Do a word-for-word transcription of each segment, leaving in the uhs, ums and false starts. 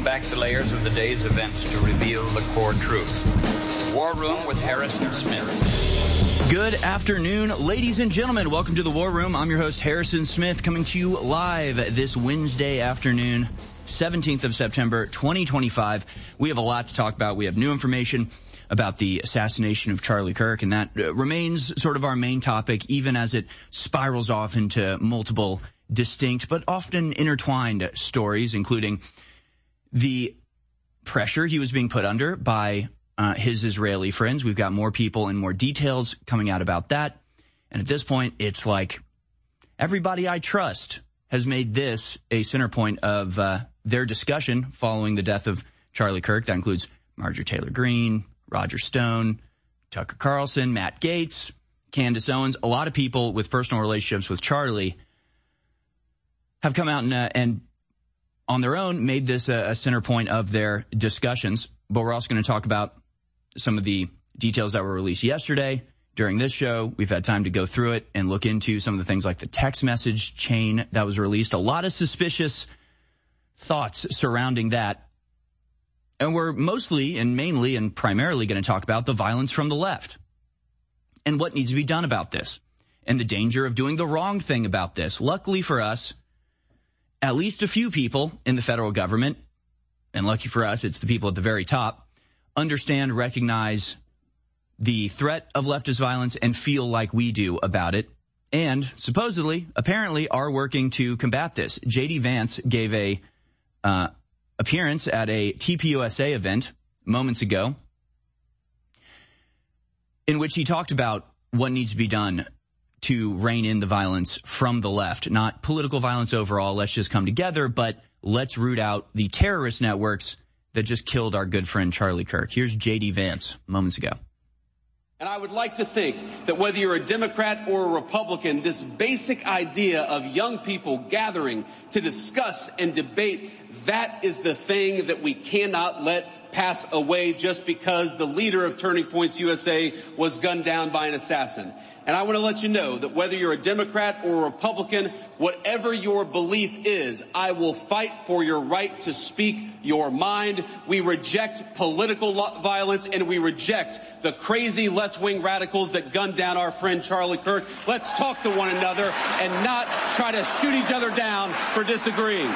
back the layers of the day's events to reveal the core truth. War Room with Harrison Smith. Good afternoon, ladies and gentlemen. Welcome to the War Room. I'm your host, Harrison Smith, coming to you live this Wednesday afternoon, seventeenth of September, twenty twenty-five. We have a lot to talk about. We have new information about the assassination of Charlie Kirk, and that remains sort of our main topic, even as it spirals off into multiple distinct but often intertwined stories, including the pressure he was being put under by uh, his Israeli friends. We've got more people and more details coming out about that. And at this point, it's like everybody I trust has made this a center point of uh, their discussion following the death of Charlie Kirk. That includes Marjorie Taylor Greene, Roger Stone, Tucker Carlson, Matt Gaetz, Candace Owens. A lot of people with personal relationships with Charlie have come out and, uh, and on their own made this a, a center point of their discussions. But we're also going to talk about some of the details that were released yesterday. During this show, we've had time to go through it and look into some of the things like the text message chain that was released. A lot of suspicious thoughts surrounding that. And we're mostly and mainly and primarily going to talk about the violence from the left and what needs to be done about this and the danger of doing the wrong thing about this. Luckily for us, at least a few people in the federal government, and lucky for us, it's the people at the very top, understand, recognize the threat of leftist violence and feel like we do about it. And supposedly, apparently, are working to combat this. J D Vance gave a uh, appearance at a T P U S A event moments ago in which he talked about what needs to be done to rein in the violence from the left. Not political violence overall, let's just come together, but let's root out the terrorist networks that just killed our good friend Charlie Kirk. Here's J D Vance moments ago. And I would like to think that whether you're a Democrat or a Republican, this basic idea of young people gathering to discuss and debate, that is the thing that we cannot let pass away just because the leader of Turning Points U S A was gunned down by an assassin. And I want to let you know that whether you're a Democrat or a Republican, whatever your belief is, I will fight for your right to speak your mind. We reject political violence and we reject the crazy left-wing radicals that gunned down our friend Charlie Kirk. Let's talk to one another and not try to shoot each other down for disagreeing.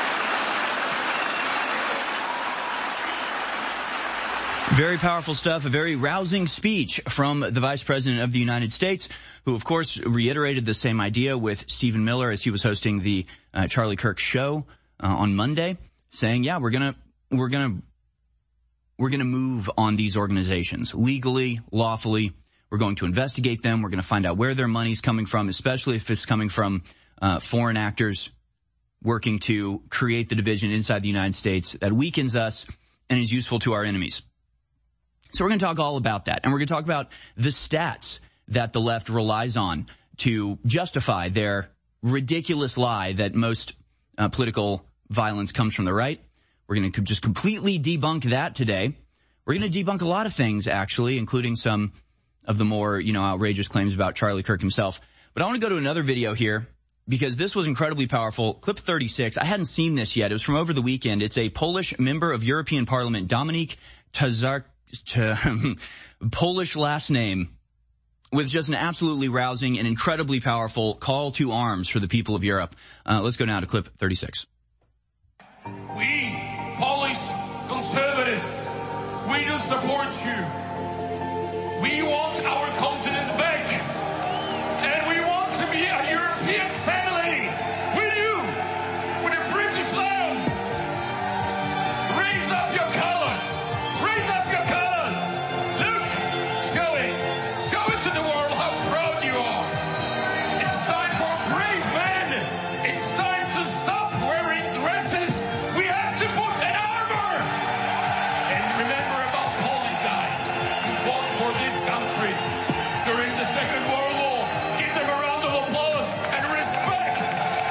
Very powerful stuff, a very rousing speech from the Vice President of the United States, who, of course, reiterated the same idea with Stephen Miller as he was hosting the uh, Charlie Kirk show uh, on Monday, saying, yeah, we're going to we're going to we're going to move on these organizations legally, lawfully. We're going to investigate them. We're going to find out where their money's coming from, especially if it's coming from uh, foreign actors working to create the division inside the United States that weakens us and is useful to our enemies. So we're going to talk all about that, and we're going to talk about the stats that the left relies on to justify their ridiculous lie that most uh, political violence comes from the right. We're going to just completely debunk that today. We're going to debunk a lot of things, actually, including some of the more, you know, outrageous claims about Charlie Kirk himself. But I want to go to another video here because this was incredibly powerful. Clip thirty-six. I hadn't seen this yet. It was from over the weekend. It's a Polish member of European Parliament, Dominik Tazar. To Polish last name, with just an absolutely rousing and incredibly powerful call to arms for the people of Europe. Uh, let's go now to clip thirty-six. We, Polish conservatives, we do support you. We want our continent back, and we want to be a European family with you, with the British lands. Raise up your colors. Raise up your colors. Look, show it. Show it to the world how proud you are. It's time for brave men. It's time to stop wearing dresses. We have to put an armor. And remember about Polish guys who fought for this country during the Second World War. Give them a round of applause and respect.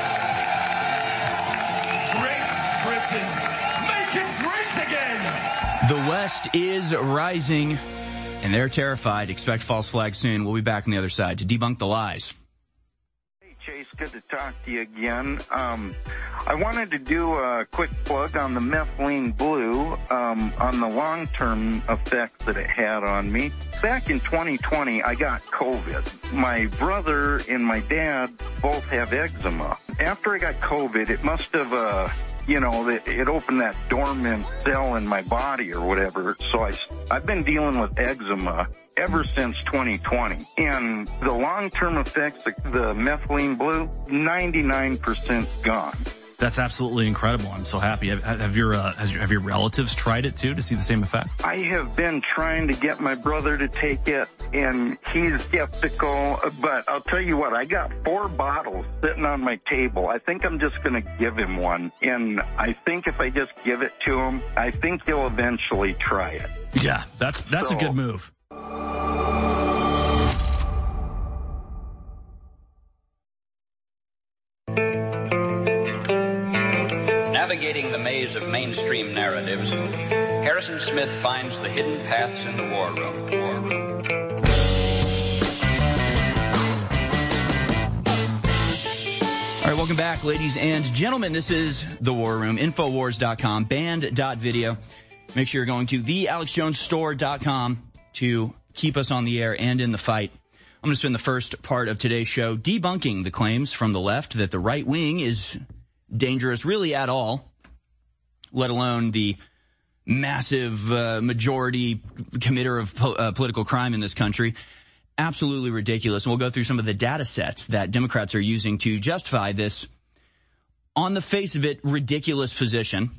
Great Britain. Make it great again. The West is rising, and they're terrified. Expect false flags soon. We'll be back on the other side to debunk the lies. Chase, good to talk to you again. Um, I wanted to do a quick plug on the methylene blue, um, on the long-term effects that it had on me. Back in twenty twenty, I got COVID. My brother and my dad both have eczema. After I got COVID, it must have, uh, you know, it opened that dormant cell in my body or whatever. So I, I've been dealing with eczema ever since twenty twenty. And the long-term effects, the, the methylene blue, ninety-nine percent gone. That's absolutely incredible. I'm so happy. Have, have your uh, has your, have your relatives tried it too to see the same effect? I have been trying to get my brother to take it, and he's skeptical. But I'll tell you what, I got four bottles sitting on my table. I think I'm just going to give him one, and I think if I just give it to him, I think he'll eventually try it. Yeah, that's that's so, a good move. Navigating the maze of mainstream narratives, Harrison Smith finds the hidden paths in the war room. War room. All right, welcome back, ladies and gentlemen. This is The War Room, Infowars dot com, band dot video. Make sure you're going to the alex jones store dot com to keep us on the air and in the fight. I'm going to spend the first part of today's show debunking the claims from the left that the right wing is dangerous really at all, let alone the massive uh, majority committer of po- uh, political crime in this country. Absolutely ridiculous. And we'll go through some of the data sets that Democrats are using to justify this, on the face of it, ridiculous position.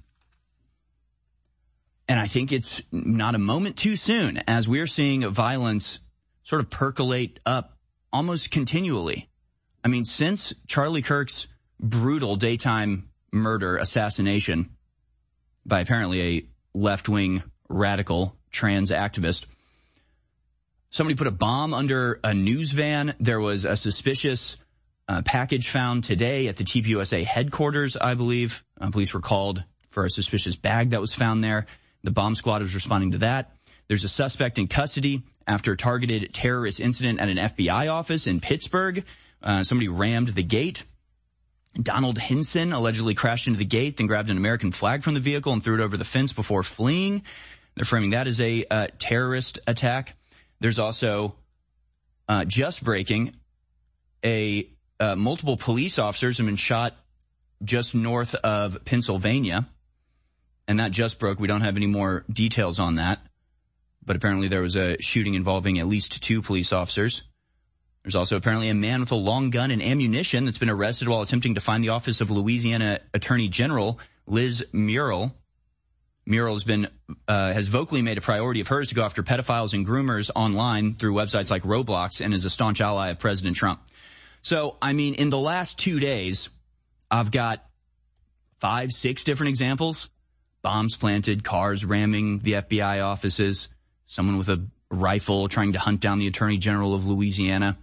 And I think it's not a moment too soon, as we're seeing violence sort of percolate up almost continually. I mean, since Charlie Kirk's brutal daytime murder, assassination by apparently a left-wing radical trans activist, somebody put a bomb under a news van. There was a suspicious uh, package found today at the T P U S A headquarters, I believe. Uh, police were called for a suspicious bag that was found there. The bomb squad was responding to that. There's a suspect in custody after a targeted terrorist incident at an F B I office in Pittsburgh. Uh, somebody rammed the gate. Donald Hinson allegedly crashed into the gate, then grabbed an American flag from the vehicle and threw it over the fence before fleeing. They're framing that as a uh, terrorist attack. There's also, uh, just breaking, a uh, multiple police officers have been shot just north of Pennsylvania. And that just broke. We don't have any more details on that. But apparently there was a shooting involving at least two police officers. There's also apparently a man with a long gun and ammunition that's been arrested while attempting to find the office of Louisiana Attorney General Liz Muriel. Muriel has been uh, has vocally made a priority of hers to go after pedophiles and groomers online through websites like Roblox, and is a staunch ally of President Trump. So, I mean, in the last two days, I've got five, six different examples. Bombs planted, cars ramming the F B I offices, someone with a rifle trying to hunt down the Attorney General of Louisiana.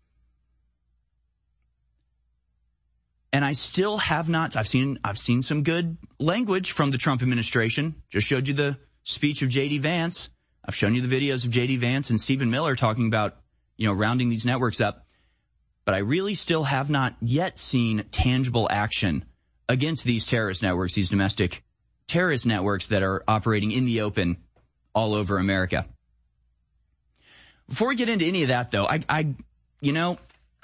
And I still have not, I've seen, I've seen some good language from the Trump administration. Just showed you the speech of J D Vance. I've shown you the videos of J D Vance and Stephen Miller talking about, you know, rounding these networks up. But I really still have not yet seen tangible action against these terrorist networks, these domestic terrorist networks that are operating in the open all over America. Before we get into any of that, though, I, I, you know,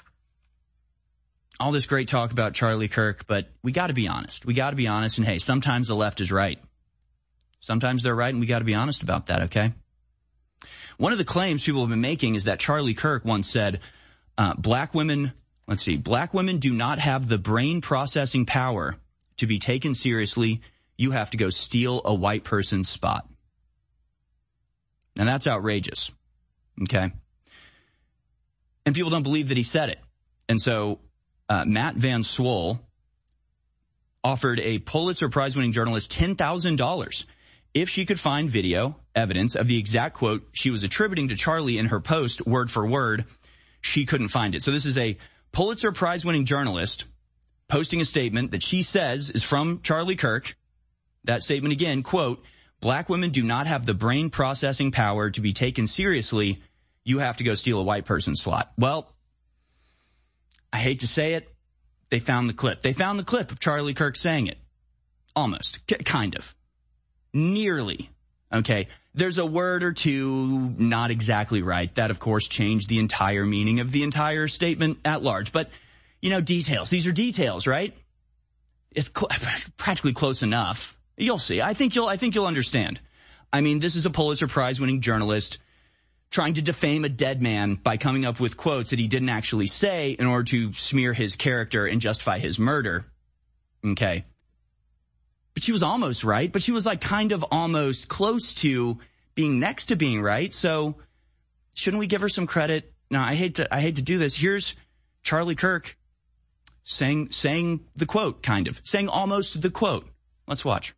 all this great talk about Charlie Kirk, but we got to be honest. We got to be honest. And hey, sometimes the left is right. Sometimes they're right, and we got to be honest about that, okay? One of the claims people have been making is that Charlie Kirk once said, uh, black women, let's see, black women do not have the brain processing power to be taken seriously. You have to go steal a white person's spot. And that's outrageous, okay? And people don't believe that he said it. And so uh, Matt Van Swoel offered a Pulitzer Prize-winning journalist ten thousand dollars if she could find video evidence of the exact quote she was attributing to Charlie in her post, word for word. She couldn't find it. So this is a Pulitzer Prize-winning journalist posting a statement that she says is from Charlie Kirk. That statement again, quote, black women do not have the brain processing power to be taken seriously. You have to go steal a white person's slot. Well, I hate to say it, they found the clip. They found the clip of Charlie Kirk saying it. Almost. K- kind of. Nearly. Okay. There's a word or two not exactly right. That, of course, changed the entire meaning of the entire statement at large. But, you know, details. These are details, right? It's cl- practically close enough. You'll see. I think you'll, I think you'll understand. I mean, this is a Pulitzer Prize winning journalist trying to defame a dead man by coming up with quotes that he didn't actually say in order to smear his character and justify his murder. Okay. But she was almost right, but she was like kind of almost close to being next to being right. So shouldn't we give her some credit? Now, I hate to, I hate to do this. Here's Charlie Kirk saying, saying the quote, kind of saying almost the quote. Let's watch.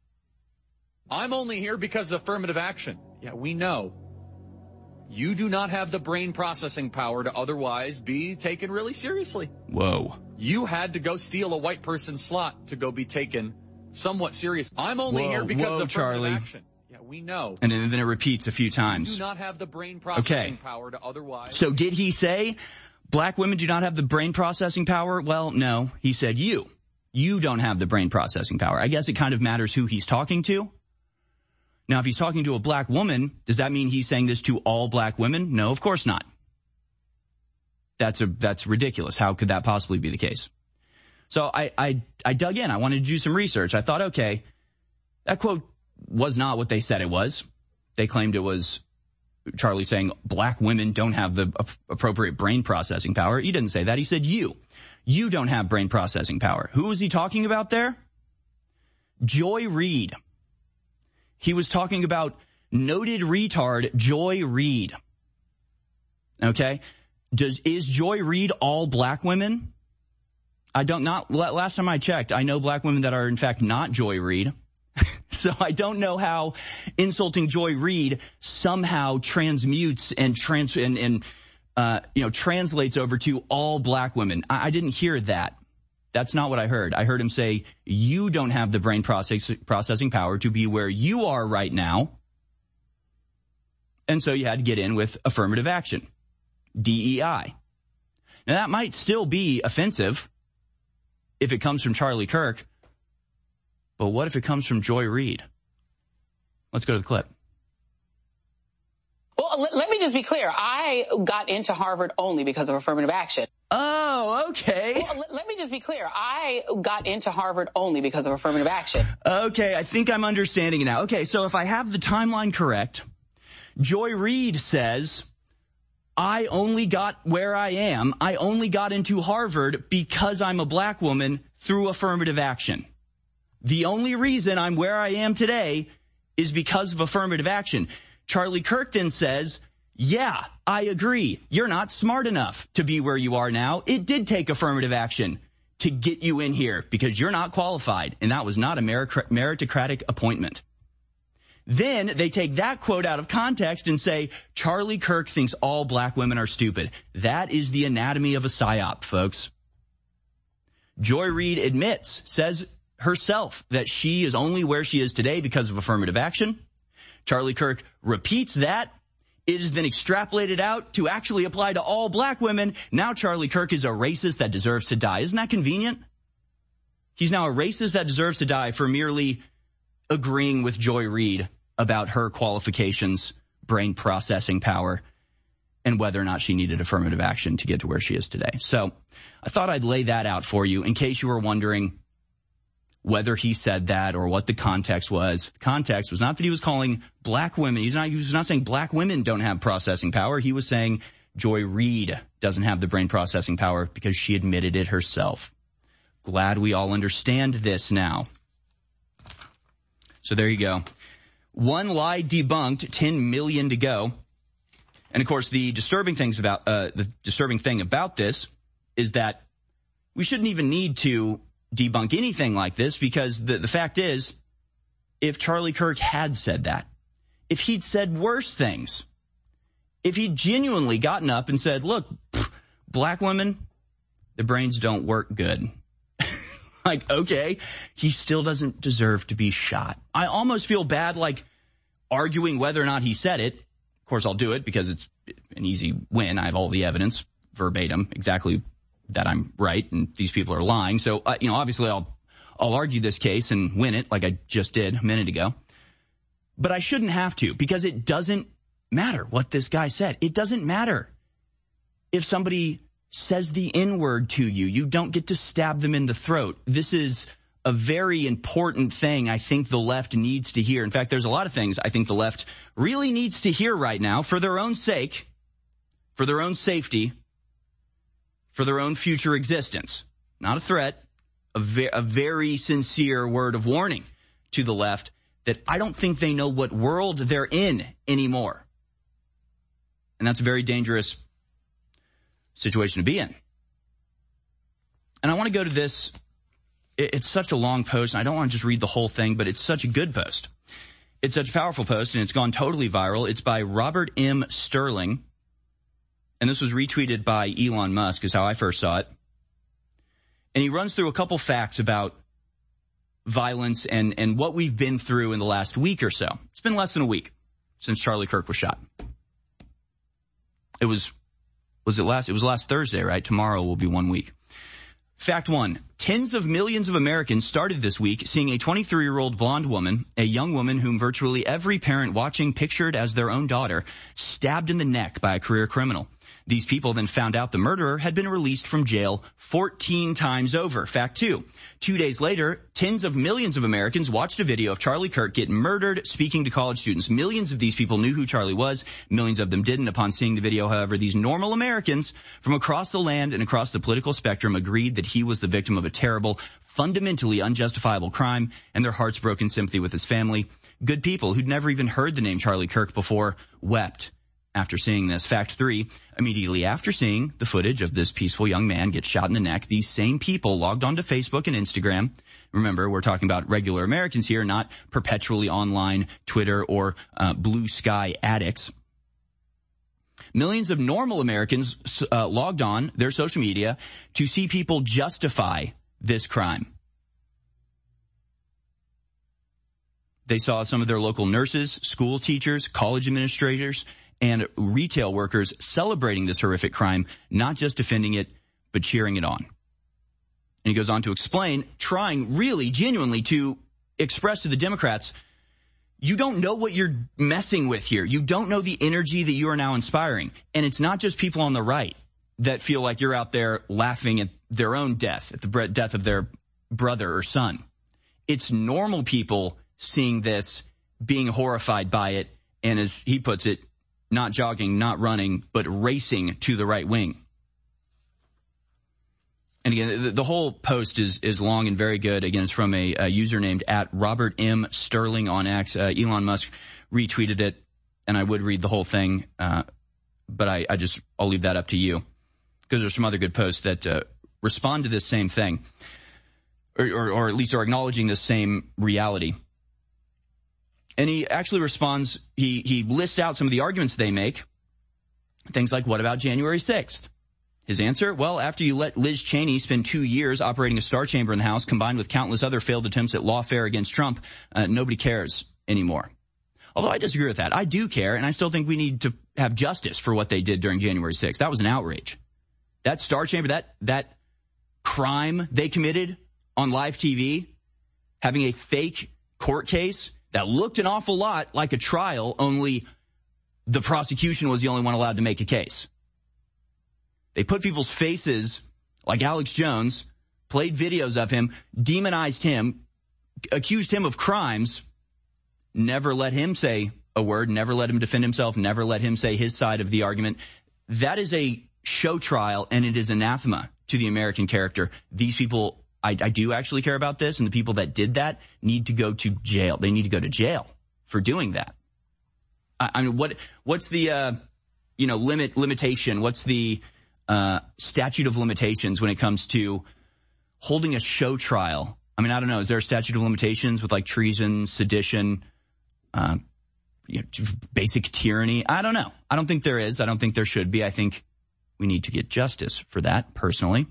I'm only here because of affirmative action. Yeah, we know. You do not have the brain processing power to otherwise be taken really seriously. Whoa. You had to go steal a white person's slot to go be taken somewhat serious. I'm only whoa, here because whoa, of affirmative Charlie. action. Yeah, we know. And then it repeats a few times. You do not have the brain processing okay. power to otherwise. So did he say black women do not have the brain processing power? Well, no. He said you. You don't have the brain processing power. I guess it kind of matters who he's talking to. Now, if he's talking to a black woman, does that mean he's saying this to all black women? No, of course not. That's a, that's ridiculous. How could that possibly be the case? So I, I, I dug in. I wanted to do some research. I thought, okay, that quote was not what they said it was. They claimed it was Charlie saying black women don't have the appropriate brain processing power. He didn't say that. He said you. You don't have brain processing power. Who was he talking about there? Joy Reid. He was talking about noted retard Joy Reid. Okay? Does, is Joy Reid all black women? I don't not, last time I checked, I know black women that are in fact not Joy Reid. So I don't know how insulting Joy Reid somehow transmutes and trans, and, and, uh, you know, translates over to all black women. I, I didn't hear that. That's not what I heard. I heard him say, you don't have the brain process, processing power to be where you are right now. And so you had to get in with affirmative action, D E I. Now that might still be offensive if it comes from Charlie Kirk, but what if it comes from Joy Reid? Let's go to the clip. Well, let me just be clear. I got into Harvard only because of affirmative action. Oh, okay. Well, let me just be clear. I got into Harvard only because of affirmative action. Okay, I think I'm understanding it now. Okay, so if I have the timeline correct, Joy Reid says, I only got where I am, I only got into Harvard because I'm a black woman through affirmative action. The only reason I'm where I am today is because of affirmative action. Charlie Kirk then says, yeah, I agree. You're not smart enough to be where you are now. It did take affirmative action to get you in here because you're not qualified, and that was not a meritocratic appointment. Then they take that quote out of context and say, Charlie Kirk thinks all black women are stupid. That is the anatomy of a psyop, folks. Joy Reid admits, says herself, that she is only where she is today because of affirmative action. Charlie Kirk repeats that. It has been extrapolated out to actually apply to all black women. Now Charlie Kirk is a racist that deserves to die. Isn't that convenient? He's now a racist that deserves to die for merely agreeing with Joy Reid about her qualifications, brain processing power, and whether or not she needed affirmative action to get to where she is today. So I thought I'd lay that out for you in case you were wondering whether he said that or what the context was. The context was not that he was calling black women. He's not, he was not saying black women don't have processing power. He was saying Joy Reid doesn't have the brain processing power because she admitted it herself. Glad we all understand this now. So there you go. One lie debunked, ten million to go. And of course, the disturbing things about, uh, the disturbing thing about this is that we shouldn't even need to debunk anything like this because the, the fact is, if Charlie Kirk had said that, if he'd said worse things, if he'd genuinely gotten up and said, look, pff, black women, their brains don't work good. Like, okay, he still doesn't deserve to be shot. I almost feel bad, like, arguing whether or not he said it. Of course, I'll do it because it's an easy win. I have all the evidence, verbatim, exactly that I'm right and these people are lying. So, uh, you know, obviously I'll, I'll argue this case and win it like I just did a minute ago. But I shouldn't have to, because it doesn't matter what this guy said. It doesn't matter if somebody says the N-word to you. You don't get to stab them in the throat. This is a very important thing I think the left needs to hear. In fact, there's a lot of things I think the left really needs to hear right now for their own sake, for their own safety, for their own future existence. Not a threat, a, ve- a very sincere word of warning to the left that I don't think they know what world they're in anymore. And that's a very dangerous situation to be in. And I want to go to this. It's such a long post, and I don't want to just read the whole thing, but it's such a good post. It's such a powerful post, and it's gone totally viral. It's by Robert M. Sterling, and this was retweeted by Elon Musk, is how I first saw it. And he runs through a couple facts about violence and, and what we've been through in the last week or so. It's been less than a week since Charlie Kirk was shot. It was, was it last, it was last Thursday, right? Tomorrow will be one week. Fact one, tens of millions of Americans started this week seeing a twenty-three-year-old blonde woman, a young woman whom virtually every parent watching pictured as their own daughter, stabbed in the neck by a career criminal. These people then found out the murderer had been released from jail fourteen times over. Fact two, two days later, tens of millions of Americans watched a video of Charlie Kirk get murdered speaking to college students. Millions of these people knew who Charlie was. Millions of them didn't. Upon seeing the video, however, these normal Americans from across the land and across the political spectrum agreed that he was the victim of a terrible, fundamentally unjustifiable crime, and their hearts broke in sympathy with his family. Good people who'd never even heard the name Charlie Kirk before wept after seeing this. Fact three, immediately after seeing the footage of this peaceful young man get shot in the neck, these same people logged onto Facebook and Instagram. Remember, we're talking about regular Americans here, not perpetually online Twitter or uh, blue sky addicts. Millions of normal Americans uh, logged on their social media to see people justify this crime. They saw some of their local nurses, school teachers, college administrators, and retail workers celebrating this horrific crime, not just defending it, but cheering it on. And he goes on to explain, trying really genuinely to express to the Democrats, you don't know what you're messing with here. You don't know the energy that you are now inspiring. And it's not just people on the right that feel like you're out there laughing at their own death, at the death of their brother or son. It's normal people seeing this, being horrified by it, and as he puts it, not jogging, not running, but racing to the right wing. And again, the, the whole post is, is long and very good. Again, it's from a, a user named at Robert M. Sterling on X. Uh, Elon Musk retweeted it, and I would read the whole thing, uh, but I, I just, I'll leave that up to you, because there's some other good posts that uh, respond to this same thing, or, or, or at least are acknowledging this same reality. And he actually responds, he, he lists out some of the arguments they make. Things like, what about January sixth? His answer, well, after you let Liz Cheney spend two years operating a star chamber in the House, combined with countless other failed attempts at lawfare against Trump, uh, nobody cares anymore. Although I disagree with that. I do care, and I still think we need to have justice for what they did during January sixth. That was an outrage. That star chamber, that, that crime they committed on live T V, having a fake court case that looked an awful lot like a trial, only the prosecution was the only one allowed to make a case. They put people's faces, like Alex Jones, played videos of him, demonized him, accused him of crimes, never let him say a word, never let him defend himself, never let him say his side of the argument. That is a show trial, and it is anathema to the American character. These people, I, I do actually care about this, and the people that did that need to go to jail. They need to go to jail for doing that. I, I mean, what what's the uh, you know limit limitation? What's the uh, statute of limitations when it comes to holding a show trial? I mean, I don't know. Is there a statute of limitations with like treason, sedition, uh, you know, basic tyranny? I don't know. I don't think there is. I don't think there should be. I think we need to get justice for that, personally.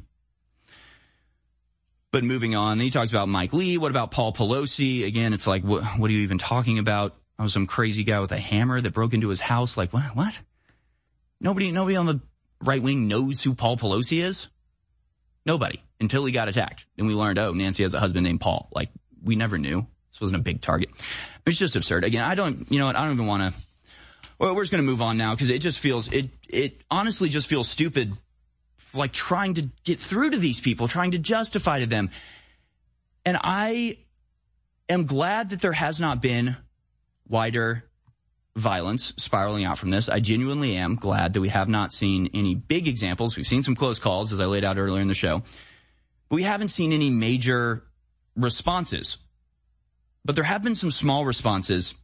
But moving on, then he talks about Mike Lee. What about Paul Pelosi? Again, it's like, what, what are you even talking about? I was some crazy guy with a hammer that broke into his house. Like, what? What? Nobody, nobody on the right wing knows who Paul Pelosi is. Nobody. Until he got attacked. Then we learned, oh, Nancy has a husband named Paul. Like, we never knew. This wasn't a big target. It's just absurd. Again, I don't, you know what, I don't even want to, well, we're just going to move on now because it just feels, it, it honestly just feels stupid, like trying to get through to these people, trying to justify to them. And I am glad that there has not been wider violence spiraling out from this. I genuinely am glad that we have not seen any big examples. We've seen some close calls, as I laid out earlier in the show. But we haven't seen any major responses. But there have been some small responses.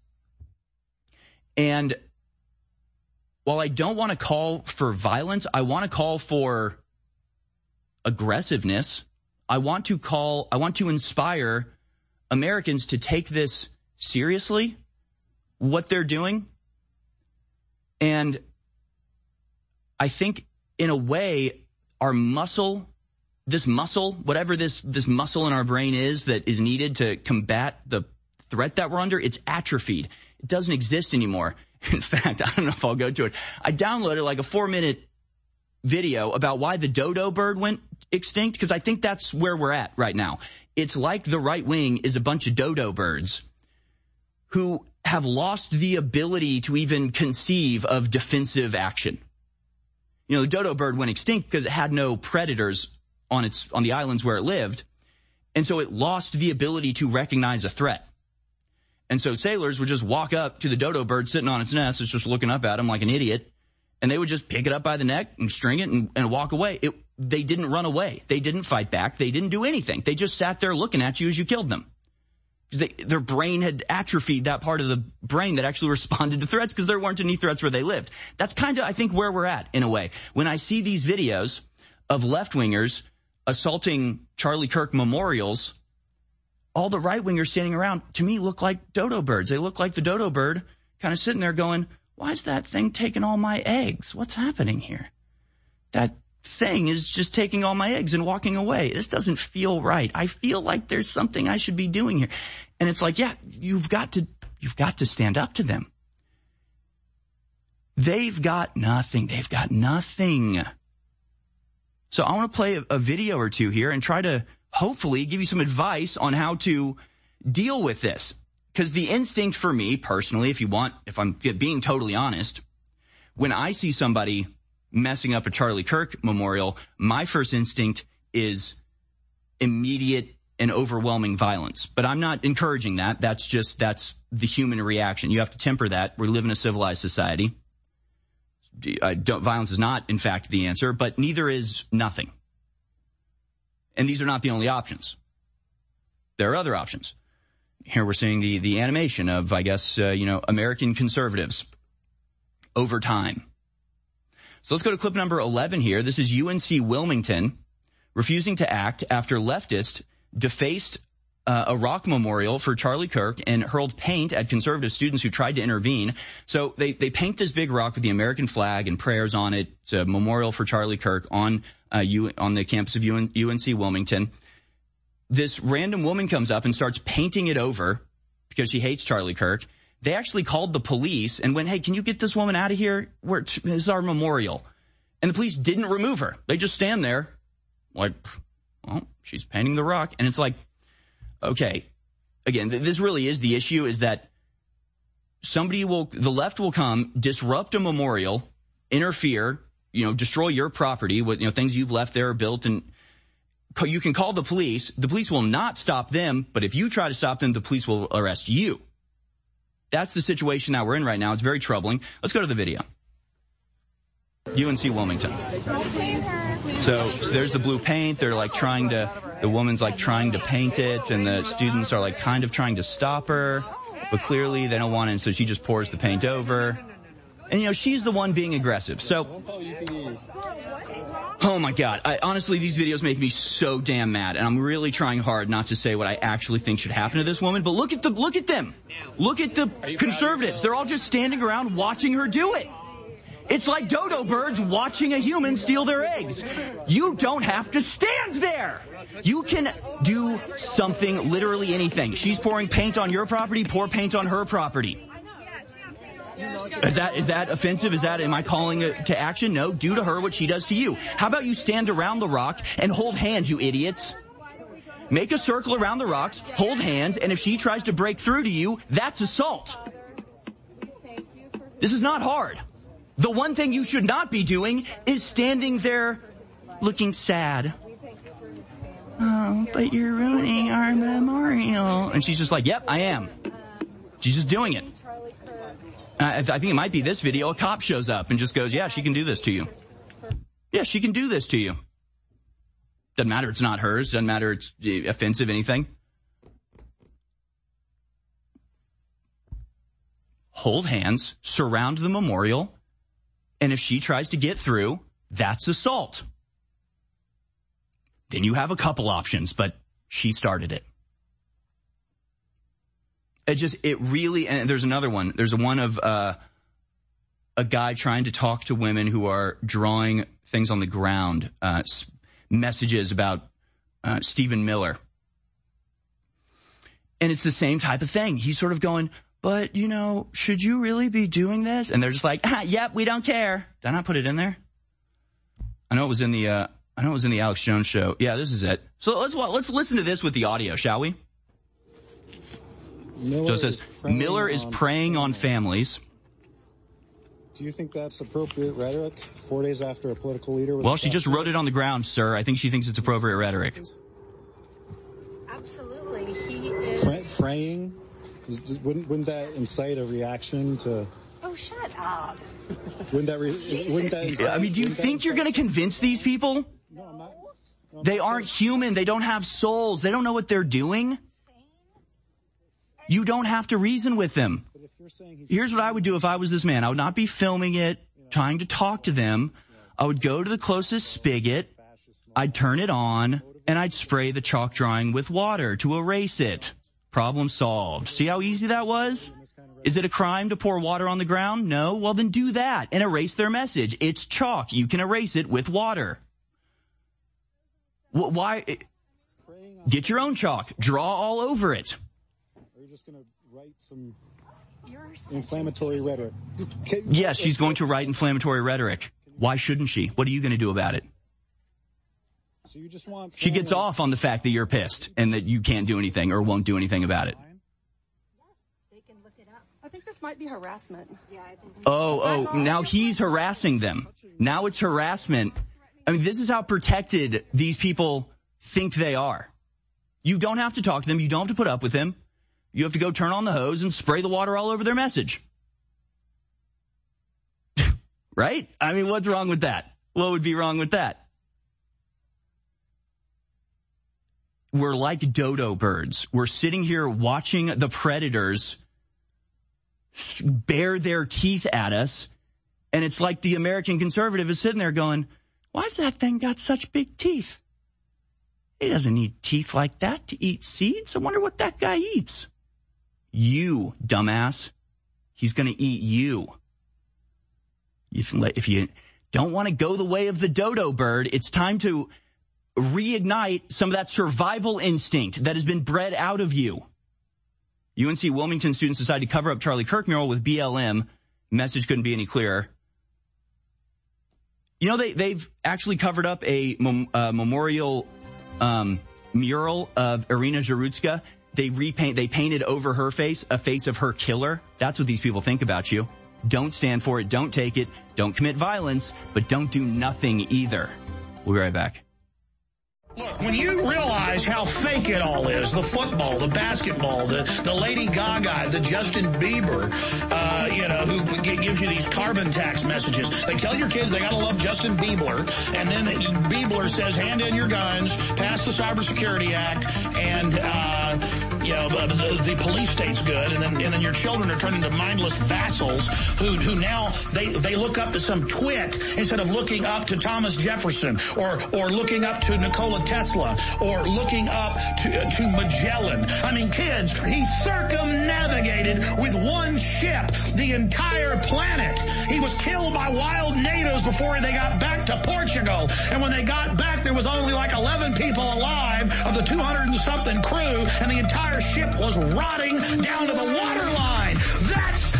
And while I don't want to call for violence, I want to call for aggressiveness. I want to call, I want to inspire Americans to take this seriously, what they're doing. And I think in a way, our muscle, this muscle, whatever this, this muscle in our brain is that is needed to combat the threat that we're under, it's atrophied. It doesn't exist anymore. In fact, I don't know if I'll go to it. I downloaded like a four minute video about why the dodo bird went extinct, because I think that's where we're at right now. It's like the right wing is a bunch of dodo birds who have lost the ability to even conceive of defensive action. You know, the dodo bird went extinct because it had no predators on its on the islands where it lived, and so it lost the ability to recognize a threat. And so sailors would just walk up to the dodo bird sitting on its nest, it's just looking up at him like an idiot, and they would just pick it up by the neck and string it and, and walk away. It, they didn't run away. They didn't fight back. They didn't do anything. They just sat there looking at you as you killed them. They, their brain had atrophied that part of the brain that actually responded to threats because there weren't any threats where they lived. That's kind of, I think, where we're at in a way. When I see these videos of left-wingers assaulting Charlie Kirk memorials, all the right-wingers standing around, to me, look like dodo birds. They look like the dodo bird kind of sitting there going, why is that thing taking all my eggs? What's happening here? That thing is just taking all my eggs and walking away. This doesn't feel right. I feel like there's something I should be doing here. And it's like, yeah, you've got to, you've got to stand up to them. They've got nothing. They've got nothing. So I want to play a, a video or two here and try to hopefully give you some advice on how to deal with this. Because the instinct for me personally, if you want, if I'm being totally honest, when I see somebody messing up a Charlie Kirk memorial, my first instinct is immediate and overwhelming violence. But I'm not encouraging that. That's just, that's the human reaction. You have to temper that. We live in a civilized society. I don't, violence is not, in fact, the answer, but neither is nothing. And these are not the only options. There are other options. Here we're seeing the, the animation of, I guess, uh, you know, American conservatives over time. So let's go to clip number eleven here. This is U N C Wilmington refusing to act after leftists defaced uh, a rock memorial for Charlie Kirk and hurled paint at conservative students who tried to intervene. So they, they paint this big rock with the American flag and prayers on it. It's a memorial for Charlie Kirk on uh, U, on the campus of U N C Wilmington. This random woman comes up and starts painting it over because she hates Charlie Kirk. They actually called the police and went, hey, can you get this woman out of here? We're, this is our memorial. And the police didn't remove her. They just stand there like, well, she's painting the rock. And it's like, okay, again, th- this really is the issue, is that somebody will, the left will come, disrupt a memorial, interfere, you know, destroy your property with, you know, things you've left there or built, and you can call the police. The police will not stop them, but if you try to stop them, the police will arrest you. That's the situation that we're in right now. It's very troubling. Let's go to the video. U N C Wilmington. So, so there's the blue paint. They're like trying to, the woman's like trying to paint it, and the students are like kind of trying to stop her, but clearly they don't want it, so she just pours the paint over. And, you know, she's the one being aggressive. So, oh my God. I, honestly, these videos make me so damn mad, and I'm really trying hard not to say what I actually think should happen to this woman. But look at the, look at them. Look at the conservatives. They're all just standing around watching her do it. It's like dodo birds watching a human steal their eggs. You don't have to stand there. You can do something, literally anything. She's pouring paint on your property, pour paint on her property. Is that, is that offensive? Is that, am I calling it to action? No, do to her what she does to you. How about you stand around the rock and hold hands, you idiots? Make a circle around the rocks, hold hands, and if she tries to break through to you, that's assault. This is not hard. The one thing you should not be doing is standing there looking sad. Oh, but you're ruining our memorial. And she's just like, yep, I am. She's just doing it. I, I think it might be this video. A cop shows up and just goes, yeah, she can do this to you. Yeah, she can do this to you. Doesn't matter, it's not hers. Doesn't matter, it's offensive, anything. Hold hands, surround the memorial, and if she tries to get through, that's assault. Then you have a couple options, but she started it. It just, it really, and there's another one. There's a one of uh, a guy trying to talk to women who are drawing things on the ground, uh, messages about uh, Stephen Miller. And it's the same type of thing. He's sort of going, but, you know, should you really be doing this? And they're just like, ah, yep, we don't care. Did I not put it in there? I know it was in the, uh, I know it was in the Alex Jones show. Yeah, this is it. So let's, well, let's listen to this with the audio, shall we? Miller so it says, is Miller is preying on families. Do you think that's appropriate rhetoric four days after a political leader was Well, she just wrote it on the ground, sir. I think she thinks it's appropriate rhetoric. Absolutely. He is... Pre- praying? Is, wouldn't, wouldn't that incite a reaction to... Oh, shut up. Wouldn't that... Re- wouldn't that incite, I mean, do you think you're going to convince these people? No, I'm not. No, I'm they not aren't sure. human. They don't have souls. They don't know what they're doing. You don't have to reason with them. Here's what I would do if I was this man. I would not be filming it, trying to talk to them. I would go to the closest spigot, I'd turn it on, and I'd spray the chalk drawing with water to erase it. Problem solved. See how easy that was? Is it a crime to pour water on the ground? No? Well, then do that and erase their message. It's chalk. You can erase it with water. Why? Get your own chalk. Draw all over it. Are you just going to write some inflammatory rhetoric? Yes, she's going to write inflammatory rhetoric. Why shouldn't she? What are you going to do about it? So you just want she gets off on the fact that you're pissed and that you can't do anything or won't do anything about it. I think this might be harassment. Yeah, I think Oh, oh, now he's harassing them. Now it's harassment. I mean, this is how protected these people think they are. You don't have to talk to them. You don't have to put up with them. You have to go turn on the hose and spray the water all over their message. Right? I mean, what's wrong with that? What would be wrong with that? We're like dodo birds. We're sitting here watching the predators bare their teeth at us, and it's like the American conservative is sitting there going, why's that thing got such big teeth? He doesn't need teeth like that to eat seeds. I wonder what that guy eats. You, dumbass. He's going to eat you. If, if you don't want to go the way of the dodo bird, it's time to reignite some of that survival instinct that has been bred out of you. U N C Wilmington students decided to cover up Charlie Kirk mural with B L M. Message couldn't be any clearer. You know, they, they've actually covered up a mem, uh, memorial um, mural of Irina Zharutska. They repaint, they painted over her face a face of her killer. That's what these people think about you. Don't stand for it. Don't take it. Don't commit violence, but don't do nothing either. We'll be right back. Look, when you realize how fake it all is, the football, the basketball, the, the Lady Gaga, the Justin Bieber, uh, you know, who g- gives you these carbon tax messages. They tell your kids they gotta love Justin Bieber, and then Bieber says, hand in your guns, pass the Cybersecurity Act, and, uh, you know, the, the police state's good, and then, and then your children are turned into mindless vassals who, who now they, they look up to some twit instead of looking up to Thomas Jefferson or, or looking up to Nikola Tesla or looking up to, to Magellan. I mean, kids, he circumnavigated with one ship the entire planet. He was killed by wild natives before they got back to Portugal. And when they got back, there was only like eleven people alive of the two hundred and something crew, and the entire ship was rotting down to the waterline. That's destiny.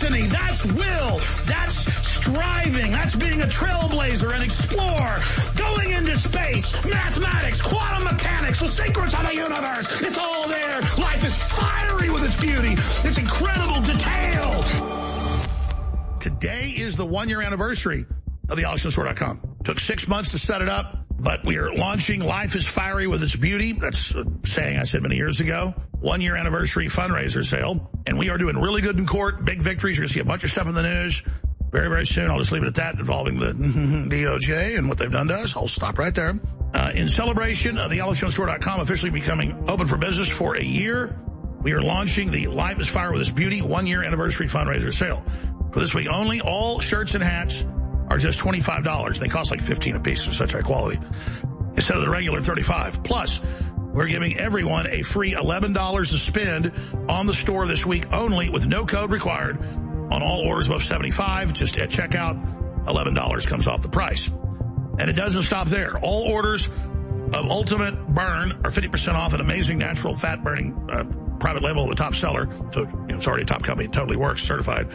destiny. That's will. That's striving. That's being a trailblazer, an explorer, going into space, mathematics, quantum mechanics, the secrets of the universe. It's all there. Life is fiery with its beauty, its incredible detail. Today is the one-year anniversary of the alex jones store dot com. Took six months to set it up, but we are launching Life is Fiery with its Beauty. That's a saying I said many years ago. One-year anniversary fundraiser sale. And we are doing really good in court. Big victories. You're going to see a bunch of stuff in the news very, very soon. I'll just leave it at that, involving the D O J and what they've done to us. I'll stop right there. Uh, in celebration of the alex jones store dot com officially becoming open for business for a year, we are launching the Life is Fiery with its Beauty one-year anniversary fundraiser sale. For this week only, all shirts and hats are just twenty-five dollars. They cost like fifteen dollars a piece. They're such high quality. Instead of the regular thirty-five dollars. Plus, we're giving everyone a free eleven dollars to spend on the store this week only, with no code required on all orders above seventy-five dollars. Just at checkout, eleven dollars comes off the price. And it doesn't stop there. All orders of Ultimate Burn are fifty percent off, an amazing natural fat burning uh, private label, the top seller. So you know, it's already a top company. It totally works, certified.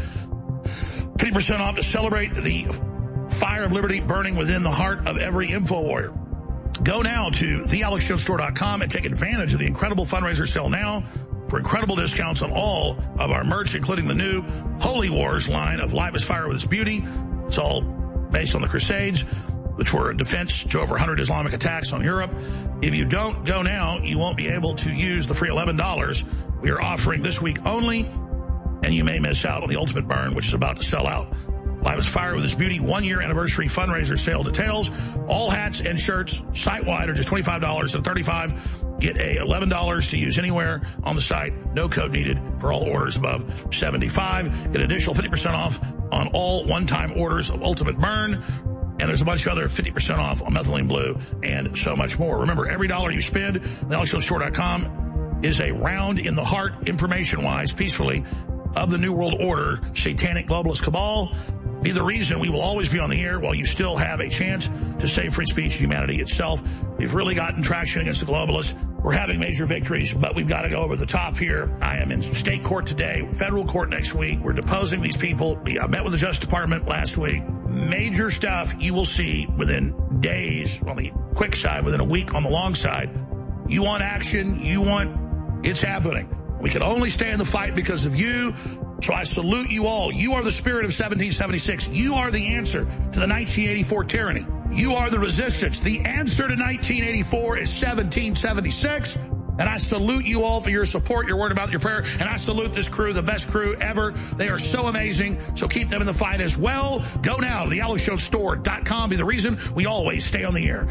fifty percent off to celebrate the fire of liberty burning within the heart of every info warrior. Go now to the alex jones store dot com and take advantage of the incredible fundraiser sale now for incredible discounts on all of our merch, including the new Holy Wars line of Life is Fire with its Beauty. It's all based on the Crusades, which were a defense to over one hundred Islamic attacks on Europe. If you don't go now, you won't be able to use the free eleven dollars we are offering this week only, and you may miss out on the Ultimate Burn, which is about to sell out. Life is Fire with its Beauty one-year anniversary fundraiser sale details. All hats and shirts site-wide are just twenty-five dollars and thirty-five dollars. Get a eleven dollars to use anywhere on the site. No code needed for all orders above seventy-five dollars. Get an additional fifty percent off on all one-time orders of Ultimate Burn. And there's a bunch of other fifty percent off on Methylene Blue and so much more. Remember, every dollar you spend at alex jones store dot com is a round in the heart, information-wise, peacefully, of the New World Order, satanic globalist cabal. Be the reason we will always be on the air while you still have a chance to save free speech and humanity itself. We've really gotten traction against the globalists. We're having major victories, but we've got to go over the top here. I am in state court today, federal court next week. We're deposing these people. I met with the Justice Department last week. Major stuff you will see within days on the quick side, within a week on the long side. You want action, you want, it's happening. We can only stay in the fight because of you. So I salute you all. You are the spirit of seventeen seventy-six. You are the answer to the nineteen eighty-four tyranny. You are the resistance. The answer to nineteen eighty-four is seventeen seventy-six. And I salute you all for your support, your word about your prayer. And I salute this crew, the best crew ever. They are so amazing. So keep them in the fight as well. Go now to the alex jones store dot com. Be the reason we always stay on the air.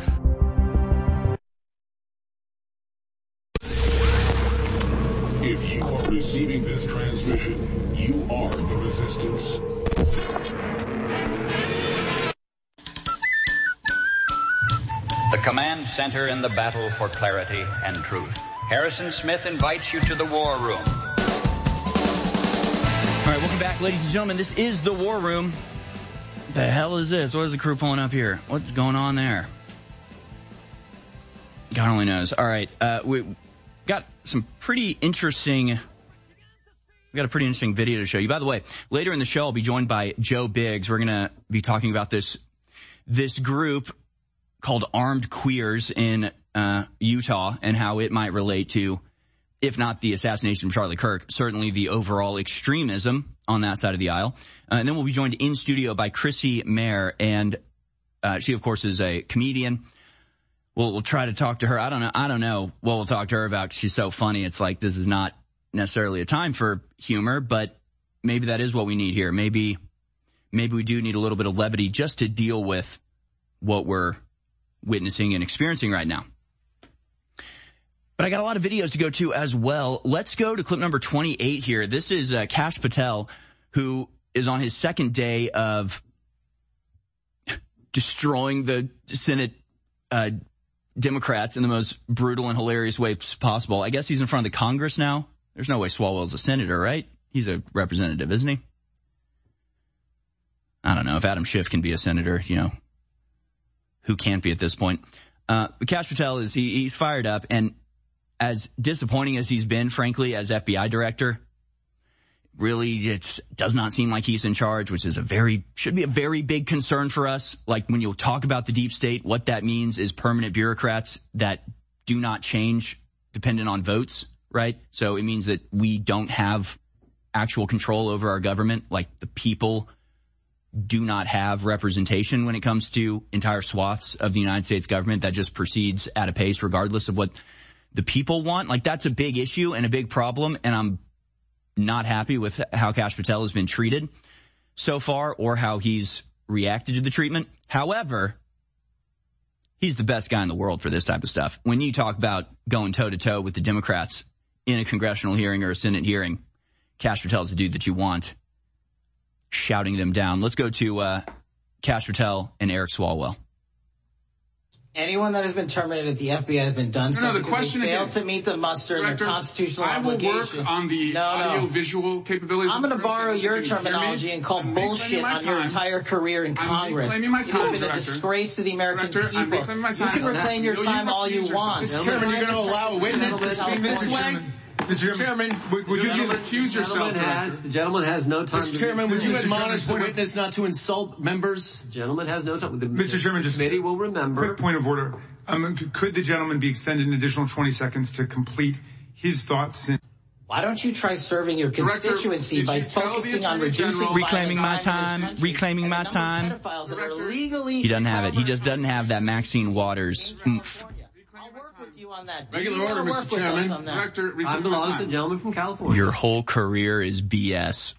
If you are receiving this transmission, you are the resistance. The command center in the battle for clarity and truth. Harrison Smith invites you to the War Room. All right, welcome back, ladies and gentlemen. This is the War Room. The hell is this? What is the crew pulling up here? What's going on there? God only knows. All right, uh, we got some pretty interesting... We got a pretty interesting video to show you. By the way, later in the show, I'll be joined by Joe Biggs. We're going to be talking about this this group called Armed Queers in uh, Utah and how it might relate to, if not the assassination of Charlie Kirk, certainly the overall extremism on that side of the aisle. Uh, and then we'll be joined in studio by Chrissy Mayer, and uh, she, of course, is a comedian. We'll, we'll try to talk to her. I don't know. I don't know what we'll talk to her about. 'Cause she's so funny. It's like this is not necessarily a time for humor, but maybe that is what we need here. Maybe, maybe we do need a little bit of levity just to deal with what we're witnessing and experiencing right now. But I got a lot of videos to go to as well. Let's go to clip number twenty-eight here. This is uh, Kash Patel, who is on his second day of destroying the Senate uh, Democrats in the most brutal and hilarious way possible. I guess he's in front of the Congress now. There's no way Swalwell's a senator, right? He's a representative, isn't he? I don't know. If Adam Schiff can be a senator, you know, who can't be at this point? Uh, Kash Patel is, he, he's fired up, and as disappointing as he's been, frankly, as F B I director, really it does not seem like he's in charge, which is a very, should be a very big concern for us. Like when you talk about the deep state, what that means is permanent bureaucrats that do not change dependent on votes, right? So it means that we don't have actual control over our government. Like the people do not have representation when it comes to entire swaths of the United States government that just proceeds at a pace regardless of what the people want. Like that's a big issue and a big problem, and I'm not happy with how Kash Patel has been treated so far or how he's reacted to the treatment. However, he's the best guy in the world for this type of stuff. When you talk about going toe-to-toe with the Democrats in a congressional hearing or a Senate hearing, Kash Patel is the dude that you want shouting them down. Let's go to uh, Kash Patel and Eric Swalwell. Anyone that has been terminated at the F B I has been done no, so no, the because question they failed again, to meet the muster and their constitutional I will obligation. work on the no, audio-visual no. capabilities. I'm going to borrow your terminology and call I'm bullshit on your entire career in I'm Congress. reclaiming my time, You have been Director. a disgrace to the American Director, I'm people. reclaiming my time. You can reclaim your No, you time all you recuse want. yourself. Mister Chairman, you're going to allow a witness to speak this way? Mister Chairman, would, would you give recuse yourself? Has, the gentleman has no time. Mister Chairman, would you admonish the witness not to insult members? The gentleman has no time. The Mister Chairman, just committee will remember. Quick point of order. Um, could the gentleman be extended an additional twenty seconds to complete his thoughts? In- Why don't you try serving your constituency Director, by focusing on reducing reclaiming my time, reclaiming my time. He doesn't have it. He just doesn't have that Maxine Waters oomph. Regular order, Mister Chairman. Director, I'm the longest gentleman from California. Your whole career is B S.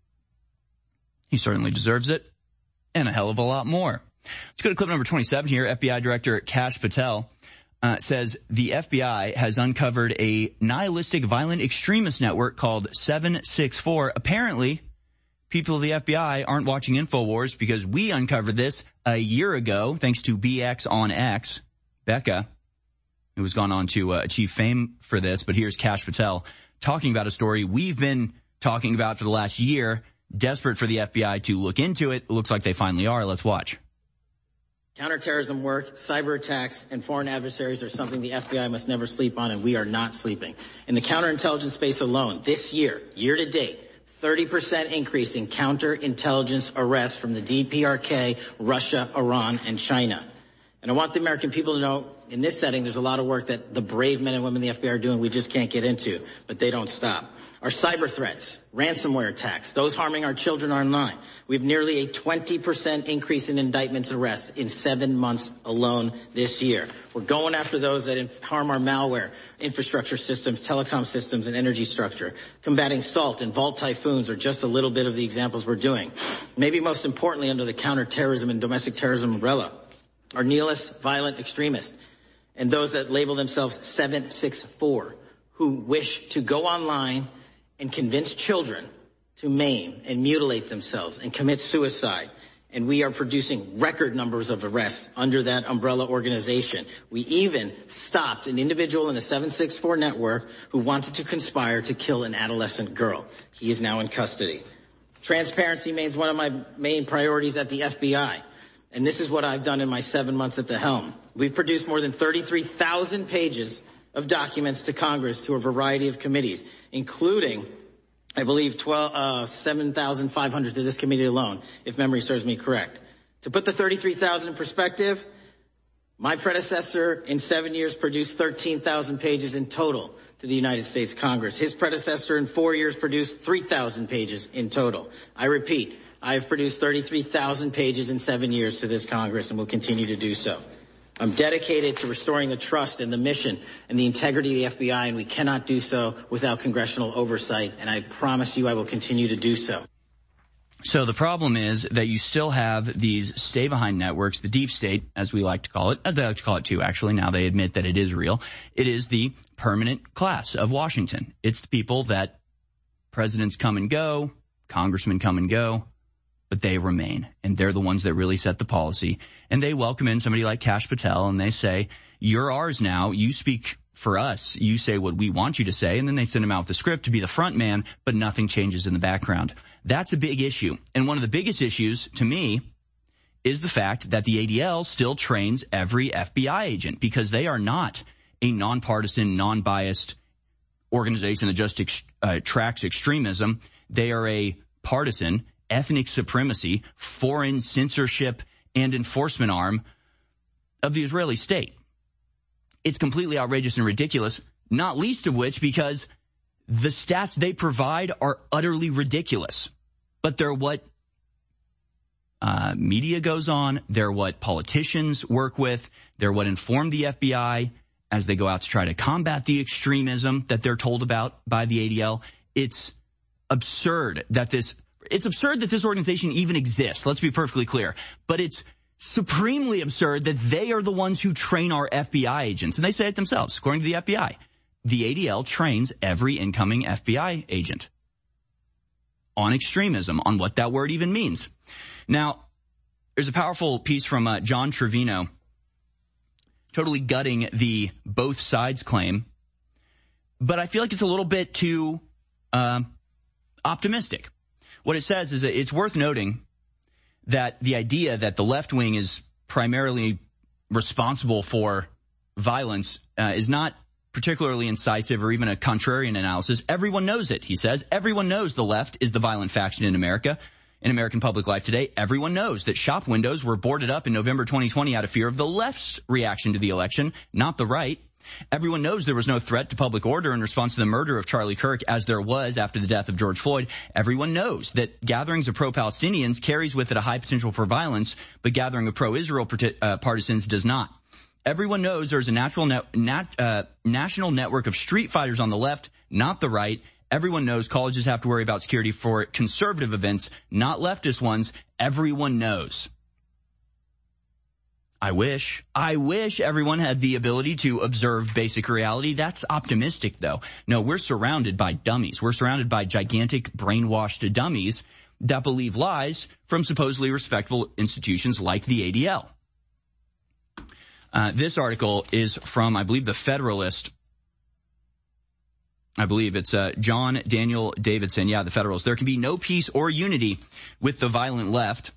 He certainly deserves it, and a hell of a lot more. Let's go to clip number twenty-seven here. F B I Director Kash Patel uh, says the F B I has uncovered a nihilistic violent extremist network called seven six four. Apparently, people of the F B I aren't watching InfoWars because we uncovered this a year ago, thanks to B X on X, Becca, who has gone on to uh, achieve fame for this. But here's Kash Patel talking about a story we've been talking about for the last year, desperate for the F B I to look into it. It looks like they finally are. Let's watch. Counterterrorism work, cyber attacks, and foreign adversaries are something the F B I must never sleep on, and we are not sleeping. In the counterintelligence space alone, this year, year to date, thirty percent increase in counterintelligence arrests from the D P R K, Russia, Iran, and China. And I want the American people to know, in this setting, there's a lot of work that the brave men and women of the F B I are doing we just can't get into, but they don't stop. Our cyber threats, ransomware attacks, those harming our children online. We have nearly a twenty percent increase in indictments and arrests in seven months alone this year. We're going after those that inf- harm our malware, infrastructure systems, telecom systems, and energy structure. Combating SALT and Vault typhoons are just a little bit of the examples we're doing. Maybe most importantly, under the counterterrorism and domestic terrorism umbrella, are nihilist, violent extremists, and those that label themselves seven six four, who wish to go online and convince children to maim and mutilate themselves and commit suicide. And we are producing record numbers of arrests under that umbrella organization. We even stopped an individual in the seven six four network who wanted to conspire to kill an adolescent girl. He is now in custody. Transparency remains one of my main priorities at the F B I. And this is what I've done in my seven months at the helm. We've produced more than thirty-three thousand pages of documents to Congress to a variety of committees, including, I believe, twelve, uh, seven thousand five hundred to this committee alone, if memory serves me correct. To put the thirty-three thousand in perspective, my predecessor in seven years produced thirteen thousand pages in total to the United States Congress. His predecessor in four years produced three thousand pages in total. I repeat, I have produced thirty-three thousand pages in seven years to this Congress and will continue to do so. I'm dedicated to restoring the trust in the mission and the integrity of the F B I, and we cannot do so without congressional oversight, and I promise you I will continue to do so. So the problem is that you still have these stay-behind networks, the deep state, as we like to call it, as they like to call it too, actually. Now they admit that it is real. It is the permanent class of Washington. It's the people that presidents come and go, congressmen come and go, but they remain. And they're the ones that really set the policy. And they welcome in somebody like Kash Patel, and they say, you're ours now. You speak for us. You say what we want you to say. And then they send him out with the script to be the front man, but nothing changes in the background. That's a big issue. And one of the biggest issues to me is the fact that the A D L still trains every F B I agent, because they are not a nonpartisan, non-biased organization that just ex- uh, tracks extremism. They are a partisan, ethnic supremacy, foreign censorship, and enforcement arm of the Israeli state. It's completely outrageous and ridiculous, not least of which because the stats they provide are utterly ridiculous. But they're what uh, media goes on. They're what politicians work with. They're what inform the F B I as they go out to try to combat the extremism that they're told about by the A D L. It's absurd that this, it's absurd that this organization even exists. Let's be perfectly clear. But it's supremely absurd that they are the ones who train our F B I agents. And they say it themselves, according to the F B I. The A D L trains every incoming F B I agent on extremism, on what that word even means. Now, there's a powerful piece from uh, John Trevino, totally gutting the both sides claim. But I feel like it's a little bit too uh, optimistic. What it says is that it's worth noting that the idea that the left wing is primarily responsible for violence uh, is not particularly incisive or even a contrarian analysis. Everyone knows it, he says. Everyone knows the left is the violent faction in America, in American public life today. Everyone knows that shop windows were boarded up in November twenty twenty out of fear of the left's reaction to the election, not the right. Everyone knows there was no threat to public order in response to the murder of Charlie Kirk, as there was after the death of George Floyd. Everyone knows that gatherings of pro-Palestinians carries with it a high potential for violence, but gathering of pro-Israel uh, partisans does not. Everyone knows there's a natural net, nat, uh, national network of street fighters on the left, not the right. Everyone knows colleges have to worry about security for conservative events, not leftist ones. Everyone knows. I wish. I wish everyone had the ability to observe basic reality. That's optimistic, though. No, we're surrounded by dummies. We're surrounded by gigantic brainwashed dummies that believe lies from supposedly respectable institutions like the A D L. Uh, this article is from, I believe, the Federalist. I believe it's uh, John Daniel Davidson. Yeah, the Federalist. There can be no peace or unity with the violent left.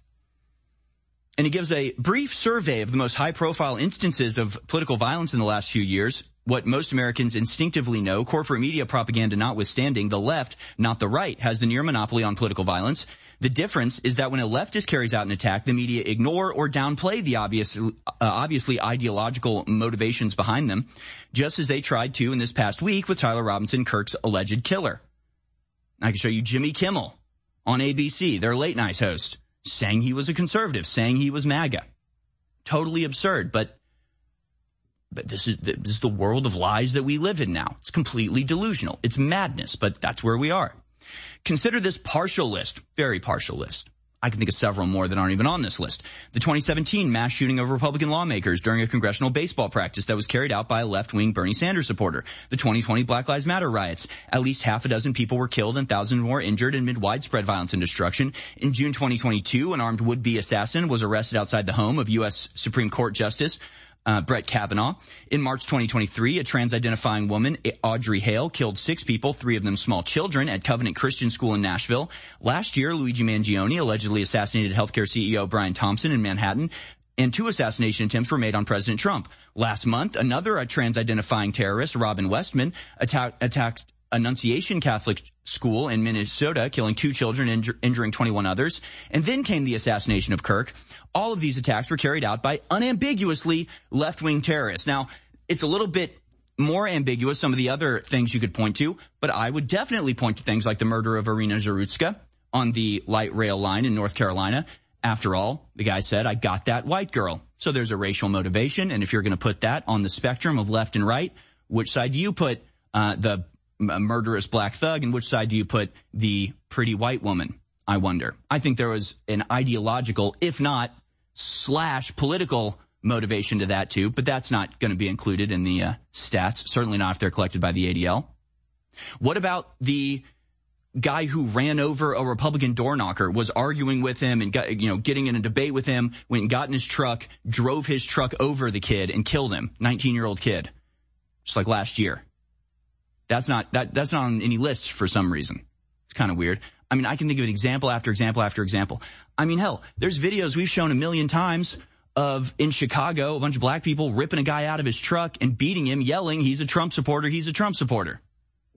And he gives a brief survey of the most high-profile instances of political violence in the last few years. What most Americans instinctively know, corporate media propaganda notwithstanding, the left, not the right, has the near monopoly on political violence. The difference is that when a leftist carries out an attack, the media ignore or downplay the obvious, uh, obviously ideological motivations behind them, just as they tried to in this past week with Tyler Robinson, Kirk's alleged killer. I can show you Jimmy Kimmel on A B C, their late night host, saying he was a conservative, saying he was MAGA. Totally absurd, but but this is, this is the world of lies that we live in now. It's completely delusional. It's madness, but that's where we are. Consider this partial list, very partial list. I can think of several more that aren't even on this list. The twenty seventeen mass shooting of Republican lawmakers during a congressional baseball practice that was carried out by a left-wing Bernie Sanders supporter. The twenty twenty Black Lives Matter riots. At least half a dozen people were killed and thousands more injured amid widespread violence and destruction. In June twenty twenty-two, an armed would-be assassin was arrested outside the home of U S Supreme Court Justice Uh, Brett Kavanaugh. In March twenty twenty-three, a trans-identifying woman, Audrey Hale, killed six people, three of them small children, at Covenant Christian School in Nashville. Last year, Luigi Mangione allegedly assassinated healthcare C E O Brian Thompson in Manhattan, and two assassination attempts were made on President Trump. Last month, another a trans-identifying terrorist, Robin Westman, atta- attacked Annunciation Catholic School in Minnesota, killing two children and injur- injuring twenty-one others. And then came the assassination of Kirk. All of these attacks were carried out by unambiguously left-wing terrorists. Now, it's a little bit more ambiguous, some of the other things you could point to, but I would definitely point to things like the murder of Irina Zarutska on the light rail line in North Carolina. After all, the guy said, I got that white girl. So there's a racial motivation, and if you're going to put that on the spectrum of left and right, which side do you put uh, the murderous black thug, and which side do you put the pretty white woman, I wonder? I think there was an ideological, if not slash political motivation to that too, but that's not going to be included in the uh, stats, certainly not if they're collected by the A D L. What about the guy who ran over a Republican door knocker, was arguing with him and got, you know, getting in a debate with him, went and got in his truck, drove his truck over the kid and killed him, nineteen-year-old kid, just like last year? That's not, that, that's not on any list for some reason. It's kind of weird. I mean, I can think of an example after example after example. I mean, hell, there's videos we've shown a million times of, in Chicago, a bunch of black people ripping a guy out of his truck and beating him, yelling, he's a Trump supporter, he's a Trump supporter.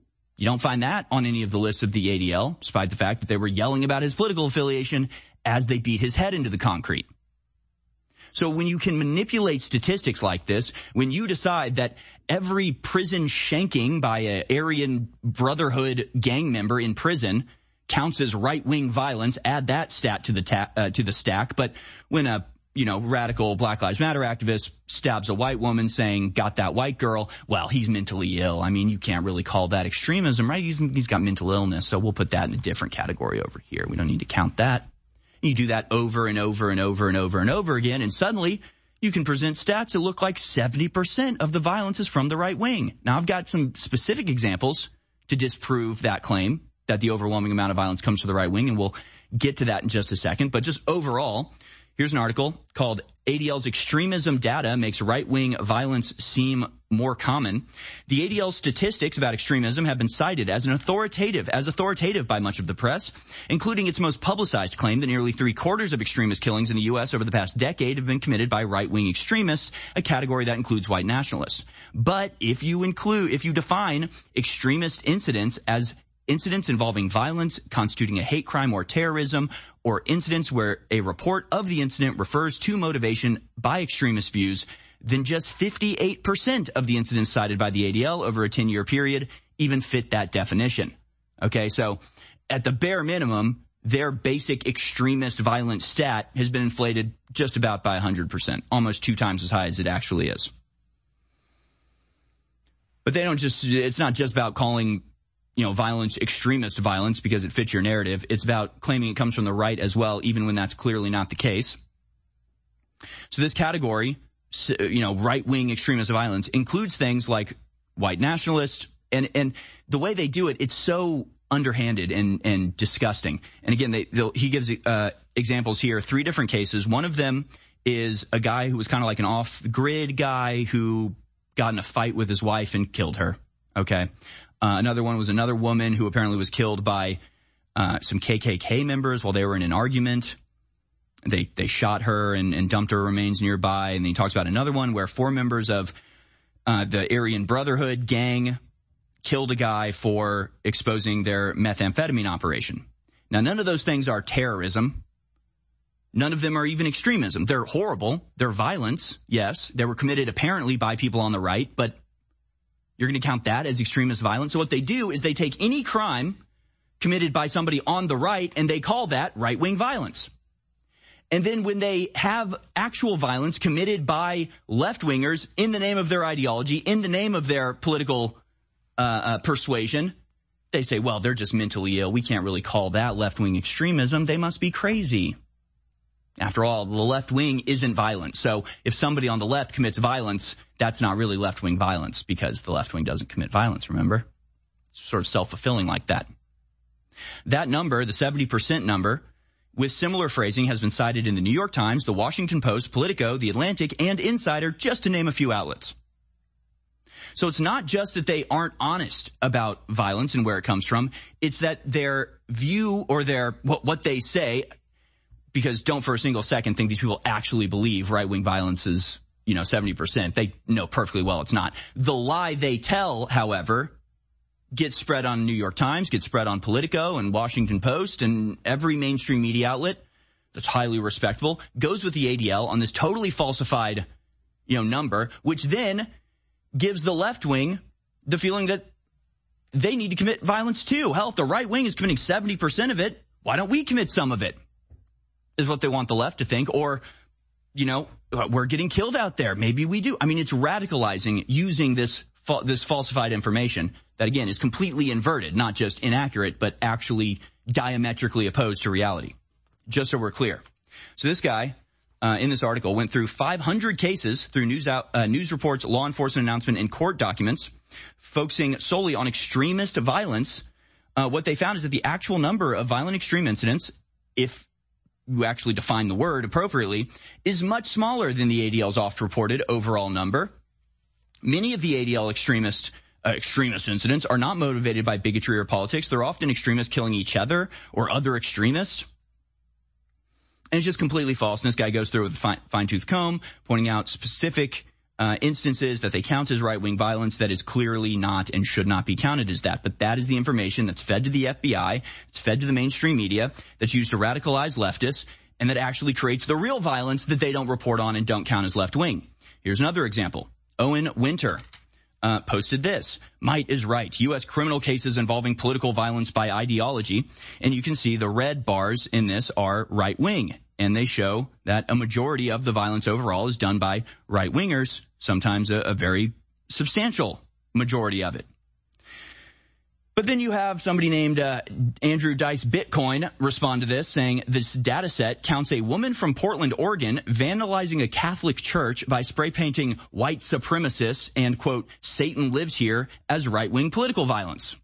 You don't find that on any of the lists of the A D L, despite the fact that they were yelling about his political affiliation as they beat his head into the concrete. So when you can manipulate statistics like this, when you decide that every prison shanking by an Aryan Brotherhood gang member in prison counts as right-wing violence, add that stat to the ta- uh, to the stack. But when a you know radical Black Lives Matter activist stabs a white woman saying, got that white girl, well, he's mentally ill. I mean, you can't really call that extremism, right? He's, he's got mental illness, so we'll put that in a different category over here. We don't need to count that. You do that over and over and over and over and over again, and suddenly you can present stats that look like seventy percent of the violence is from the right wing. Now, I've got some specific examples to disprove that claim that the overwhelming amount of violence comes from the right wing, and we'll get to that in just a second. But just overall, here's an article called A D L's Extremism Data Makes Right-Wing Violence Seem More Common. The A D L's statistics about extremism have been cited as an authoritative, as authoritative by much of the press, including its most publicized claim that nearly three quarters of extremist killings in the U S over the past decade have been committed by right-wing extremists, a category that includes white nationalists. But if you include, if you define extremist incidents as incidents involving violence constituting a hate crime or terrorism, or incidents where a report of the incident refers to motivation by extremist views, then just fifty-eight percent of the incidents cited by the A D L over a ten-year period even fit that definition. Okay, so at the bare minimum, their basic extremist violence stat has been inflated just about by one hundred percent, almost two times as high as it actually is. But they don't just, it's not just about calling you know, violence, extremist violence, because it fits your narrative. It's about claiming it comes from the right as well, even when that's clearly not the case. So this category, you know, right-wing extremist violence includes things like white nationalists, and, and the way they do it, it's so underhanded and, and disgusting. And again, they, he gives uh, examples here, three different cases. One of them is a guy who was kind of like an off-grid guy who got in a fight with his wife and killed her. Okay. Uh, another one was another woman who apparently was killed by uh, some K K K members while they were in an argument. They they shot her and, and dumped her remains nearby. And then he talks about another one where four members of uh, the Aryan Brotherhood gang killed a guy for exposing their methamphetamine operation. Now, none of those things are terrorism. None of them are even extremism. They're horrible. They're violence. Yes, they were committed apparently by people on the right, but you're going to count that as extremist violence. So what they do is they take any crime committed by somebody on the right and they call that right-wing violence. And then when they have actual violence committed by left-wingers in the name of their ideology, in the name of their political uh, uh, persuasion, they say, well, they're just mentally ill. We can't really call that left-wing extremism. They must be crazy. After all, the left wing isn't violent. So if somebody on the left commits violence, that's not really left-wing violence because the left wing doesn't commit violence, remember? It's sort of self-fulfilling like that. That number, the seventy percent number, with similar phrasing has been cited in the New York Times, the Washington Post, Politico, The Atlantic, and Insider, just to name a few outlets. So it's not just that they aren't honest about violence and where it comes from. It's that their view or their what, what they say, because don't for a single second think these people actually believe right-wing violence is, you know, seventy percent. They know perfectly well it's not. The lie they tell, however, gets spread on New York Times, gets spread on Politico and Washington Post and every mainstream media outlet that's highly respectable, goes with the A D L on this totally falsified, you know, number, which then gives the left wing the feeling that they need to commit violence too. Hell, if the right wing is committing seventy percent of it, why don't we commit some of it? Is what they want the left to think. Or, you know, we're getting killed out there. Maybe we do. I mean, it's radicalizing using this fa- this falsified information that, again, is completely inverted, not just inaccurate, but actually diametrically opposed to reality. Just so we're clear. So this guy uh, in this article went through five hundred cases through news out, uh, news reports, law enforcement announcement, and court documents, focusing solely on extremist violence. Uh, what they found is that the actual number of violent extreme incidents, if you actually define the word appropriately, is much smaller than the A D L's oft-reported overall number. Many of the A D L extremist uh, extremist incidents are not motivated by bigotry or politics. They're often extremists killing each other or other extremists. And it's just completely false. And this guy goes through with a fine, fine-tooth comb, pointing out specific uh, instances that they count as right-wing violence that is clearly not and should not be counted as that. But that is the information that's fed to the F B I, it's fed to the mainstream media, that's used to radicalize leftists, and that actually creates the real violence that they don't report on and don't count as left-wing. Here's another example. Owen Winter uh, posted this. Might is right. U S criminal cases involving political violence by ideology. And you can see the red bars in this are right-wing. And they show that a majority of the violence overall is done by right-wingers, sometimes a, a very substantial majority of it. But then you have somebody named uh, Andrew Dice Bitcoin respond to this, saying this data set counts a woman from Portland, Oregon, vandalizing a Catholic church by spray painting white supremacists and, quote, Satan lives here as right-wing political violence.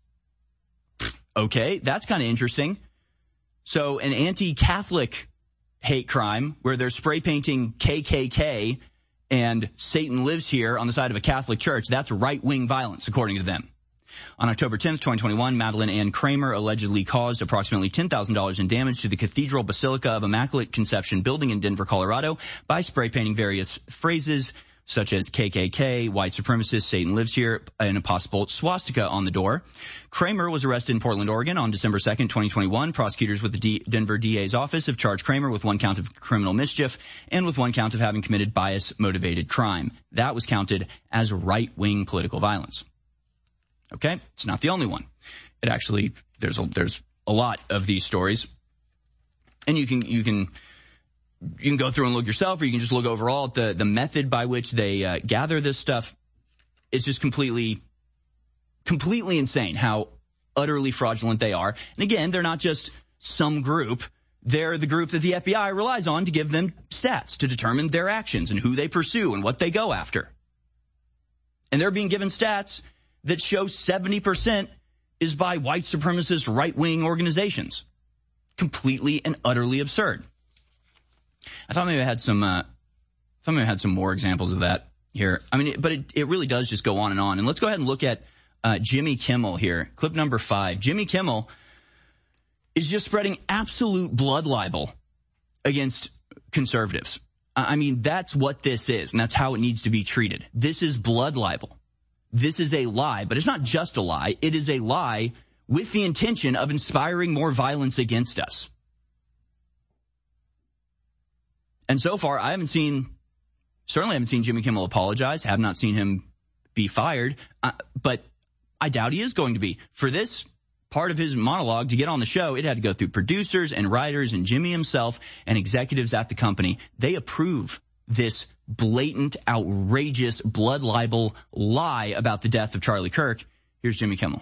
Okay, that's kind of interesting. So an anti-Catholic hate crime where they're spray painting K K K and Satan lives here on the side of a Catholic church, that's right-wing violence, according to them. On October tenth, twenty twenty-one, Madeleine Ann Kramer allegedly caused approximately ten thousand dollars in damage to the Cathedral Basilica of Immaculate Conception building in Denver, Colorado by spray painting various phrases such as K K K, white supremacist, Satan lives here, and a possible swastika on the door. Kramer was arrested in Portland, Oregon on December second, twenty twenty-one. Prosecutors with the D- Denver D A's office have charged Kramer with one count of criminal mischief and with one count of having committed bias-motivated crime. That was counted as right-wing political violence. Okay, it's not the only one. It actually, there's a, there's a lot of these stories. And you can, you can, you can go through and look yourself, or you can just look overall at the, the method by which they uh, gather this stuff. It's just completely, completely insane how utterly fraudulent they are. And again, they're not just some group. They're the group that the F B I relies on to give them stats to determine their actions and who they pursue and what they go after. And they're being given stats that show seventy percent is by white supremacist right-wing organizations. Completely and utterly absurd. I thought maybe I had some, uh, I thought maybe I had some more examples of that here. I mean, it, but it, it really does just go on and on. And let's go ahead and look at, uh, Jimmy Kimmel here. Clip number five. Jimmy Kimmel is just spreading absolute blood libel against conservatives. I mean, that's what this is, and that's how it needs to be treated. This is blood libel. This is a lie, but it's not just a lie. It is a lie with the intention of inspiring more violence against us. And so far, I haven't seen, certainly haven't seen Jimmy Kimmel apologize, have not seen him be fired, uh, but I doubt he is going to be. For this part of his monologue to get on the show, it had to go through producers and writers and Jimmy himself and executives at the company. They approve this blatant, outrageous blood libel lie about the death of Charlie Kirk. Here's Jimmy Kimmel.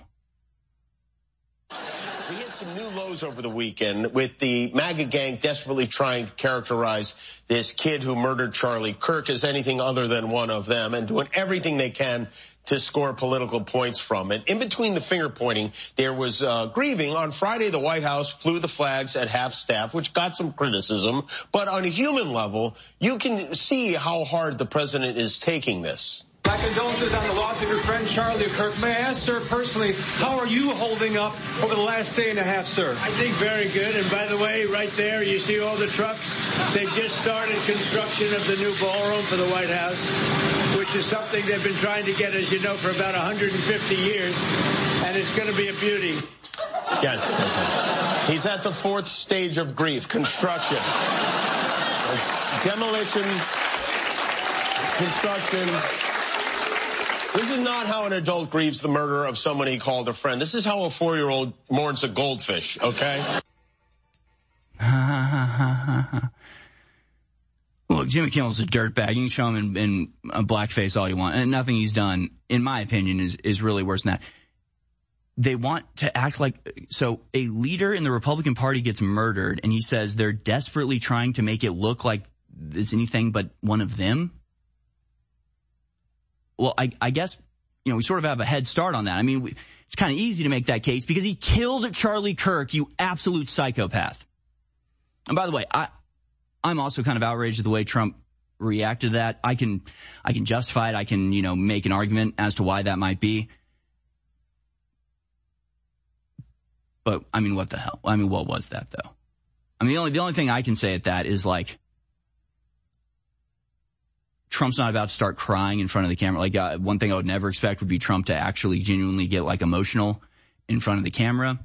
We hit some new lows over the weekend with the MAGA gang desperately trying to characterize this kid who murdered Charlie Kirk as anything other than one of them and doing everything they can to score political points from it. In between the finger pointing, there was uh, grieving. On Friday, the White House flew the flags at half staff, which got some criticism. But on a human level, you can see how hard the president is taking this. My condolences on the loss of your friend Charlie Kirk. May I ask, sir, personally, how are you holding up over the last day and a half, sir? I think very good. And by the way, right there, you see all the trucks. They just started construction of the new ballroom for the White House, which is something they've been trying to get, as you know, for about one hundred fifty years. And it's going to be a beauty. Yes. He's at the fourth stage of grief, construction. Demolition, construction. This is not how an adult grieves the murder of someone he called a friend. This is how a four-year-old mourns a goldfish, okay? Look, Jimmy Kimmel's a dirtbag. You can show him in, in a blackface all you want. And nothing he's done, in my opinion, is, is really worse than that. They want to act like, so a leader in the Republican Party gets murdered, and he says they're desperately trying to make it look like it's anything but one of them. Well, I, I guess, you know, we sort of have a head start on that. I mean, we, it's kind of easy to make that case because he killed Charlie Kirk, you absolute psychopath. And by the way, I, I'm also kind of outraged at the way Trump reacted to that. I can, I can justify it. I can, you know, make an argument as to why that might be. But, I mean, what the hell? I mean, what was that, though? I mean, the only, the only thing I can say at that is, like, Trump's not about to start crying in front of the camera. Like, uh, one thing I would never expect would be Trump to actually genuinely get, like, emotional in front of the camera.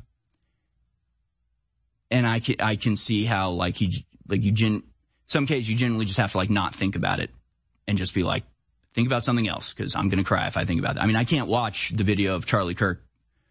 And I can, I can see how, like, he, like, you gen, some cases you generally just have to, like, not think about it and just be like, think about something else, because I'm going to cry if I think about it. I mean, I can't watch the video of Charlie Kirk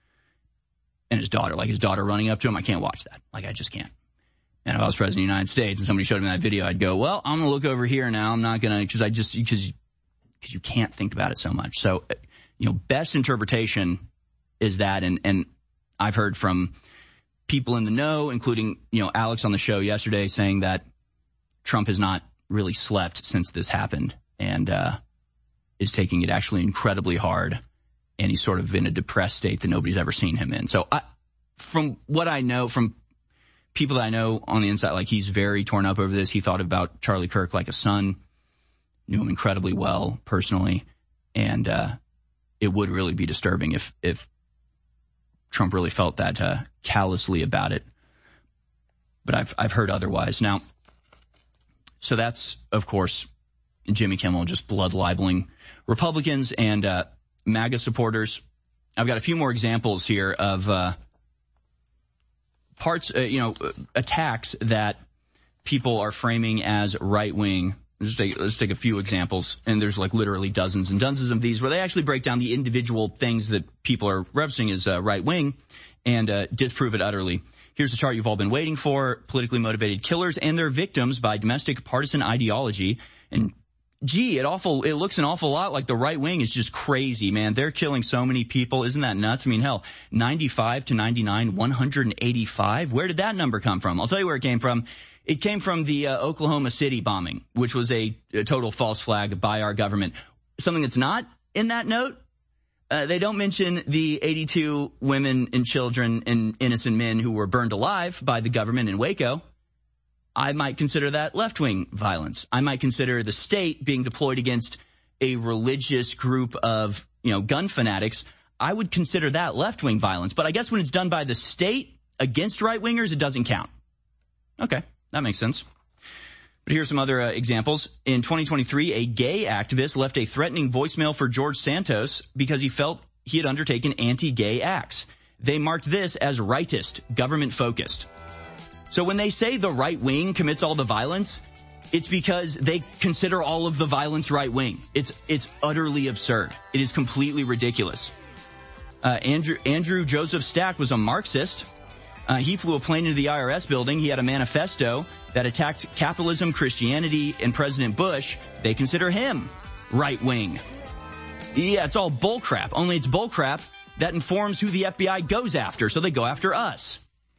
and his daughter, like his daughter running up to him. I can't watch that. Like, I just can't. And if I was president of the United States and somebody showed me that video, I'd go, well, I'm going to look over here now. I'm not going to, because I just, because because you can't think about it so much. So, you know, best interpretation is that, and, and I've heard from people in the know, including, you know, Alex on the show yesterday, saying that Trump has not really slept since this happened and uh, is taking it actually incredibly hard. And he's sort of in a depressed state that nobody's ever seen him in. So I, from what I know, from people that I know on the inside, like, he's very torn up over this. He thought about Charlie Kirk like a son, knew him incredibly well personally. And uh, it would really be disturbing if, if Trump really felt that uh, callously about it. But I've, I've heard otherwise. Now, so that's, of course, Jimmy Kimmel just blood libeling Republicans and uh, MAGA supporters. I've got a few more examples here of uh, parts, uh, you know, attacks that people are framing as right-wing. Let's take, let's take a few examples, and there's like literally dozens and dozens of these where they actually break down the individual things that people are referencing as uh, right-wing and uh, disprove it utterly. Here's the chart you've all been waiting for: politically motivated killers and their victims by domestic partisan ideology. And gee, it awful, it looks an awful lot like the right wing is just crazy, man. They're killing so many people. Isn't that nuts? I mean, hell, ninety-five to ninety-nine, one hundred eighty-five. Where did that number come from? I'll tell you where it came from. It came from the uh, Oklahoma City bombing, which was a, a total false flag by our government. Something that's not in that note, uh, they don't mention the eighty-two women and children and innocent men who were burned alive by the government in Waco. I might consider that left-wing violence. I might consider the state being deployed against a religious group of, you know, gun fanatics. I would consider that left-wing violence. But I guess when it's done by the state against right-wingers, it doesn't count. Okay, that makes sense. But here's some other uh, examples. In twenty twenty-three, a gay activist left a threatening voicemail for George Santos because he felt he had undertaken anti-gay acts. They marked this as rightist, government-focused. So when they say the right wing commits all the violence, it's because they consider all of the violence right wing. It's it's utterly absurd. It is completely ridiculous. Uh, Andrew Andrew Joseph Stack was a Marxist. Uh, he flew a plane into the I R S building. He had a manifesto that attacked capitalism, Christianity, and President Bush. They consider him right wing. Yeah, it's all bullcrap. Only it's bullcrap that informs who the F B I goes after, so they go after us.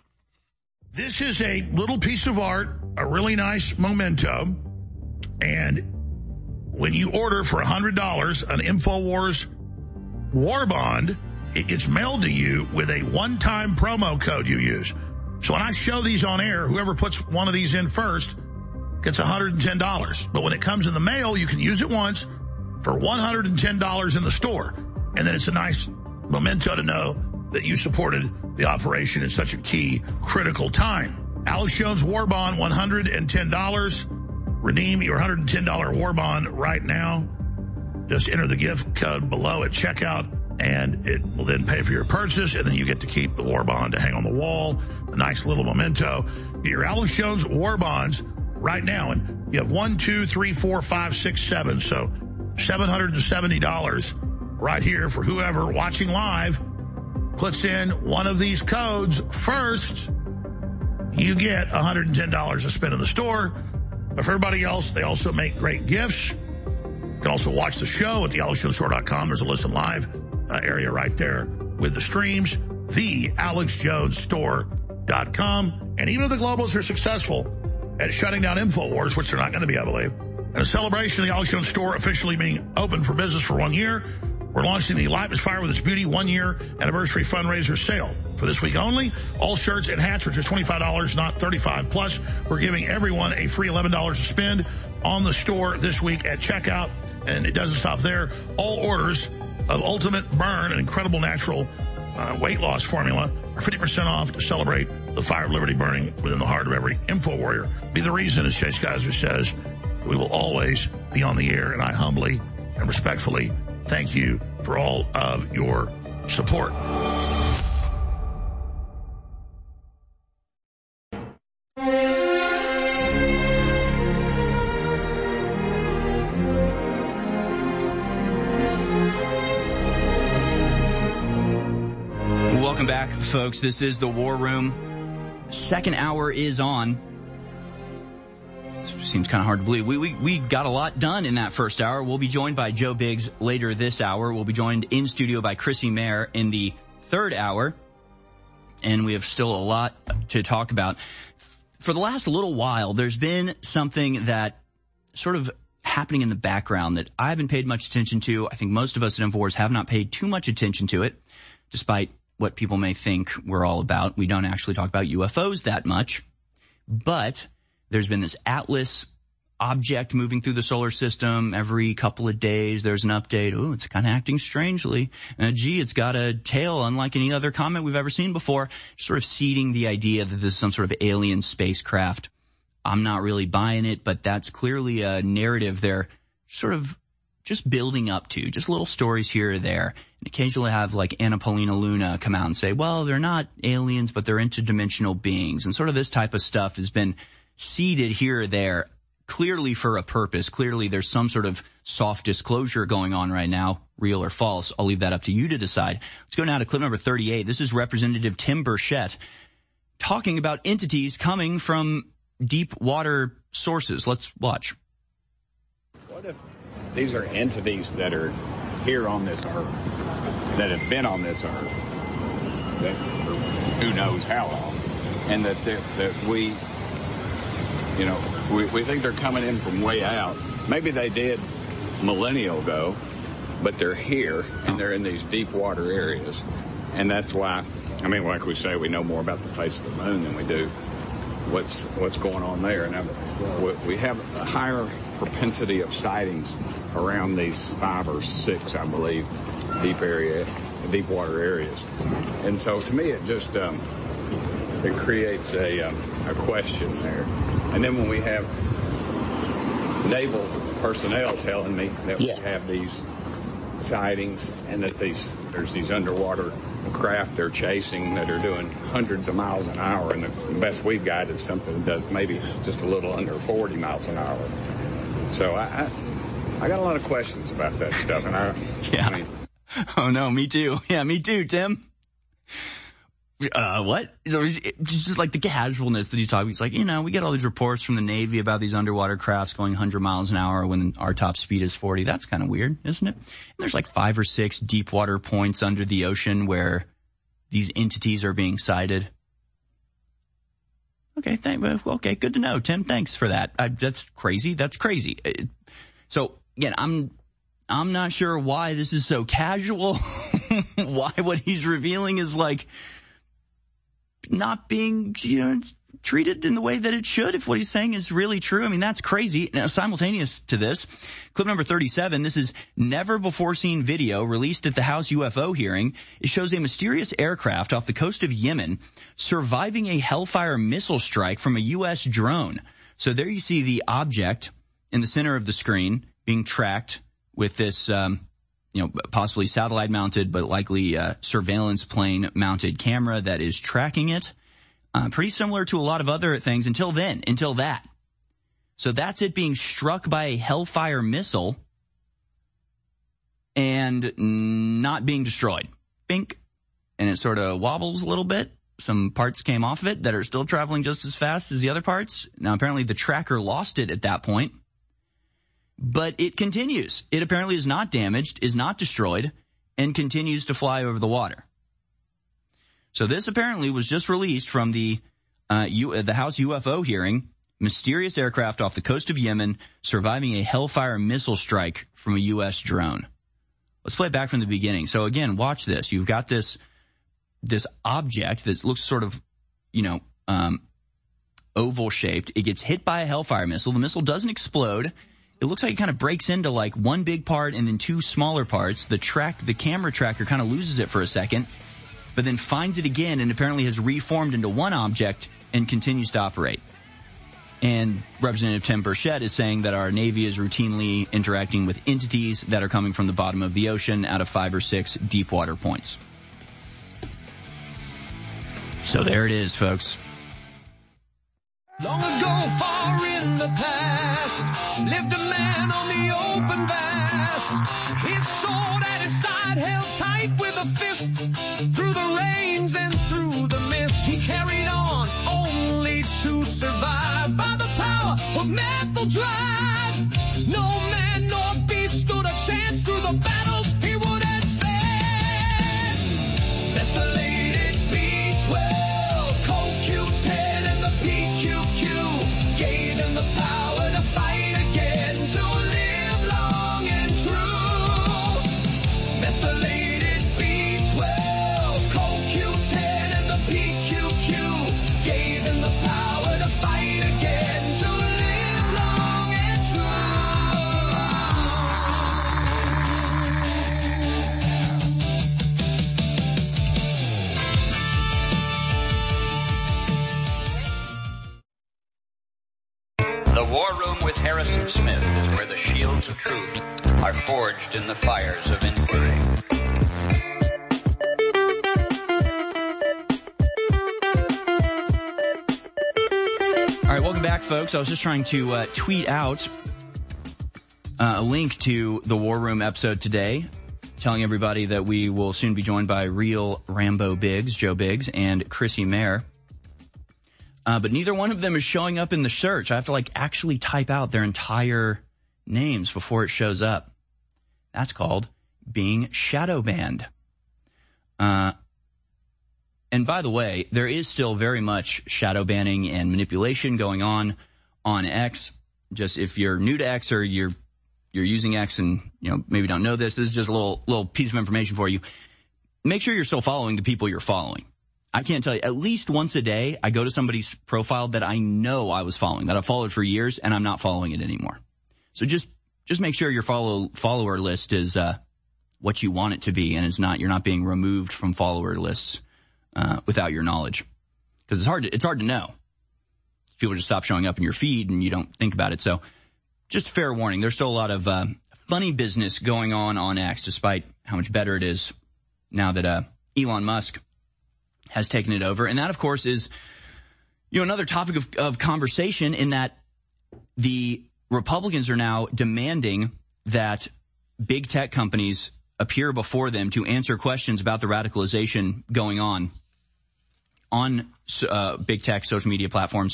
This is a little piece of art, a really nice memento, and when you order for one hundred dollars an InfoWars war bond, it gets mailed to you with a one-time promo code you use. So when I show these on air, whoever puts one of these in first gets one hundred ten dollars. But when it comes in the mail, you can use it once for one hundred ten dollars in the store. And then it's a nice memento to know that you supported the operation in such a key, critical time. Alex Jones War Bond, one hundred ten dollars. Redeem your one hundred ten dollars war bond right now. Just enter the gift code below at checkout, and it will then pay for your purchase, and then you get to keep the war bond to hang on the wall. A nice little memento. Get your Alex Jones War Bonds right now. And you have one, two, three, four, five, six, seven. So seven hundred seventy dollars right here for whoever watching live puts in one of these codes first. You get one hundred ten dollars to spend in the store. But for everybody else, they also make great gifts. You can also watch the show at the alex jones store dot com. There's a listen live uh, area right there with the streams. the alex jones store dot com. And even if the globals are successful at shutting down InfoWars, which they're not going to be, I believe, in a celebration of the Alex Jones Store officially being open for business for one year, we're launching the Light is Fire with Its Beauty one-year anniversary fundraiser sale. For this week only, all shirts and hats are just twenty-five dollars, not thirty-five dollars. Plus, we're giving everyone a free eleven dollars to spend on the store this week at checkout. And it doesn't stop there. All orders of Ultimate Burn, an incredible natural uh, weight loss formula, are fifty percent off to celebrate the fire of liberty burning within the heart of every Info Warrior. Be the reason, as Chase Geiser says, we will always be on the air, and I humbly and respectfully thank you for all of your support. Welcome back, folks. This is the War Room. Second hour is on. Seems kind of hard to believe. We, we we got a lot done in that first hour. We'll be joined by Joe Biggs later this hour. We'll be joined in studio by Chrissy Mayer in the third hour. And we have still a lot to talk about. For the last little while, there's been something that sort of happening in the background that I haven't paid much attention to. I think most of us at InfoWars have not paid too much attention to it, despite what people may think we're all about. We don't actually talk about U F Os that much. But there's been this Atlas object moving through the solar system. Every couple of days, there's an update. Oh, it's kind of acting strangely. Uh, gee, it's got a tail unlike any other comet we've ever seen before. Sort of seeding the idea that this is some sort of alien spacecraft. I'm not really buying it, but that's clearly a narrative they're sort of just building up to. Just little stories here or there. And occasionally have like Anna Paulina Luna come out and say, well, they're not aliens, but they're interdimensional beings. And sort of this type of stuff has been seeded here or there, clearly for a purpose. Clearly there's some sort of soft disclosure going on right now, real or false. I'll leave that up to you to decide. Let's go now to clip number thirty-eight. This is Representative Tim Burchett talking about entities coming from deep water sources. Let's watch. What if these are entities that are here on this earth, that have been on this earth, that who knows how long, and that that we, you know, we, we think they're coming in from way out. Maybe they did millennia ago, but they're here, and they're in these deep water areas. And that's why, I mean, like we say, we know more about the face of the moon than we do what's what's going on there. And we have a higher propensity of sightings around these five or six, I believe, deep area, deep water areas. And so to me, it just, um, it creates a, um, a question there. And then when we have naval personnel telling me that yeah. we have these sightings and that these there's these underwater craft they're chasing that are doing hundreds of miles an hour, and the best we've got is something that does maybe just a little under forty miles an hour. So I, I, I got a lot of questions about that stuff, and I, yeah. I mean, oh no, me too. Yeah, me too, Tim. Uh, what? It's just like the casualness that he's talking. He's like, you know, we get all these reports from the Navy about these underwater crafts going one hundred miles an hour when our top speed is forty. That's kind of weird, isn't it? And there's like five or six deep water points under the ocean where these entities are being sighted. Okay, thank, okay, good to know, Tim. Thanks for that. I, that's crazy. That's crazy. So again, I'm, I'm not sure why this is so casual. Why what he's revealing is like not being, you know, treated in the way that it should if what he's saying is really true. I mean, that's crazy. Now, simultaneous to this, clip number thirty-seven, this is never before seen video released at the House U F O hearing. It shows a mysterious aircraft off the coast of Yemen surviving a Hellfire missile strike from a U S drone. So there you see the object in the center of the screen being tracked with this, um, you know, possibly satellite mounted, but likely uh, surveillance plane mounted camera that is tracking it. Uh, pretty similar to a lot of other things until then, until that. So that's it being struck by a Hellfire missile and not being destroyed. Bink. And it sort of wobbles a little bit. Some parts came off of it that are still traveling just as fast as the other parts. Now, apparently the tracker lost it at that point. But it continues. It apparently is not damaged, is not destroyed, and continues to fly over the water. So this apparently was just released from the uh, U- the House U F O hearing. Mysterious aircraft off the coast of Yemen surviving a Hellfire missile strike from a U S drone. Let's play it back from the beginning. So again, watch this. You've got this this object that looks sort of, you know, um, oval shaped. It gets hit by a Hellfire missile. The missile doesn't explode. It looks like it kind of breaks into like one big part and then two smaller parts. The track, the camera tracker kind of loses it for a second, but then finds it again and apparently has reformed into one object and continues to operate. And Representative Tim Burchett is saying that our Navy is routinely interacting with entities that are coming from the bottom of the ocean out of five or six deep water points. So there it is, folks. Long ago, far in the past, lived a man on the open vast. His sword at his side held tight with a fist. Through the rains and through the mist, he carried on only to survive. By the power of mental drive, no man nor beast stood a chance through the battles he would advance. Let the lady be twelve, Colt Q ten and the P Q Q gave him the power to fight again, to live long and true. Let the lady be twelve, Colt Q ten and the P Q Q gave him the power to fight again, to live long and The War Room with Harrison Smith is where the shields of truth are forged in the fires of inquiry. All right, welcome back, folks. I was just trying to uh, tweet out uh, a link to the War Room episode today, telling everybody that we will soon be joined by real Rambo Biggs, Joe Biggs, and Chrissy Mayer. Uh, but neither one of them is showing up in the search. I have to, like, actually type out their entire names before it shows up. That's called being shadow banned. Uh, and by the way, there is still very much shadow banning and manipulation going on on X. Just if you're new to X or you're you're using X and, you know, maybe don't know this, this is just a little little piece of information for you. Make sure you're still following the people you're following. I can't tell you, at least once a day, I go to somebody's profile that I know I was following, that I've followed for years, and I'm not following it anymore. So just, just make sure your follow, follower list is, uh, what you want it to be, and it's not, you're not being removed from follower lists, uh, without your knowledge. Cause it's hard to, it's hard to know. People just stop showing up in your feed and you don't think about it. So just fair warning, there's still a lot of, uh, funny business going on on X, despite how much better it is now that, uh, Elon Musk has taken it over. And that, of course, is, you know, another topic of, of conversation, in that the Republicans are now demanding that big tech companies appear before them to answer questions about the radicalization going on on uh, big tech social media platforms.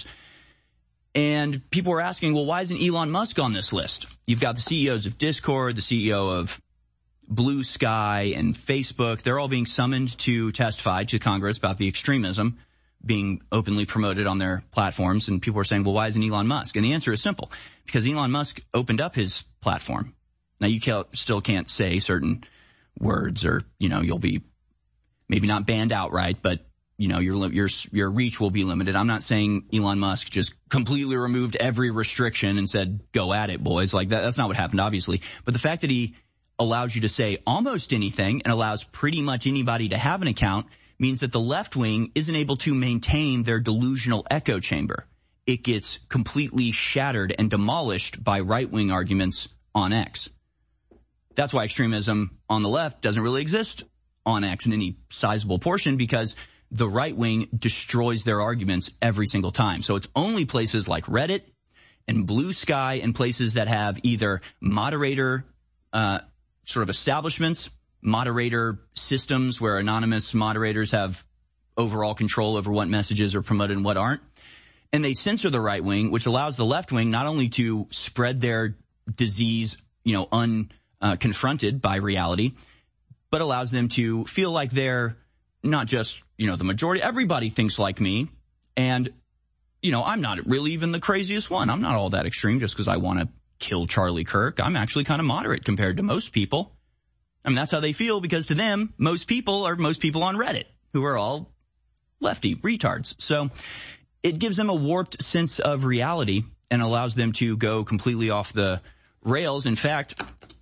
And people are asking, well, why isn't Elon Musk on this list? You've got the C E Os of Discord, the C E O of Blue Sky and Facebook. They're all being summoned to testify to Congress about the extremism being openly promoted on their platforms. And people are saying, well, why isn't Elon Musk? And the answer is simple, because Elon Musk opened up his platform. Now, you can't, still can't say certain words, or, you know, you'll be maybe not banned outright, but, you know, your, your, your reach will be limited. I'm not saying Elon Musk just completely removed every restriction and said, go at it, boys. Like that, that's not what happened, obviously. But the fact that he allows you to say almost anything and allows pretty much anybody to have an account means that the left wing isn't able to maintain their delusional echo chamber. It gets completely shattered and demolished by right-wing arguments on X. That's why extremism on the left doesn't really exist on X in any sizable portion, because the right wing destroys their arguments every single time. So it's only places like Reddit and Blue Sky and places that have either moderator uh sort of establishments, moderator systems where anonymous moderators have overall control over what messages are promoted and what aren't. And they censor the right wing, which allows the left wing not only to spread their disease, you know, unconfronted uh, by reality, but allows them to feel like they're not just, you know, the majority. Everybody thinks like me. And, you know, I'm not really even the craziest one. I'm not all that extreme just because I want to kill Charlie Kirk. I'm actually kind of moderate compared to most people. I mean, that's how they feel, because to them, most people are most people on Reddit, who are all lefty retards. So it gives them a warped sense of reality and allows them to go completely off the rails. In fact,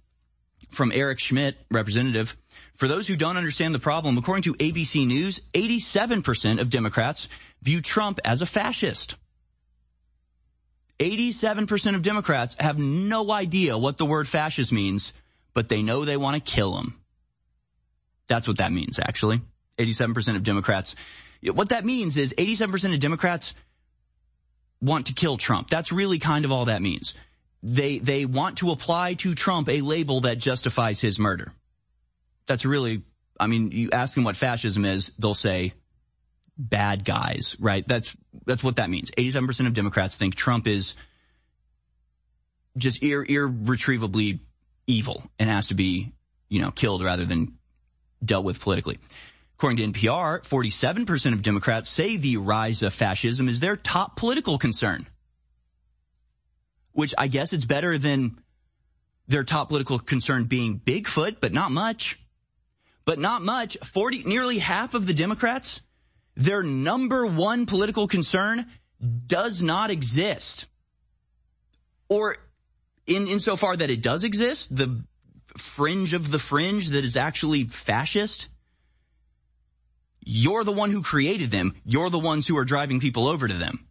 from Eric Schmidt, representative, for those who don't understand the problem, according to A B C News, eighty-seven percent of Democrats view Trump as a fascist. eighty-seven percent of Democrats have no idea what the word fascist means, but they know they want to kill him. That's what that means, actually. eighty-seven percent of Democrats. What that means is eighty-seven percent of Democrats want to kill Trump. That's really kind of all that means. They they want to apply to Trump a label that justifies his murder. That's really, I mean, you ask them what fascism is, they'll say bad guys, right? That's that's what that means. eighty-seven percent of Democrats think Trump is just ir- irretrievably evil and has to be, you know, killed rather than dealt with politically. According to N P R, forty-seven percent of Democrats say the rise of fascism is their top political concern, which I guess it's better than their top political concern being Bigfoot, but not much. But not much. Forty, nearly half of the Democrats, their number one political concern does not exist. Or in insofar that it does exist, the fringe of the fringe that is actually fascist, you're the one who created them. You're the ones who are driving people over to them.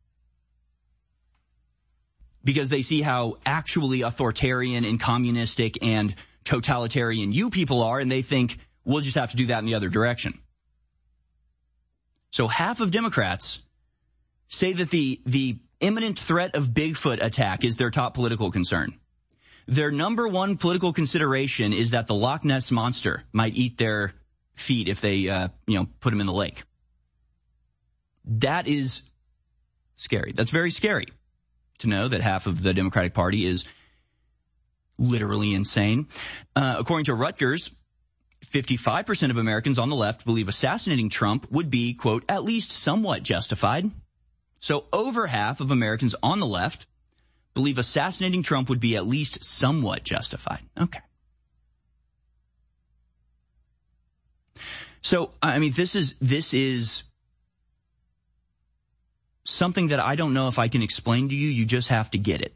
Because they see how actually authoritarian and communistic and totalitarian you people are, and they think we'll just have to do that in the other direction. So half of Democrats say that the, the imminent threat of Bigfoot attack is their top political concern. Their number one political consideration is that the Loch Ness Monster might eat their feet if they, uh, you know, put them in the lake. That is scary. That's very scary to know that half of the Democratic Party is literally insane. Uh, according to Rutgers, fifty-five percent of Americans on the left believe assassinating Trump would be, quote, at least somewhat justified. So over half of Americans on the left believe assassinating Trump would be at least somewhat justified. Okay. So, I mean, this is, this is something that I don't know if I can explain to you. You just have to get it.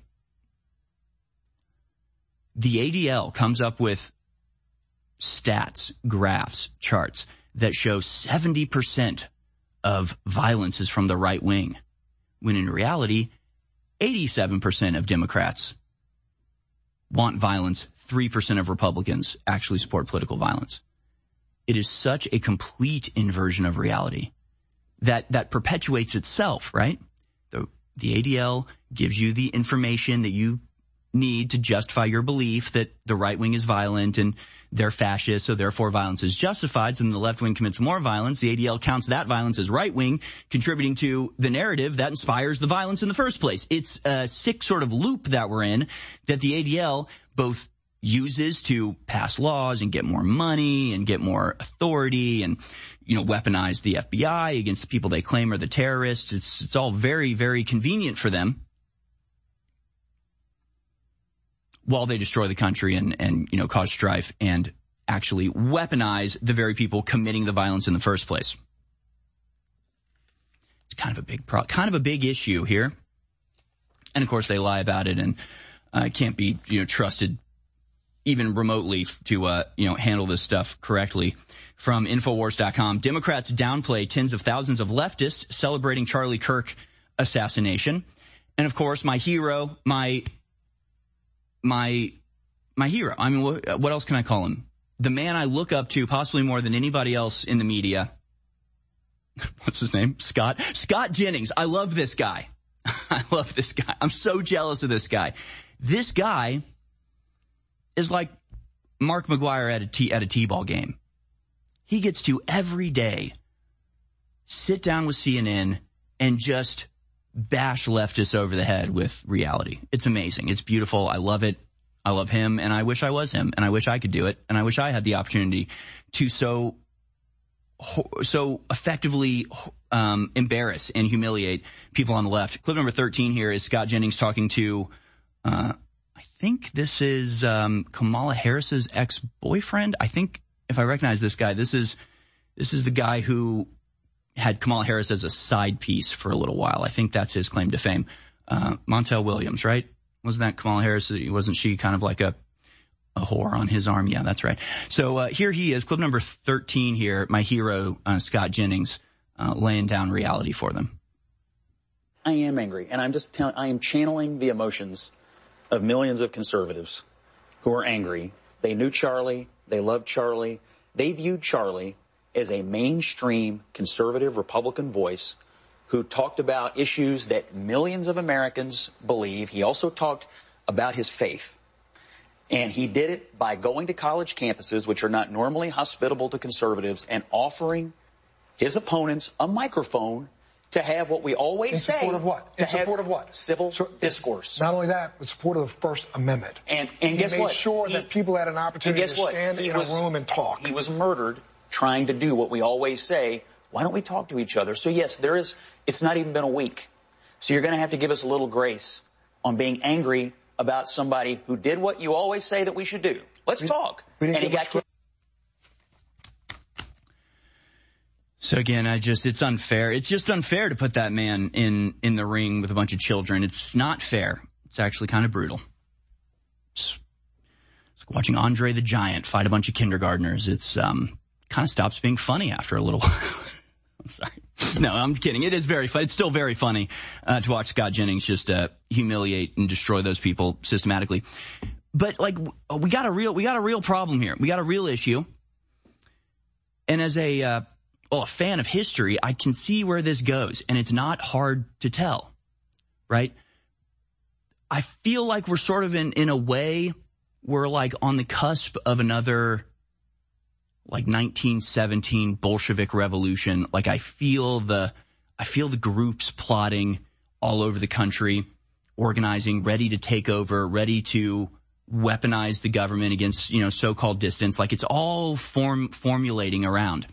The A D L comes up with stats, graphs, charts that show seventy percent of violence is from the right wing, when in reality, eighty-seven percent of Democrats want violence. three percent of Republicans actually support political violence. It is such a complete inversion of reality that that perpetuates itself, right? The, the A D L gives you the information that you need to justify your belief that the right wing is violent and they're fascist, so therefore violence is justified. So then the left wing commits more violence. The A D L counts that violence as right wing, contributing to the narrative that inspires the violence in the first place. It's a sick sort of loop that we're in that the A D L both uses to pass laws and get more money and get more authority and, you know, weaponize the F B I against the people they claim are the terrorists. It's, it's all very, very convenient for them while they destroy the country and, and, you know, cause strife and actually weaponize the very people committing the violence in the first place. It's kind of a big pro- kind of a big issue here. And of course they lie about it and uh, can't be, you know, trusted even remotely to, uh, you know, handle this stuff correctly. From Infowars dot com, Democrats downplay tens of thousands of leftists celebrating Charlie Kirk assassination. And of course, my hero, my, my, my hero. I mean, what, what else can I call him? The man I look up to possibly more than anybody else in the media. What's his name? Scott. Scott Jennings. I love this guy. I love this guy. I'm so jealous of this guy. This guy is like Mark McGuire at a T, at a T-ball game. He gets to every day sit down with C N N and just bash leftists over the head with reality. It's amazing. It's beautiful. I love it. I love him, and I wish I was him, and I wish I could do it, and I wish I had the opportunity to so so effectively um, embarrass and humiliate people on the left. Clip number thirteen here is Scott Jennings talking to, uh, I think this is um, Kamala Harris's ex-boyfriend. I think if I recognize this guy, this is this is the guy who had Kamala Harris as a side piece for a little while. I think that's his claim to fame. Uh, Montel Williams, right? Wasn't that Kamala Harris? Wasn't she kind of like a a whore on his arm? Yeah, that's right. So uh, here he is, clip number thirteen here, my hero, uh, Scott Jennings, uh, laying down reality for them. I am angry, and I'm just telling, I am channeling the emotions of millions of conservatives who are angry. They knew Charlie. They loved Charlie. They viewed Charlie as a mainstream conservative Republican voice who talked about issues that millions of Americans believe. He also talked about his faith. And he did it by going to college campuses, which are not normally hospitable to conservatives, and offering his opponents a microphone to have what we always in say. In support of what? In support of what? Civil so, discourse. Not only that, but support of the First Amendment. And, and he guess made what? sure he, that people had an opportunity to what? stand he in was, a room and talk. He was murdered trying to do what we always say. Why don't we talk to each other? So yes, there is, it's not even been a week. So you're going to have to give us a little grace on being angry about somebody who did what you always say that we should do. Let's we, talk. We and he got killed. So again, I just, it's unfair. It's just unfair to put that man in, in the ring with a bunch of children. It's not fair. It's actually kind of brutal. It's, it's like watching Andre the Giant fight a bunch of kindergartners. It's, um, kind of stops being funny after a little while. I'm sorry. No, I'm kidding. It is very fun. It's still very funny, uh, to watch Scott Jennings just, uh, humiliate and destroy those people systematically. But like, we got a real, we got a real problem here. We got a real issue. And as a, uh, well, a fan of history, I can see where this goes, and it's not hard to tell, right? I feel like we're sort of in, in a way, we're like on the cusp of another, like nineteen seventeen Bolshevik revolution. Like I feel the, I feel the groups plotting all over the country, organizing, ready to take over, ready to weaponize the government against, you know, so-called dissidents. Like it's all form, formulating around.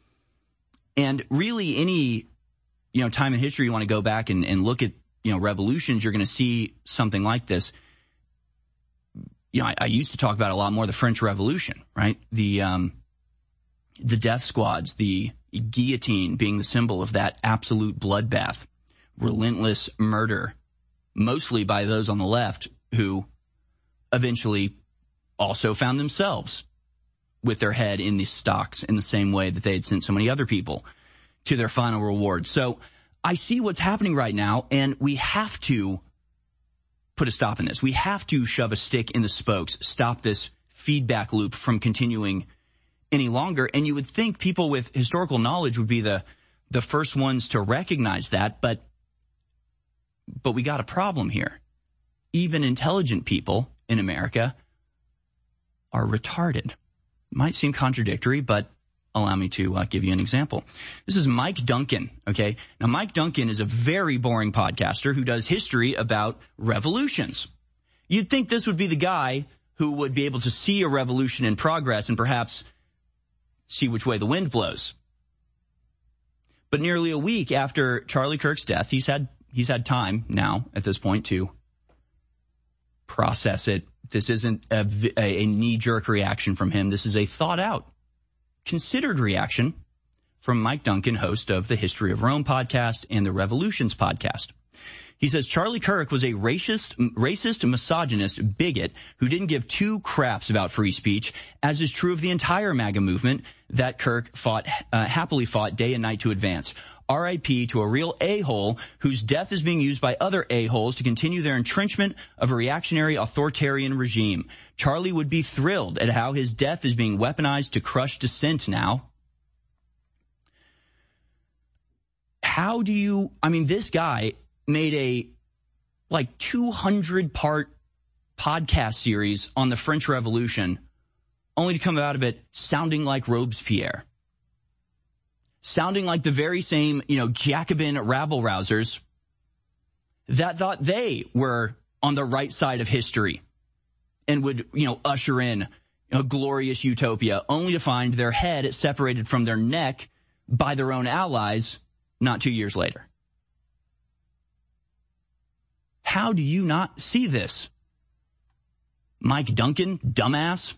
And really any, you know, time in history you want to go back and, and look at, you know, revolutions, you're going to see something like this. You know, I, I used to talk about a lot more the French Revolution, right? The, um, the death squads, the guillotine being the symbol of that absolute bloodbath, relentless murder, mostly by those on the left who eventually also found themselves with their head in the stocks in the same way that they had sent so many other people to their final reward. So I see what's happening right now, and we have to put a stop in this. We have to shove a stick in the spokes, stop this feedback loop from continuing any longer. And you would think people with historical knowledge would be the, the first ones to recognize that, but, but we got a problem here. Even intelligent people in America are retarded. Might seem contradictory, but allow me to uh, give you an example. This is Mike Duncan, okay? Now, Mike Duncan is a very boring podcaster who does history about revolutions. You'd think this would be the guy who would be able to see a revolution in progress and perhaps see which way the wind blows. But nearly a week after Charlie Kirk's death, he's had he's had time now at this point to process it. This isn't a, a knee-jerk reaction from him. This is a thought-out, considered reaction from Mike Duncan, host of the History of Rome podcast and the Revolutions podcast. He says Charlie Kirk was a racist, racist, misogynist, bigot who didn't give two craps about free speech, as is true of the entire MAGA movement that Kirk fought, uh, happily fought day and night to advance. R I P to a real a-hole whose death is being used by other a-holes to continue their entrenchment of a reactionary authoritarian regime. Charlie would be thrilled at how his death is being weaponized to crush dissent now. How do you, I mean, this guy made a like two hundred part podcast series on the French Revolution only to come out of it sounding like Robespierre. Sounding like the very same, you know, Jacobin rabble-rousers that thought they were on the right side of history and would, you know, usher in a glorious utopia, only to find their head separated from their neck by their own allies not two years later. How do you not see this? Mike Duncan, dumbass.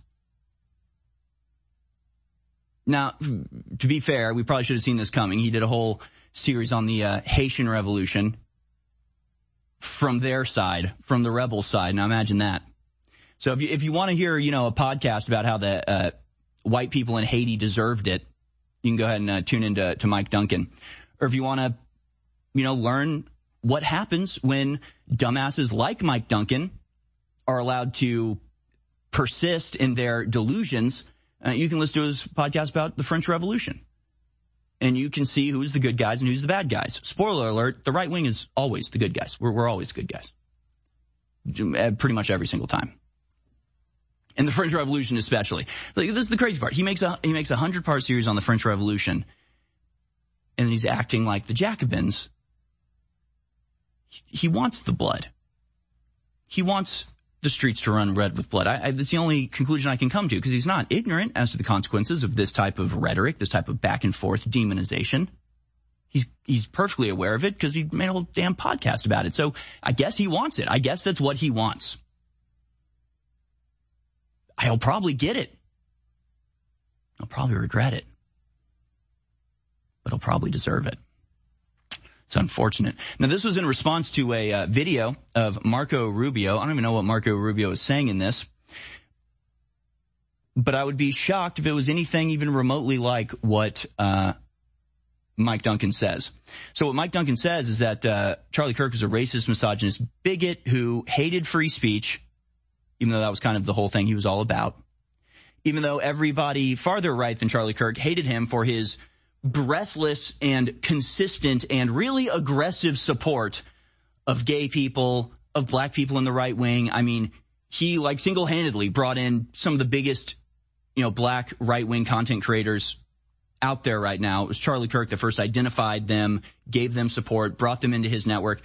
Now, to be fair, we probably should have seen this coming. He did a whole series on the uh, Haitian Revolution from their side, from the rebel side. Now, imagine that. So if you, if you want to hear, you know, a podcast about how the uh, white people in Haiti deserved it, you can go ahead and uh, tune into to Mike Duncan. Or if you want to, you know, learn what happens when dumbasses like Mike Duncan are allowed to persist in their delusions. Uh, you can listen to his podcast about the French Revolution, and you can see who's the good guys and who's the bad guys. Spoiler alert, the right wing is always the good guys. We're, we're always good guys. Pretty much every single time. And the French Revolution especially. Like, this is the crazy part. He makes a, he makes a hundred part series on the French Revolution, and he's acting like the Jacobins. He, he wants the blood. He wants the streets to run red with blood. I, I, that's the only conclusion I can come to, because he's not ignorant as to the consequences of this type of rhetoric, this type of back and forth demonization. He's, he's perfectly aware of it because he made a whole damn podcast about it. So I guess he wants it. I guess that's what he wants. I'll probably get it. I'll probably regret it. But I'll probably deserve it. It's unfortunate. Now, this was in response to a uh, video of Marco Rubio. I don't even know what Marco Rubio is saying in this. But I would be shocked if it was anything even remotely like what uh Mike Duncan says. So what Mike Duncan says is that uh Charlie Kirk was a racist, misogynist bigot who hated free speech, even though that was kind of the whole thing he was all about. Even though everybody farther right than Charlie Kirk hated him for his breathless and consistent and really aggressive support of gay people, of black people in the right wing. I mean, he like single-handedly brought in some of the biggest, you know, black right-wing content creators out there right now. It was Charlie Kirk that first identified them, gave them support, brought them into his network.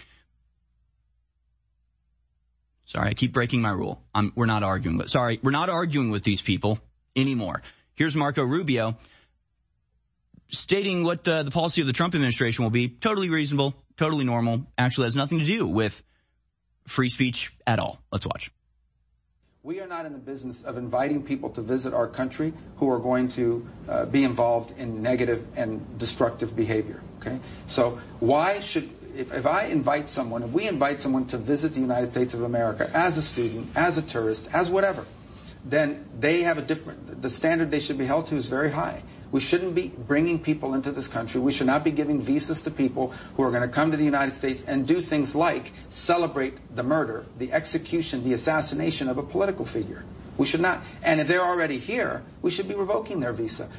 Sorry, I keep breaking my rule. I'm, we're not arguing with, sorry, we're not arguing with these people anymore. Here's Marco Rubio stating what uh, the policy of the Trump administration will be. Totally reasonable, totally normal, actually has nothing to do with free speech at all. Let's watch. We are not in the business of inviting people to visit our country who are going to uh, be involved in negative and destructive behavior, okay? So why should, if, if I invite someone, if we invite someone to visit the United States of America as a student, as a tourist, as whatever, then they have a different, the standard they should be held to is very high. We shouldn't be bringing people into this country. We should not be giving visas to people who are going to come to the United States and do things like celebrate the murder, the execution, the assassination of a political figure. We should not. And if they're already here, we should be revoking their visa.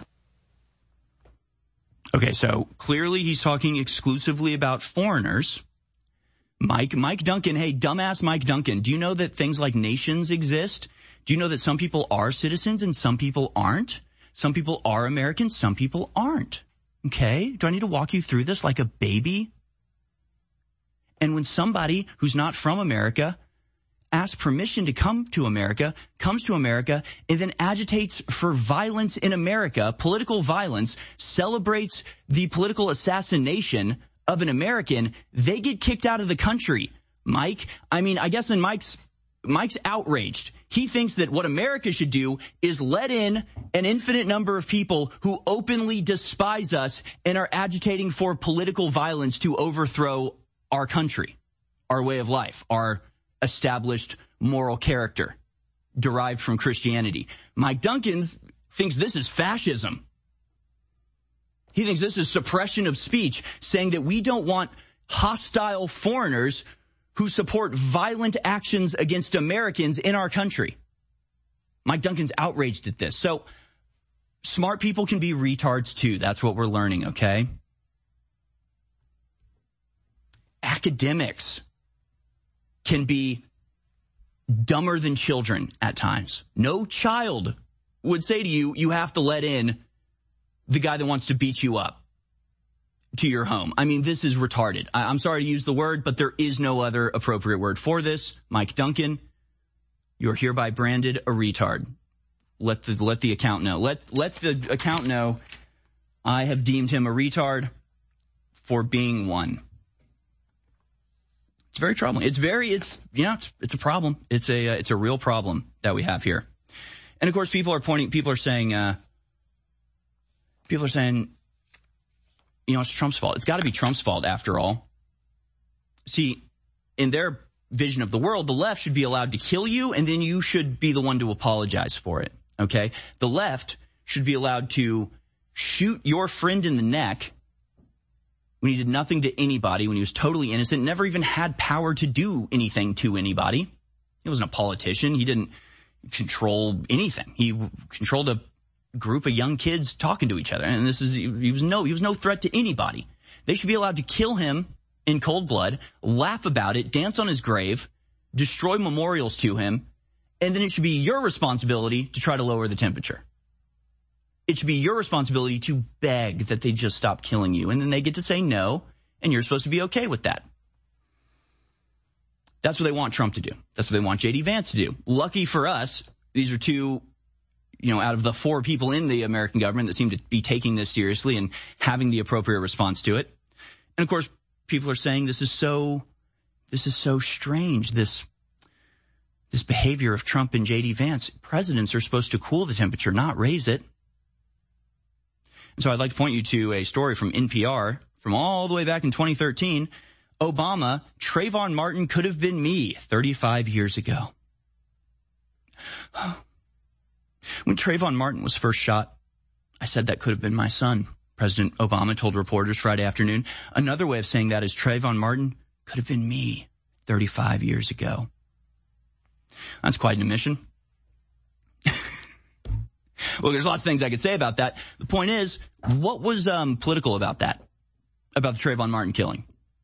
Okay, so clearly he's talking exclusively about foreigners. Mike, Mike Duncan, hey, dumbass Mike Duncan, do you know that things like nations exist? Do you know that some people are citizens and some people aren't? Some people are Americans, some people aren't. Okay? Do I need to walk you through this like a baby? And when somebody who's not from America asks permission to come to America, comes to America, and then agitates for violence in America, political violence, celebrates the political assassination of an American, they get kicked out of the country. Mike, I mean, I guess in Mike's, Mike's outraged. He thinks that what America should do is let in an infinite number of people who openly despise us and are agitating for political violence to overthrow our country, our way of life, our established moral character derived from Christianity. Mike Duncan thinks this is fascism. He thinks this is suppression of speech, saying that we don't want hostile foreigners who support violent actions against Americans in our country. Mike Duncan's outraged at this. So smart people can be retards too. That's what we're learning, okay? Academics can be dumber than children at times. No child would say to you, you have to let in the guy that wants to beat you up to your home. I mean, this is retarded. I, I'm sorry to use the word, but there is no other appropriate word for this. Mike Duncan, you're hereby branded a retard. Let the, let the account know. Let, let the account know I have deemed him a retard for being one. It's very troubling. It's very, it's, you know, it's, it's a problem. It's a, uh, it's a real problem that we have here. And of course, people are pointing, people are saying, uh, people are saying, you know, it's Trump's fault. It's got to be Trump's fault after all. See, in their vision of the world, the left should be allowed to kill you and then you should be the one to apologize for it. Okay. The left should be allowed to shoot your friend in the neck when he did nothing to anybody, when he was totally innocent, never even had power to do anything to anybody. He wasn't a politician. He didn't control anything. He controlled a group of young kids talking to each other. And this is, he was no, he was no threat to anybody. They should be allowed to kill him in cold blood, laugh about it, dance on his grave, destroy memorials to him, and then it should be your responsibility to try to lower the temperature. It should be your responsibility to beg that they just stop killing you. And then they get to say no, and you're supposed to be okay with that. That's what they want Trump to do. That's what they want J D Vance to do. Lucky for us, these are two, you know, out of the four people in the American government that seem to be taking this seriously and having the appropriate response to it. And of course, people are saying this is so, this is so strange, this, this behavior of Trump and J D Vance. Presidents are supposed to cool the temperature, not raise it. And so I'd like to point you to a story from N P R from all the way back in twenty thirteen. Obama, Trayvon Martin could have been me thirty-five years ago. When Trayvon Martin was first shot, I said that could have been my son. President Obama told reporters Friday afternoon. Another way of saying that is Trayvon Martin could have been me thirty-five years ago. That's quite an admission. Well, there's lots of things I could say about that. The point is, what was um, political about that? About the Trayvon Martin killing?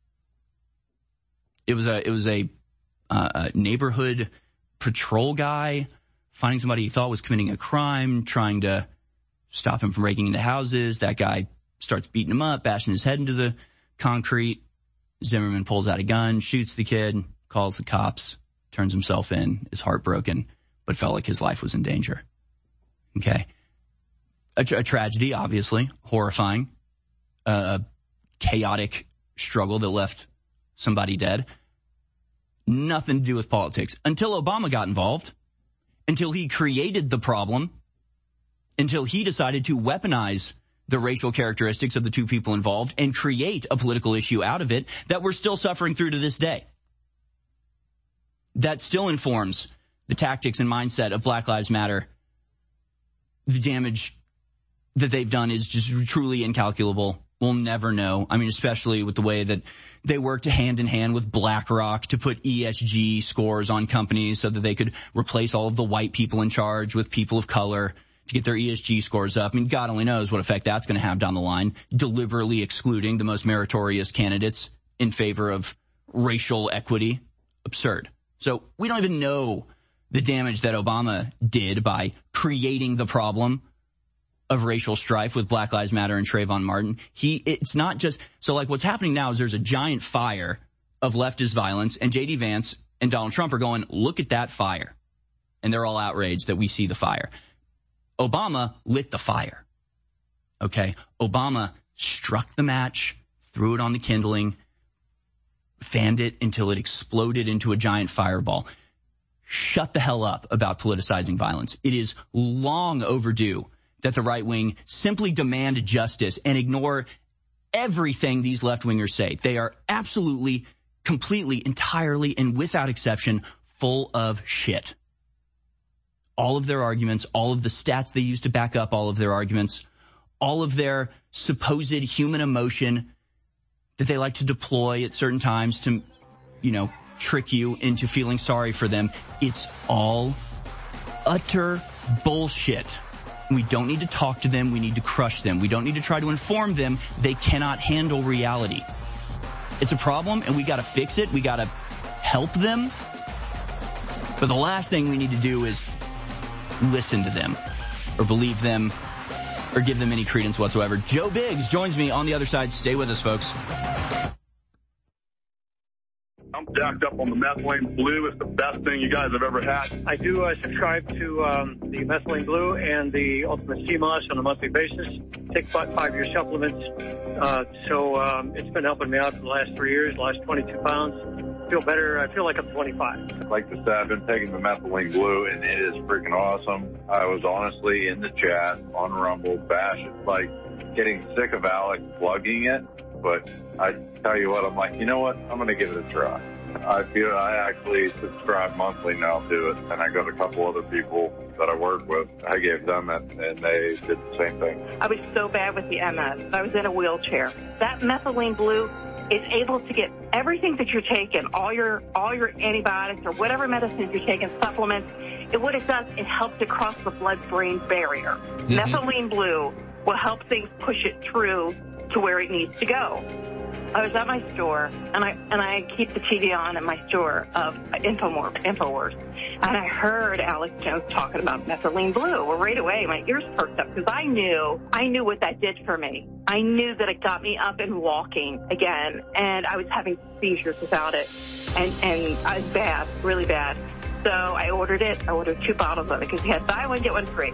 It was a it was a, uh, a neighborhood patrol guy finding somebody he thought was committing a crime, trying to stop him from breaking into houses. That guy starts beating him up, bashing his head into the concrete. Zimmerman pulls out a gun, shoots the kid, calls the cops, turns himself in, is heartbroken, but felt like his life was in danger. Okay. A, tra- a tragedy, obviously, horrifying, uh, a chaotic struggle that left somebody dead. Nothing to do with politics. Until Obama got involved, until he created the problem, until he decided to weaponize the racial characteristics of the two people involved and create a political issue out of it that we're still suffering through to this day. That still informs the tactics and mindset of Black Lives Matter. The damage that they've done is just truly incalculable. We'll never know. I mean, especially with the way that they worked hand in hand with BlackRock to put E S G scores on companies so that they could replace all of the white people in charge with people of color to get their E S G scores up. I mean, God only knows what effect that's going to have down the line, deliberately excluding the most meritorious candidates in favor of racial equity. Absurd. So we don't even know the damage that Obama did by creating the problem of racial strife with Black Lives Matter and Trayvon Martin. He, it's not just, so like what's happening now is there's a giant fire of leftist violence, and J D Vance and Donald Trump are going, look at that fire. And they're all outraged that we see the fire. Obama lit the fire. Okay. Obama struck the match, threw it on the kindling, fanned it until it exploded into a giant fireball. Shut the hell up about politicizing violence. It is long overdue that the right wing simply demand justice and ignore everything these left-wingers say. They are absolutely, completely, entirely, and without exception, full of shit. All of their arguments, all of the stats they use to back up all of their arguments, all of their supposed human emotion that they like to deploy at certain times to, you know, trick you into feeling sorry for them. It's all utter bullshit. We don't need to talk to them. We need to crush them. We don't need to try to inform them. They cannot handle reality. It's a problem, and we got to fix it. We got to help them. But the last thing we need to do is listen to them or believe them or give them any credence whatsoever. Joe Biggs joins me on the other side. Stay with us, folks. I'm jacked up on the Methylene Blue. It's the best thing you guys have ever had. I do uh, subscribe to um, the Methylene Blue and the Ultimate C M O S on a monthly basis. Take about five-year supplements. Uh, so um, it's been helping me out for the last three years, lost twenty-two pounds. Feel better. I feel like I'm twenty-five. Like I said, I've been taking the Methylene Blue, and it is freaking awesome. I was honestly in the chat on Rumble, bashing, like getting sick of Alex plugging it. But I tell you what, I'm like, you know what? I'm going to give it a try. I feel I actually subscribe monthly now to it, and I got a couple other people that I work with. I gave them it, and they did the same thing. I was so bad with the M S. I was in a wheelchair. That methylene blue is able to get everything that you're taking, all your all your antibiotics or whatever medicines you're taking, supplements. And what it does, it helps to cross the blood-brain barrier. Mm-hmm. Methylene blue will help things push it through to where it needs to go. I was at my store, and I and I keep the T V on at my store of Infowars, Infowars, and I heard Alex Jones talking about methylene blue. Well, right away, my ears perked up because I knew I knew what that did for me. I knew that it got me up and walking again, and I was having seizures without it, and and I was bad, really bad. So I ordered it. I ordered two bottles of it because he had buy one get one free.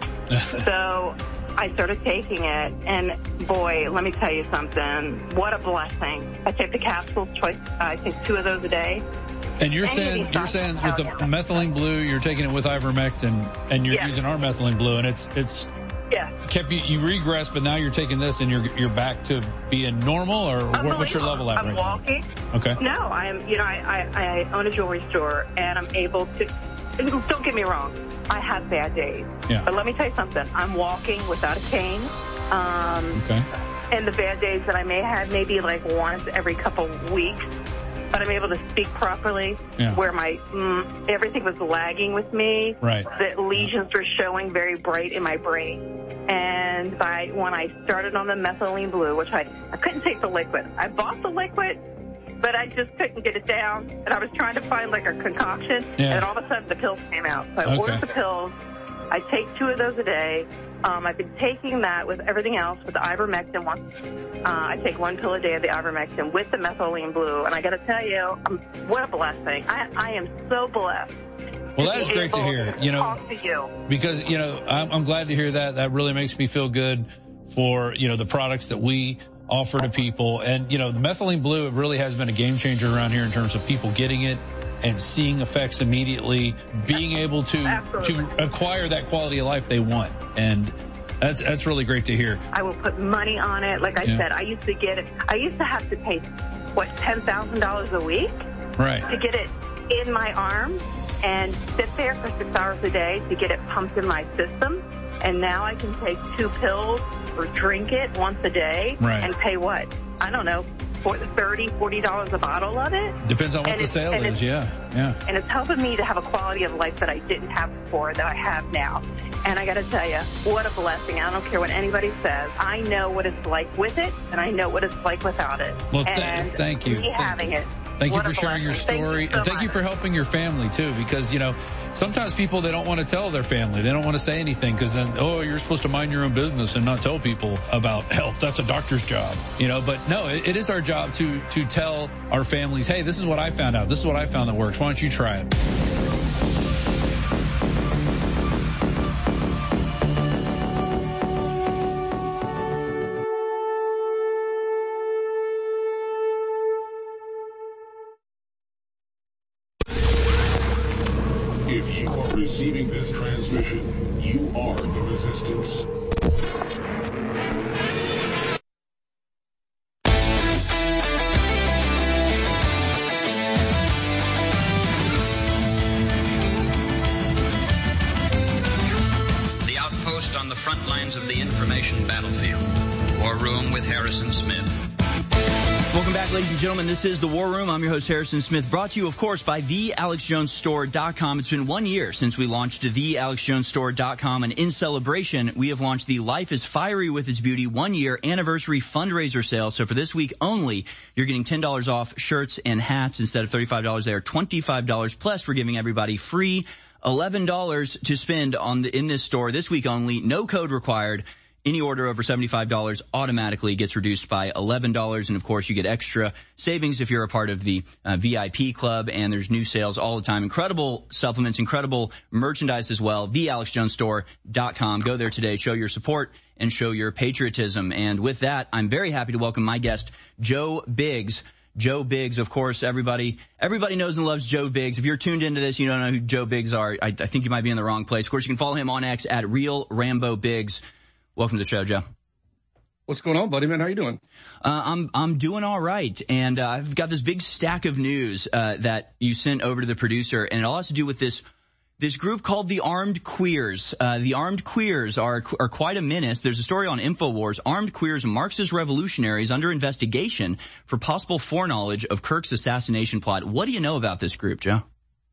So I started taking it, and boy, let me tell you something. What a blessing. I take the capsules twice. I take two of those a day. And you're saying you're saying with the methylene blue, you're taking it with ivermectin, and you're yes. using our methylene blue, and it's it's yeah. kept you you regressed, but now you're taking this, and you're you're back to being normal, or what, what's your level at I'm right walking. now? Okay. No, I'm. You know, I, I I own a jewelry store, and I'm able to. Don't get me wrong. I have bad days. Yeah. But let me tell you something. I'm walking without a cane. Um, okay. And the bad days that I may have, maybe like once every couple weeks, but I'm able to speak properly. Yeah. Where my mm, everything was lagging with me. Right. The lesions were showing very bright in my brain. And by when I started on the methylene blue, which I I couldn't take the liquid. I bought the liquid, but I just couldn't get it down. And I was trying to find like a concoction, yeah. and all of a sudden the pills came out. So I okay. ordered the pills. I take two of those a day. Um, I've been taking that with everything else, with the ivermectin. One, uh, I take one pill a day of the ivermectin with the methylene blue. And I got to tell you, um, what a blessing. I, I am so blessed. Well, that's great to hear. You know, talk to you. Because, you know, I'm, I'm glad to hear that. That really makes me feel good for, you know, the products that we offer to people. And, you know, the methylene blue, it really has been a game changer around here in terms of people getting it and seeing effects immediately, being able to Absolutely. to acquire that quality of life they want. And that's that's really great to hear. I will put money on it. Like I yeah. said, I used to get it. I used to have to pay, what, ten thousand dollars a week? Right. To get it in my arm and sit there for six hours a day to get it pumped in my system. And now I can take two pills or drink it once a day right. and pay what? I don't know, thirty dollars, forty dollars a bottle of it. Depends on what and the sale is, yeah, yeah. And it's helping me to have a quality of life that I didn't have before that I have now. And I got to tell you, what a blessing. I don't care what anybody says. I know what it's like with it, and I know what it's like without it. Well, th- and thank you. Me thank having you. it. Thank what you for sharing your story. Thank you so and thank much. you for helping your family, too, because, you know, sometimes people, they don't want to tell their family. They don't want to say anything because then, oh, you're supposed to mind your own business and not tell people about health. That's a doctor's job, you know, but no, it, it is our job to, to tell our families, hey, this is what I found out. This is what I found that works. Why don't you try it? If you are receiving this transmission, you are the resistance. The outpost on the front lines of the information battlefield. War Room with Harrison Smith. Welcome back, ladies and gentlemen. This is The War Room. I'm your host, Harrison Smith, brought to you, of course, by the alex jones store dot com. It's been one year since we launched the alex jones store dot com, and in celebration, we have launched the Life is Fiery with Its Beauty one-year anniversary fundraiser sale. So for this week only, you're getting ten dollars off shirts and hats instead of thirty-five dollars. They are twenty-five dollars, plus we're giving everybody free eleven dollars to spend on the, in this store this week only. No code required. Any order over seventy-five dollars automatically gets reduced by eleven dollars. And, of course, you get extra savings if you're a part of the uh, V I P club. And there's new sales all the time. Incredible supplements, incredible merchandise as well. the alex jones store dot com. Go there today. Show your support and show your patriotism. And with that, I'm very happy to welcome my guest, Joe Biggs. Joe Biggs, of course, everybody everybody knows and loves Joe Biggs. If you're tuned into this, you don't know who Joe Biggs are. I, I think you might be in the wrong place. Of course, you can follow him on X at Real Rambo Biggs. Welcome to the show, Joe. What's going on, buddy, man? How you doing? Uh, I'm I'm doing all right, and uh, I've got this big stack of news uh, that you sent over to the producer, and it all has to do with this this group called the Armed Queers. Uh, the Armed Queers are are quite a menace. There's a story on InfoWars: Armed Queers, Marxist revolutionaries under investigation for possible foreknowledge of Kirk's assassination plot. What do you know about this group, Joe?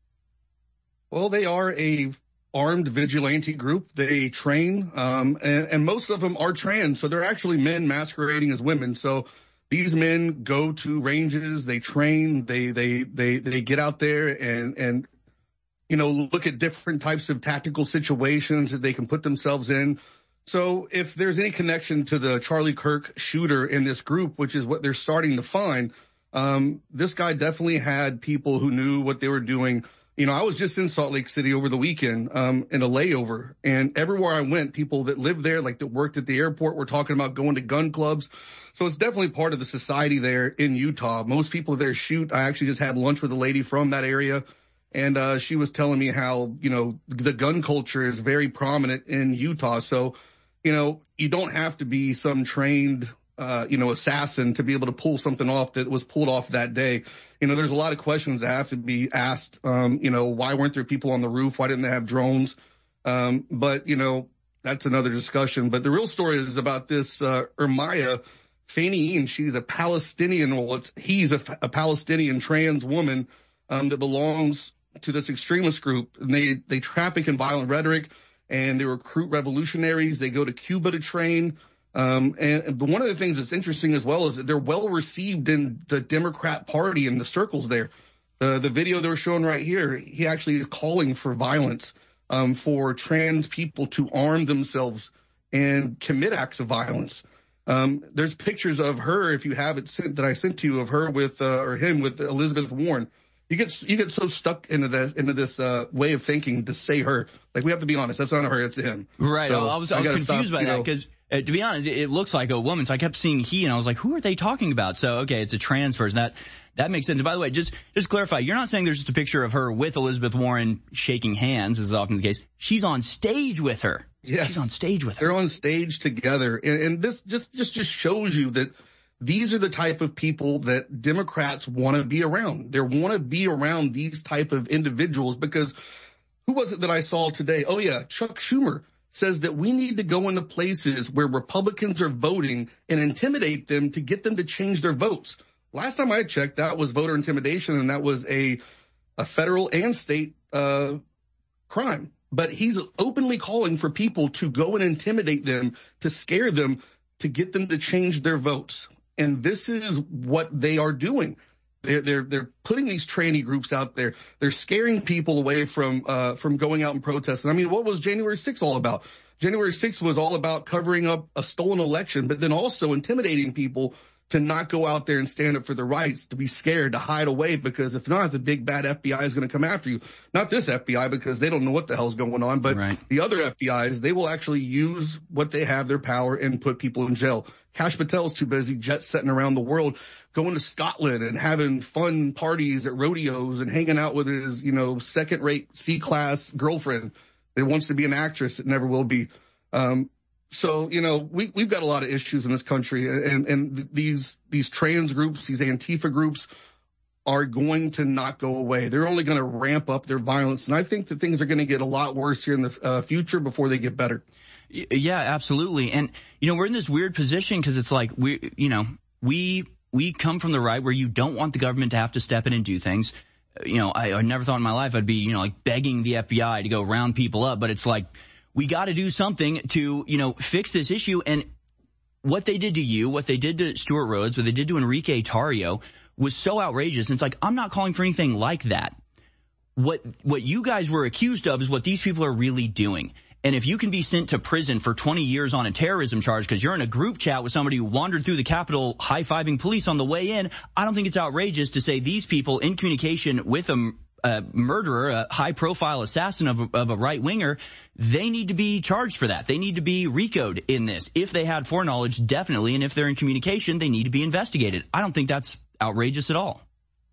Well, they are a armed vigilante group. They train, um, and, and most of them are trans, so they're actually men masquerading as women. So these men go to ranges, they train, they they they they get out there and and you know look at different types of tactical situations that they can put themselves in. So if there's any connection to the Charlie Kirk shooter in this group, which is what they're starting to find, um, this guy definitely had people who knew what they were doing. You know, I was just in Salt Lake City over the weekend, um, in a layover, and everywhere I went, people that lived there, like that worked at the airport, were talking about going to gun clubs. So it's definitely part of the society there in Utah. Most people there shoot. I actually just had lunch with a lady from that area, and, uh, she was telling me how, you know, the gun culture is very prominent in Utah. So, you know, you don't have to be some trained, uh, you know, assassin to be able to pull something off that was pulled off that day. You know, there's a lot of questions that have to be asked. Um, you know, why weren't there people on the roof? Why didn't they have drones? Um, but, you know, that's another discussion. But the real story is about this, uh, Ermaya Faniin. She's a Palestinian, well, it's, he's a, a Palestinian trans woman, um, that belongs to this extremist group. And they, they traffic in violent rhetoric, and they recruit revolutionaries. They go to Cuba to train. Um, and one of the things that's interesting as well is that they're well received in the Democrat Party and the circles there. The, the video they were showing right here, he actually is calling for violence, um, for trans people to arm themselves and commit acts of violence. Um, there's pictures of her, if you have it sent, that I sent to you, of her with, uh, or him with Elizabeth Warren. You get, you get so stuck into this, into this, uh, way of thinking to say her. Like, we have to be honest, that's not her, it's him. Right. So I was, I was confused stop, by that because, uh, to be honest, it, it looks like a woman. So I kept seeing he, and I was like, who are they talking about? So, okay, it's a trans person. That, that makes sense. And by the way, just, just clarify, you're not saying there's just a picture of her with Elizabeth Warren shaking hands, as is often the case. She's on stage with her. Yes. She's on stage with her. They're on stage together. And, and this just, just, just shows you that these are the type of people that Democrats want to be around. They want to be around these type of individuals because who was it that I saw today? Oh yeah, Chuck Schumer says that we need to go into places where Republicans are voting and intimidate them to get them to change their votes. Last time I checked, that was voter intimidation, and that was a, a federal and state, uh, crime. But he's openly calling for people to go and intimidate them, to scare them, to get them to change their votes. And this is what they are doing. They're, they're, they're putting these tranny groups out there. They're scaring people away from, uh, from going out and protesting. I mean, what was January sixth all about? January sixth was all about covering up a stolen election, but then also intimidating people to not go out there and stand up for their rights, to be scared, to hide away, because if not, the big bad F B I is going to come after you. Not this F B I, because they don't know what the hell's going on, but right. The other F B Is, they will actually use what they have, their power, and put people in jail. Kash Patel's too busy jet setting around the world, going to Scotland and having fun parties at rodeos and hanging out with his, you know, second-rate C-class girlfriend that wants to be an actress that never will be. Um, So, you know, we, we've got a lot of issues in this country, and, and these, these trans groups, these Antifa groups are going to not go away. They're only going to ramp up their violence. And I think that things are going to get a lot worse here in the uh, future before they get better. Yeah, absolutely. And, you know, we're in this weird position because it's like we, you know, we, we come from the right where you don't want the government to have to step in and do things. You know, I, I never thought in my life I'd be, you know, like begging the F B I to go round people up, but it's like, we got to do something to, you know, fix this issue. And what they did to you, what they did to Stuart Rhodes, what they did to Enrique Tarrio was so outrageous. And it's like, I'm not calling for anything like that. What, what you guys were accused of is what these people are really doing. And if you can be sent to prison for twenty years on a terrorism charge because you're in a group chat with somebody who wandered through the Capitol high-fiving police on the way in, I don't think it's outrageous to say these people in communication with a a murderer, a high-profile assassin of a, of a right-winger, they need to be charged for that. They need to be RICO'd in this. If they had foreknowledge, definitely, and if they're in communication, they need to be investigated. I don't think that's outrageous at all.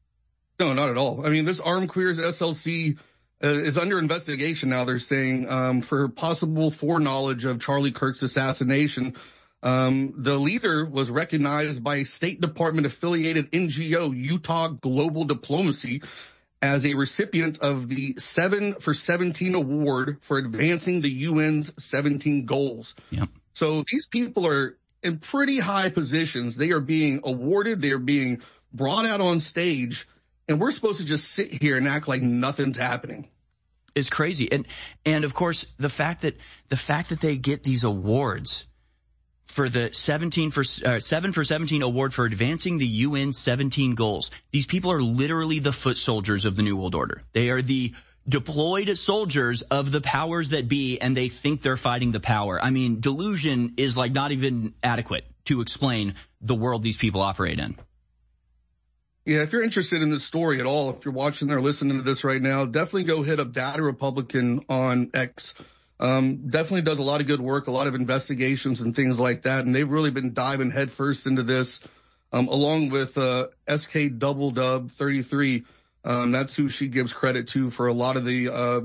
No, not at all. I mean, this Armed Queers S L C uh, is under investigation now, they're saying, um, for possible foreknowledge of Charlie Kirk's assassination. Um, the leader was recognized by a State Department affiliated N G O, Utah Global Diplomacy, as a recipient of the seven for seventeen award for advancing the U N's seventeen goals. Yep. So these people are in pretty high positions. They are being awarded. They are being brought out on stage, and we're supposed to just sit here and act like nothing's happening. It's crazy. And, and of course, the fact that, the fact that they get these awards for the seventeen for, uh, seven for seventeen award for advancing the U N's seventeen goals. These people are literally the foot soldiers of the New World Order. They are the deployed soldiers of the powers that be, and they think they're fighting the power. I mean, delusion is like not even adequate to explain the world these people operate in. Yeah, if you're interested in this story at all, if you're watching or listening to this right now, definitely go hit up Data Republican on X. Um, definitely does a lot of good work, a lot of investigations and things like that. And they've really been diving headfirst into this, um, along with, uh, S K Double Dub thirty-three. Um, that's who she gives credit to for a lot of the, uh,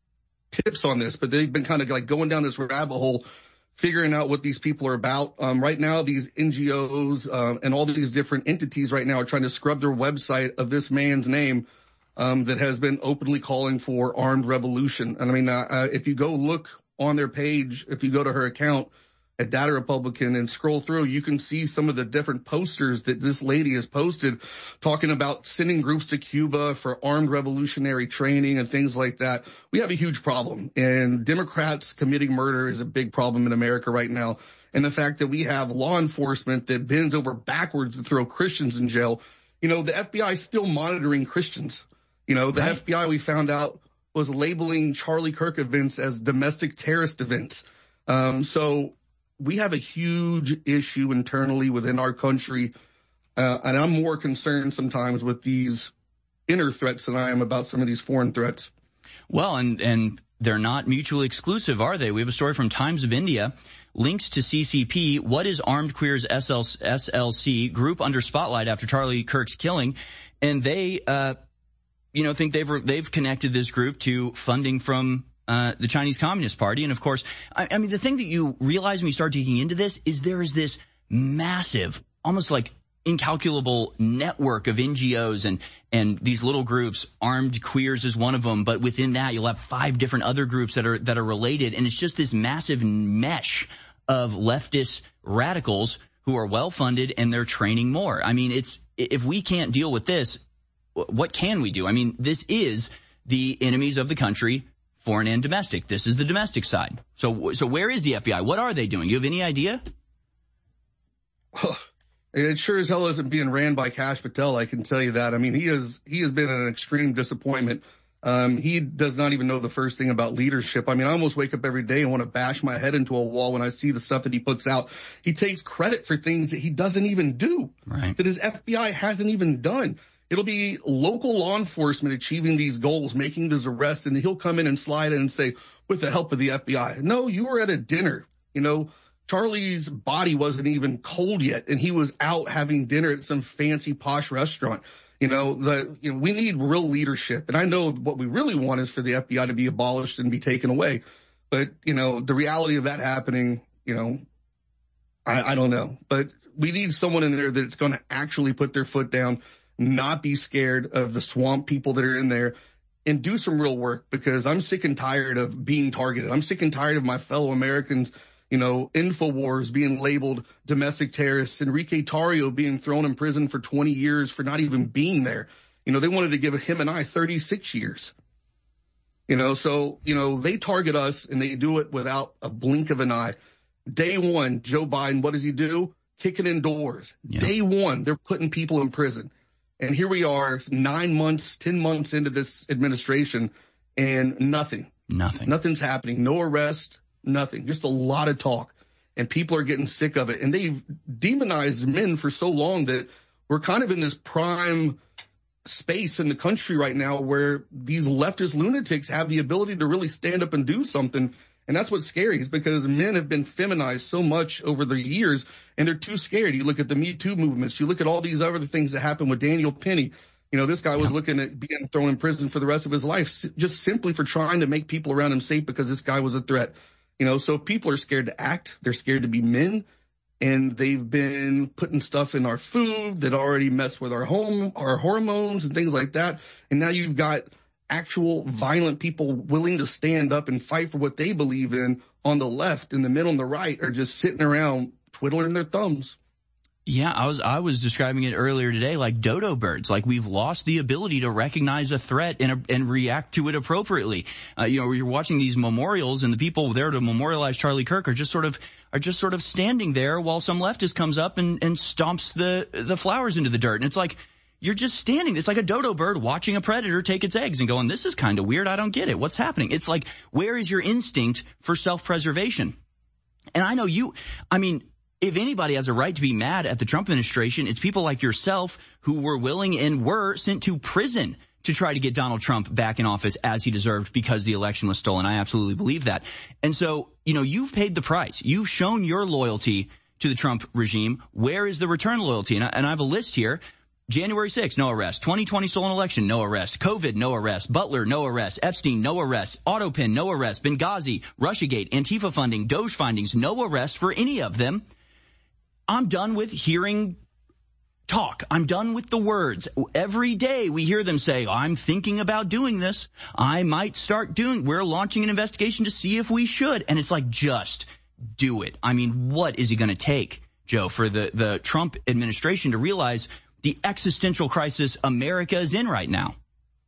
tips on this, but they've been kind of like going down this rabbit hole, figuring out what these people are about. Um, right now, these N G Os, uh, and all these different entities right now are trying to scrub their website of this man's name, Um, that has been openly calling for armed revolution. And I mean, uh, uh, if you go look on their page, if you go to her account at Data Republican and scroll through, you can see some of the different posters that this lady has posted talking about sending groups to Cuba for armed revolutionary training and things like that. We have a huge problem, and Democrats committing murder is a big problem in America right now. And the fact that we have law enforcement that bends over backwards to throw Christians in jail. You know, the F B I is still monitoring Christians. You know, the right. F B I, we found out, was labeling Charlie Kirk events as domestic terrorist events. Um, so we have a huge issue internally within our country. Uh, and I'm more concerned sometimes with these inner threats than I am about some of these foreign threats. Well, and, and they're not mutually exclusive, are they? We have a story from Times of India. Links to C C P. What is Armed Queers S L C group under spotlight after Charlie Kirk's killing? And they, uh, you know, think they've, they've connected this group to funding from, uh, the Chinese Communist Party. And of course, I, I mean, the thing that you realize when you start digging into this is there is this massive, almost like incalculable network of N G Os and, and these little groups. Armed Queers is one of them, but within that you'll have five different other groups that are, that are related. And it's just this massive mesh of leftist radicals who are well funded and they're training more. I mean, it's, if we can't deal with this, what can we do? I mean, this is the enemies of the country, foreign and domestic. This is the domestic side. So, so where is the F B I? What are they doing? You have any idea? It sure as hell isn't being ran by Kash Patel, I can tell you that. I mean, he is, he has been an extreme disappointment. Um, he does not even know the first thing about leadership. I mean, I almost wake up every day and want to bash my head into a wall when I see the stuff that he puts out. He takes credit for things that he doesn't even do, right, that his F B I hasn't even done. It'll be local law enforcement achieving these goals, making these arrests, and he'll come in and slide in and say, with the help of the F B I. No, you were at a dinner. You know, Charlie's body wasn't even cold yet, and he was out having dinner at some fancy posh restaurant. You know, the, you know, we need real leadership. And I know what we really want is for the F B I to be abolished and be taken away. But, you know, the reality of that happening, you know, I, I don't know. But we need someone in there that's going to actually put their foot down, not be scared of the swamp people that are in there, and do some real work, because I'm sick and tired of being targeted. I'm sick and tired of my fellow Americans, you know, InfoWars being labeled domestic terrorists, Enrique Tarrio being thrown in prison for twenty years for not even being there. You know, they wanted to give him and I thirty-six years. You know, so, you know, they target us and they do it without a blink of an eye. Day one, Joe Biden, what does he do? Kicking in doors. Yeah. Day one, they're putting people in prison. And here we are nine months, ten months into this administration, and nothing. Nothing. Nothing's happening. No arrest, nothing. Just a lot of talk. And people are getting sick of it. And they've demonized men for so long that we're kind of in this prime space in the country right now where these leftist lunatics have the ability to really stand up and do something. And that's what's scary, is because men have been feminized so much over the years, and they're too scared. You look at the Me Too movements. You look at all these other things that happened with Daniel Penny. You know, this guy was looking at being thrown in prison for the rest of his life, just simply for trying to make people around him safe because this guy was a threat. You know, so people are scared to act. They're scared to be men. and they've been putting stuff in our food that already mess with our home, our hormones and things like that. And now you've got actual violent people willing to stand up and fight for what they believe in on the left, and the middle and the right are just sitting around twiddling their thumbs. Yeah, I was I was describing it earlier today like dodo birds. Like we've lost the ability to recognize a threat and and react to it appropriately. Uh, you know, you're watching these memorials, and the people there to memorialize Charlie Kirk are just sort of are just sort of standing there while some leftist comes up and and stomps the the flowers into the dirt. And it's like, you're just standing. It's like a dodo bird watching a predator take its eggs and going, this is kind of weird. I don't get it. What's happening? It's like, where is your instinct for self-preservation? And I know you, I mean, if anybody has a right to be mad at the Trump administration, it's people like yourself who were willing and were sent to prison to try to get Donald Trump back in office as he deserved because the election was stolen. I absolutely believe that. And so, you know, you've paid the price. You've shown your loyalty to the Trump regime. Where is the return loyalty? And I, and I have a list here. January sixth, no arrest. twenty twenty stolen election, no arrest. COVID, no arrest. Butler, no arrest. Epstein, no arrest. Autopin, no arrest. Benghazi, Russiagate, Antifa funding, Doge findings, no arrest for any of them. I'm done with hearing talk. I'm done with the words. Every day we hear them say, I'm thinking about doing this. I might start doing, we're launching an investigation to see if we should. And it's like, just do it. I mean, what is it going to take, Joe, for the, the Trump administration to realize the existential crisis America is in right now?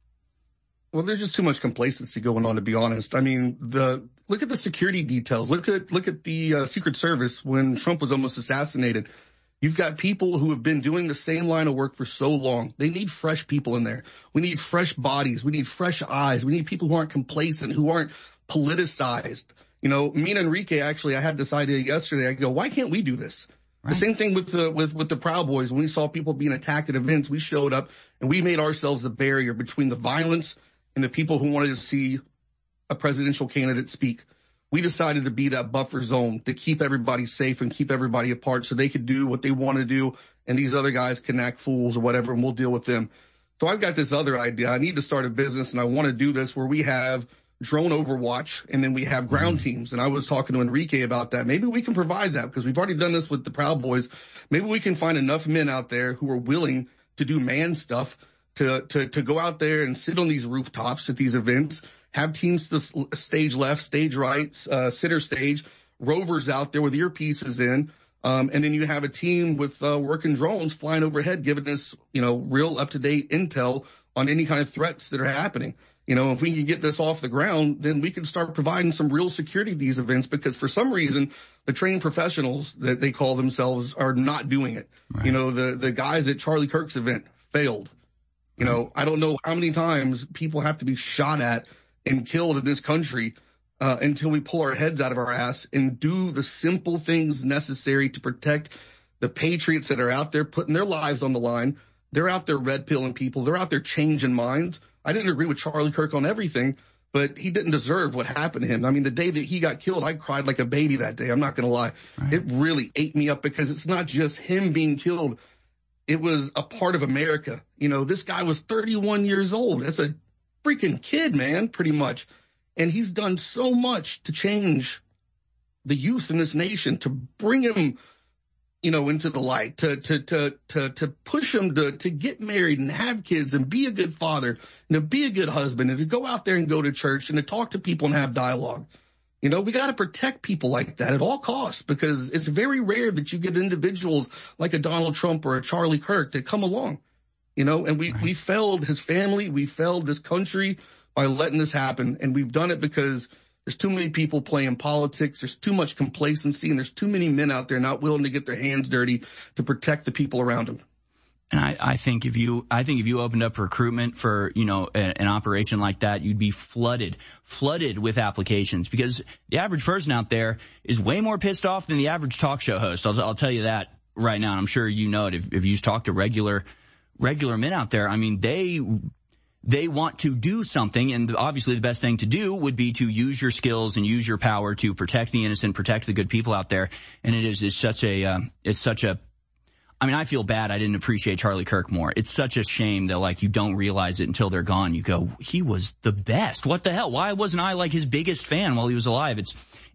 Well, there's just too much complacency going on, to be honest. I mean, the look at the security details. Look at look at the uh, Secret Service when Trump was almost assassinated. You've got people who have been doing the same line of work for so long. They need fresh people in there. We need fresh bodies. We need fresh eyes. We need people who aren't complacent, who aren't politicized. You know, me and Enrique, actually, I had this idea yesterday. I go, why can't we do this? Right. The same thing with the, with, with the Proud Boys. When we saw people being attacked at events, we showed up and we made ourselves the barrier between the violence and the people who wanted to see a presidential candidate speak. We decided to be that buffer zone to keep everybody safe and keep everybody apart so they could do what they want to do, and these other guys can act fools or whatever, and we'll deal with them. So I've got this other idea. I need to start a business, and I want to do this where we have drone overwatch, and then we have ground teams. And I was talking to Enrique about that. Maybe we can provide that because we've already done this with the Proud Boys. Maybe we can find enough men out there who are willing to do man stuff to, to, to go out there and sit on these rooftops at these events, have teams to stage left, stage right, uh, center stage, rovers out there with earpieces in. Um, and then you have a team with, uh, working drones flying overhead, giving us, you know, real up to date intel on any kind of threats that are happening. You know, if we can get this off the ground, then we can start providing some real security to these events, because for some reason, the trained professionals that they call themselves are not doing it. Right. You know, the, the guys at Charlie Kirk's event failed. You right. know, I don't know how many times people have to be shot at and killed in this country, uh, until we pull our heads out of our ass and do the simple things necessary to protect the patriots that are out there putting their lives on the line. They're out there red pilling people. They're out there changing minds. I didn't agree with Charlie Kirk on everything, but he didn't deserve what happened to him. I mean, the day that he got killed, I cried like a baby that day. I'm not going to lie. Right. It really ate me up because it's not just him being killed. It was a part of America. You know, this guy was thirty-one years old. That's a freaking kid, man, pretty much. And he's done so much to change the youth in this nation, to bring him, you know, into the light, to, to, to, to, to push him to, to get married and have kids and be a good father and to be a good husband and to go out there and go to church and to talk to people and have dialogue. You know, we got to protect people like that at all costs, because it's very rare that you get individuals like a Donald Trump or a Charlie Kirk that come along, you know, and we, right. we failed his family. We failed this country by letting this happen. And we've done it because there's too many people playing politics. There's too much complacency, and there's too many men out there not willing to get their hands dirty to protect the people around them. And I, I think if you, I think if you opened up recruitment for, you know, a, an operation like that, you'd be flooded, flooded with applications, because the average person out there is way more pissed off than the average talk show host. I'll, I'll tell you that right now. And I'm sure you know it if, if you just talk to regular, regular men out there. I mean, they, they want to do something, and obviously the best thing to do would be to use your skills and use your power to protect the innocent, protect the good people out there. And it is, it's such a, uh, it's such a, I mean, I feel bad I didn't appreciate Charlie Kirk more. It's such a shame that, like, you don't realize it until they're gone. You go, he was the best. What the hell? Why wasn't I, like, his biggest fan while he was alive? It's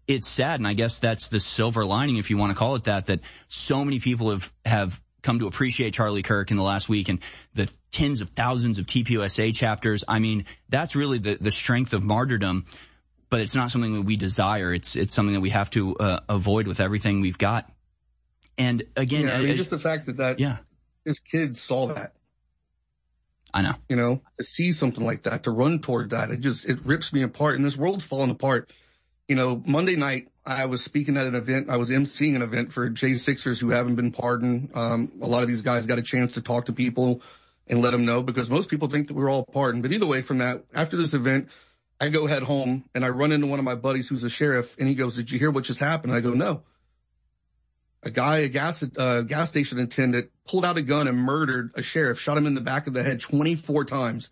it's sad. And I guess that's the silver lining, if you want to call it that, that so many people have, have come to appreciate Charlie Kirk in the last week, and the tens of thousands of T P U S A chapters. I mean, that's really the, the strength of martyrdom, but it's not something that we desire. It's, it's something that we have to uh, avoid with everything we've got. And again, yeah, I mean, I, just the fact that, that yeah. his kids saw that. I know. You know, to see something like that, to run toward that, it just, it rips me apart. And this world's falling apart. You know, Monday night, I was speaking at an event. I was emceeing an event for J Sixers who haven't been pardoned. Um, a lot of these guys got a chance to talk to people and let them know, because most people think that we're all pardoned. But either way, from that, after this event, I go head home and I run into one of my buddies who's a sheriff, and he goes, "Did you hear what just happened?" I go, "No." A guy, a gas, uh, gas station attendant, pulled out a gun and murdered a sheriff, shot him in the back of the head twenty-four times.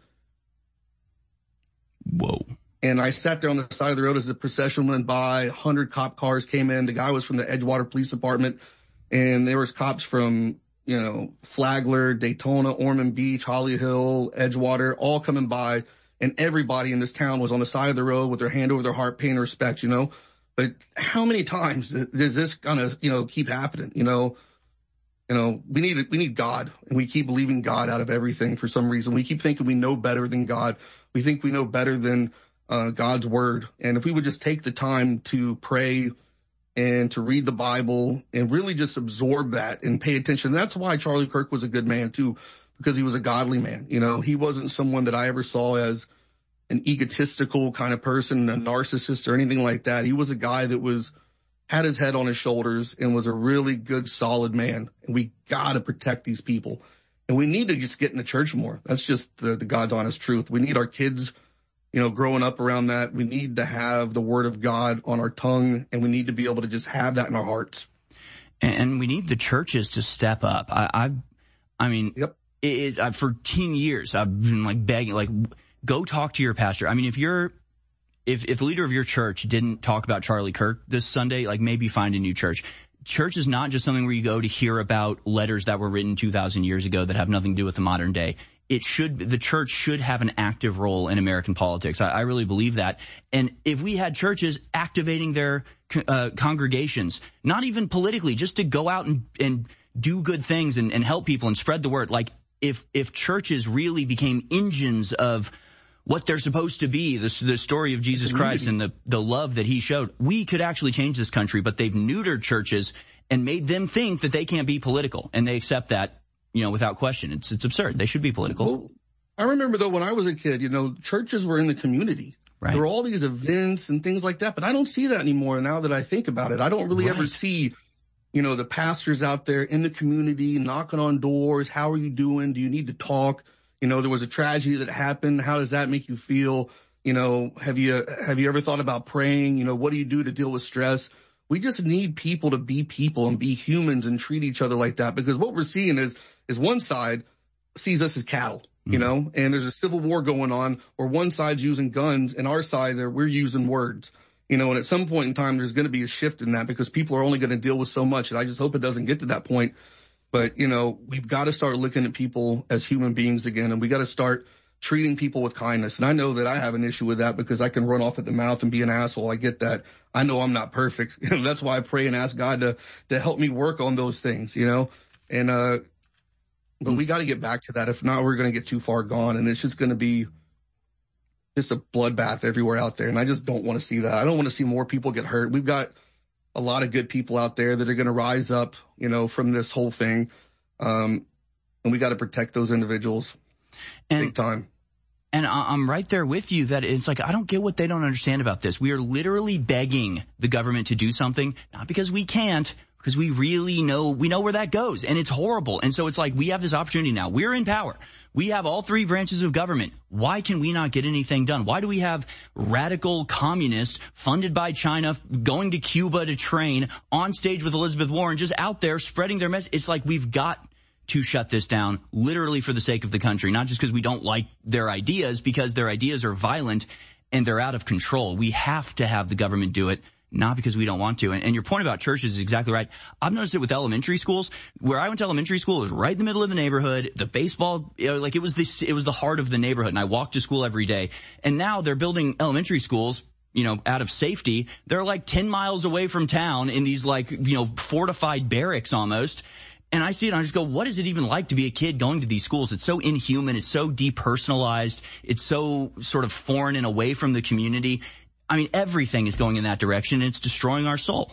Whoa. And I sat there on the side of the road as the procession went by. A hundred cop cars came in. The guy was from the Edgewater Police Department, and there was cops from, you know, Flagler, Daytona, Ormond Beach, Holly Hill, Edgewater, all coming by. And everybody in this town was on the side of the road with their hand over their heart, paying respect, you know. But how many times does this kind of, you know, keep happening? You know, you know, we need, we need God, and we keep leaving God out of everything for some reason. We keep thinking we know better than God. We think we know better than uh, God's word. And if we would just take the time to pray and to read the Bible and really just absorb that and pay attention. That's why Charlie Kirk was a good man too, because he was a godly man. You know, he wasn't someone that I ever saw as an egotistical kind of person, a narcissist or anything like that. He was a guy that was, had his head on his shoulders and was a really good, solid man. And we got to protect these people. And we need to just get in the church more. That's just the, the God's honest truth. We need our kids, you know, growing up around that. We need to have the word of God on our tongue, and we need to be able to just have that in our hearts. And we need the churches to step up. I, I, I mean, yep. it, it, I, for ten years, I've been like begging, like, go talk to your pastor. I mean, if you're, if, if the leader of your church didn't talk about Charlie Kirk this Sunday, like, maybe find a new church. Church is not just something where you go to hear about letters that were written two thousand years ago that have nothing to do with the modern day. It should, the church should have an active role in American politics. I, I really believe that. And if we had churches activating their uh, congregations, not even politically, just to go out and, and do good things and, and help people and spread the word, like, if, if churches really became engines of what they're supposed to be, the, the story of Jesus Christ and the, the love that he showed, we could actually change this country. But they've neutered churches and made them think that they can't be political, and they accept that, you know, without question. It's, it's absurd. They should be political. Well, I remember though, when I was a kid, you know, churches were in the community. Right. There were all these events and things like that, but I don't see that anymore now that I think about it. I don't really right. ever see, you know, the pastors out there in the community knocking on doors. How are you doing? Do you need to talk? You know, there was a tragedy that happened. How does that make you feel? You know, have you, have you ever thought about praying? You know, what do you do to deal with stress? We just need people to be people and be humans and treat each other like that, because what we're seeing is, is one side sees us as cattle, mm-hmm. you know, and there's a civil war going on where one side's using guns and our side there, we're using words, you know, and at some point in time, there's going to be a shift in that, because people are only going to deal with so much. And I just hope it doesn't get to that point. But, you know, we've got to start looking at people as human beings again, and we got to start treating people with kindness. And I know that I have an issue with that, because I can run off at the mouth and be an asshole. I get that. I know I'm not perfect. You know, that's why I pray and ask God to, to help me work on those things, you know, and, uh, but we got to get back to that. If not, we're going to get too far gone, and it's just going to be just a bloodbath everywhere out there. And I just don't want to see that. I don't want to see more people get hurt. We've got a lot of good people out there that are going to rise up, you know, from this whole thing. Um, and we got to protect those individuals and, big time. And I'm right there with you that it's like, I don't get what they don't understand about this. We are literally begging the government to do something, not because we can't, because we really know, we know where that goes, and it's horrible. And so it's like, we have this opportunity now. We're in power. We have all three branches of government. Why can we not get anything done? Why do we have radical communists funded by China going to Cuba to train on stage with Elizabeth Warren, just out there spreading their message? It's like, we've got to shut this down, literally for the sake of the country, not just because we don't like their ideas, because their ideas are violent and they're out of control. We have to have the government do it, not because we don't want to. And, and your point about churches is exactly right. I've noticed it with elementary schools. Where I went to elementary school, it was right in the middle of the neighborhood. The baseball, you know, like it was this, it was the heart of the neighborhood. And I walked to school every day. And now they're building elementary schools you know, out of safety. They're like ten miles away from town in these like, you know, fortified barracks almost. And I see it and I just go, what is it even like to be a kid going to these schools? It's so inhuman. It's so depersonalized. It's so sort of foreign and away from the community. I mean, everything is going in that direction, and it's destroying our soul.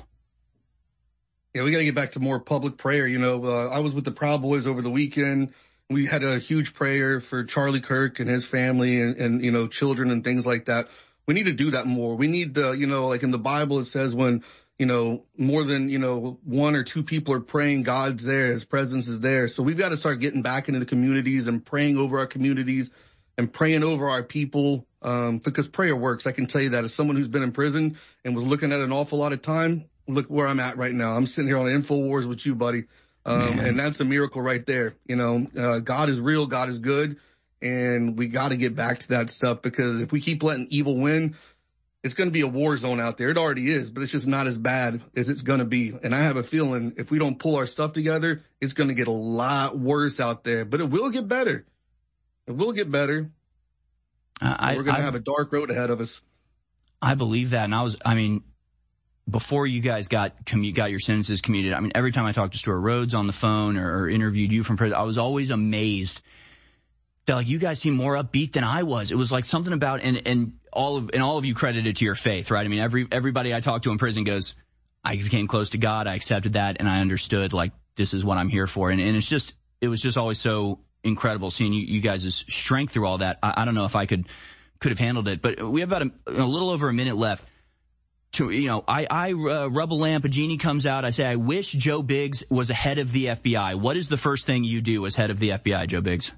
Yeah, we got to get back to more public prayer. You know, uh, I was with the Proud Boys over the weekend. We had a huge prayer for Charlie Kirk and his family and, and, you know, children and things like that. We need to do that more. We need to, you know, like in the Bible, it says when, you know, more than, you know, one or two people are praying, God's there, his presence is there. So we've got to start getting back into the communities and praying over our communities and praying over our people, um, because prayer works. I can tell you that as someone who's been in prison and was looking at an awful lot of time, look where I'm at right now. I'm sitting here on InfoWars with you, buddy. Um, and that's a miracle right there. You know, uh, God is real. God is good. And we got to get back to that stuff, because if we keep letting evil win, it's going to be a war zone out there. It already is, but it's just not as bad as it's going to be. And I have a feeling if we don't pull our stuff together, it's going to get a lot worse out there, but it will get better. It will get better. Uh, I, We're going to have a dark road ahead of us. I believe that. And I was, I mean, before you guys got commu- got your sentences commuted, I mean, every time I talked to Stuart Rhodes on the phone or, or interviewed you from prison, I was always amazed that like you guys seem more upbeat than I was. It was like something about, and, and all of, and all of you credited to your faith, right? I mean, every, everybody I talked to in prison goes, I became close to God. I accepted that. And I understood like, this is what I'm here for. And, and it's just, it was just always so incredible seeing you, you guys' strength through all that. I, I don't know if I could, could have handled it, but we have about a, a little over a minute left. To, you know, I, I, uh, rub a lamp, a genie comes out. I say, I wish Joe Biggs was a head of the F B I. What is the first thing you do as head of the F B I, Joe Biggs?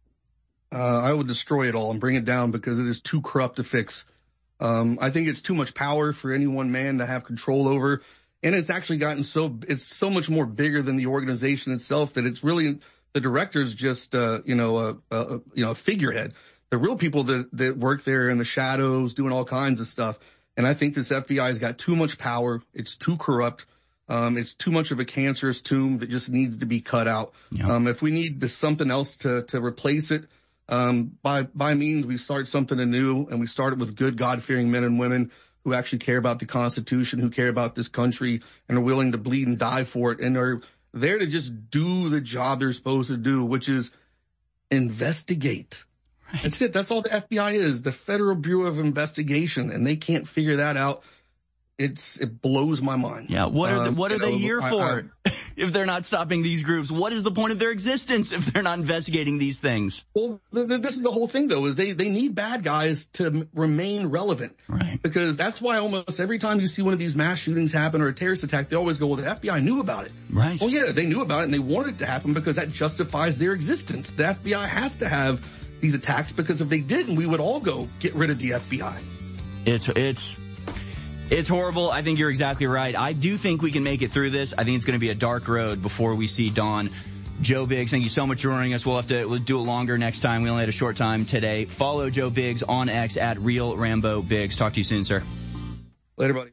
Uh, I would destroy it all and bring it down, because it is too corrupt to fix. Um, I think it's too much power for any one man to have control over. And it's actually gotten so, it's so much more bigger than the organization itself that it's really, the director's just, uh, you know, a, a, you know, a figurehead. The real people that, that work there in the shadows doing all kinds of stuff. And I think this F B I has got too much power. It's too corrupt. Um, it's too much of a cancerous tomb that just needs to be cut out. Yeah. Um, if we need this, something else to, to replace it, um, by, by means, we start something anew, and we start it with good, God-fearing men and women who actually care about the Constitution, who care about this country, and are willing to bleed and die for it, and are there to just do the job they're supposed to do, which is investigate. Right. That's it. That's all the F B I is, the Federal Bureau of Investigation, and they can't figure that out. It's, it blows my mind. Yeah. What are, the, um, what are they know, here I, for? I, if they're not stopping these groups, what is the point of their existence if they're not investigating these things? Well, th- th- this is the whole thing though, is they, they need bad guys to m- remain relevant. Right. Because that's why almost every time you see one of these mass shootings happen or a terrorist attack, they always go, well, the F B I knew about it. Right. Well, yeah, they knew about it and they wanted it to happen because that justifies their existence. The F B I has to have these attacks, because if they didn't, we would all go get rid of the F B I. It's, it's, It's horrible. I think you're exactly right. I do think we can make it through this. I think it's going to be a dark road before we see dawn. Joe Biggs, thank you so much for joining us. We'll have to we'll do it longer next time. We only had a short time today. Follow Joe Biggs on X at Real Rambo Biggs. Talk to you soon, sir. Later, buddy.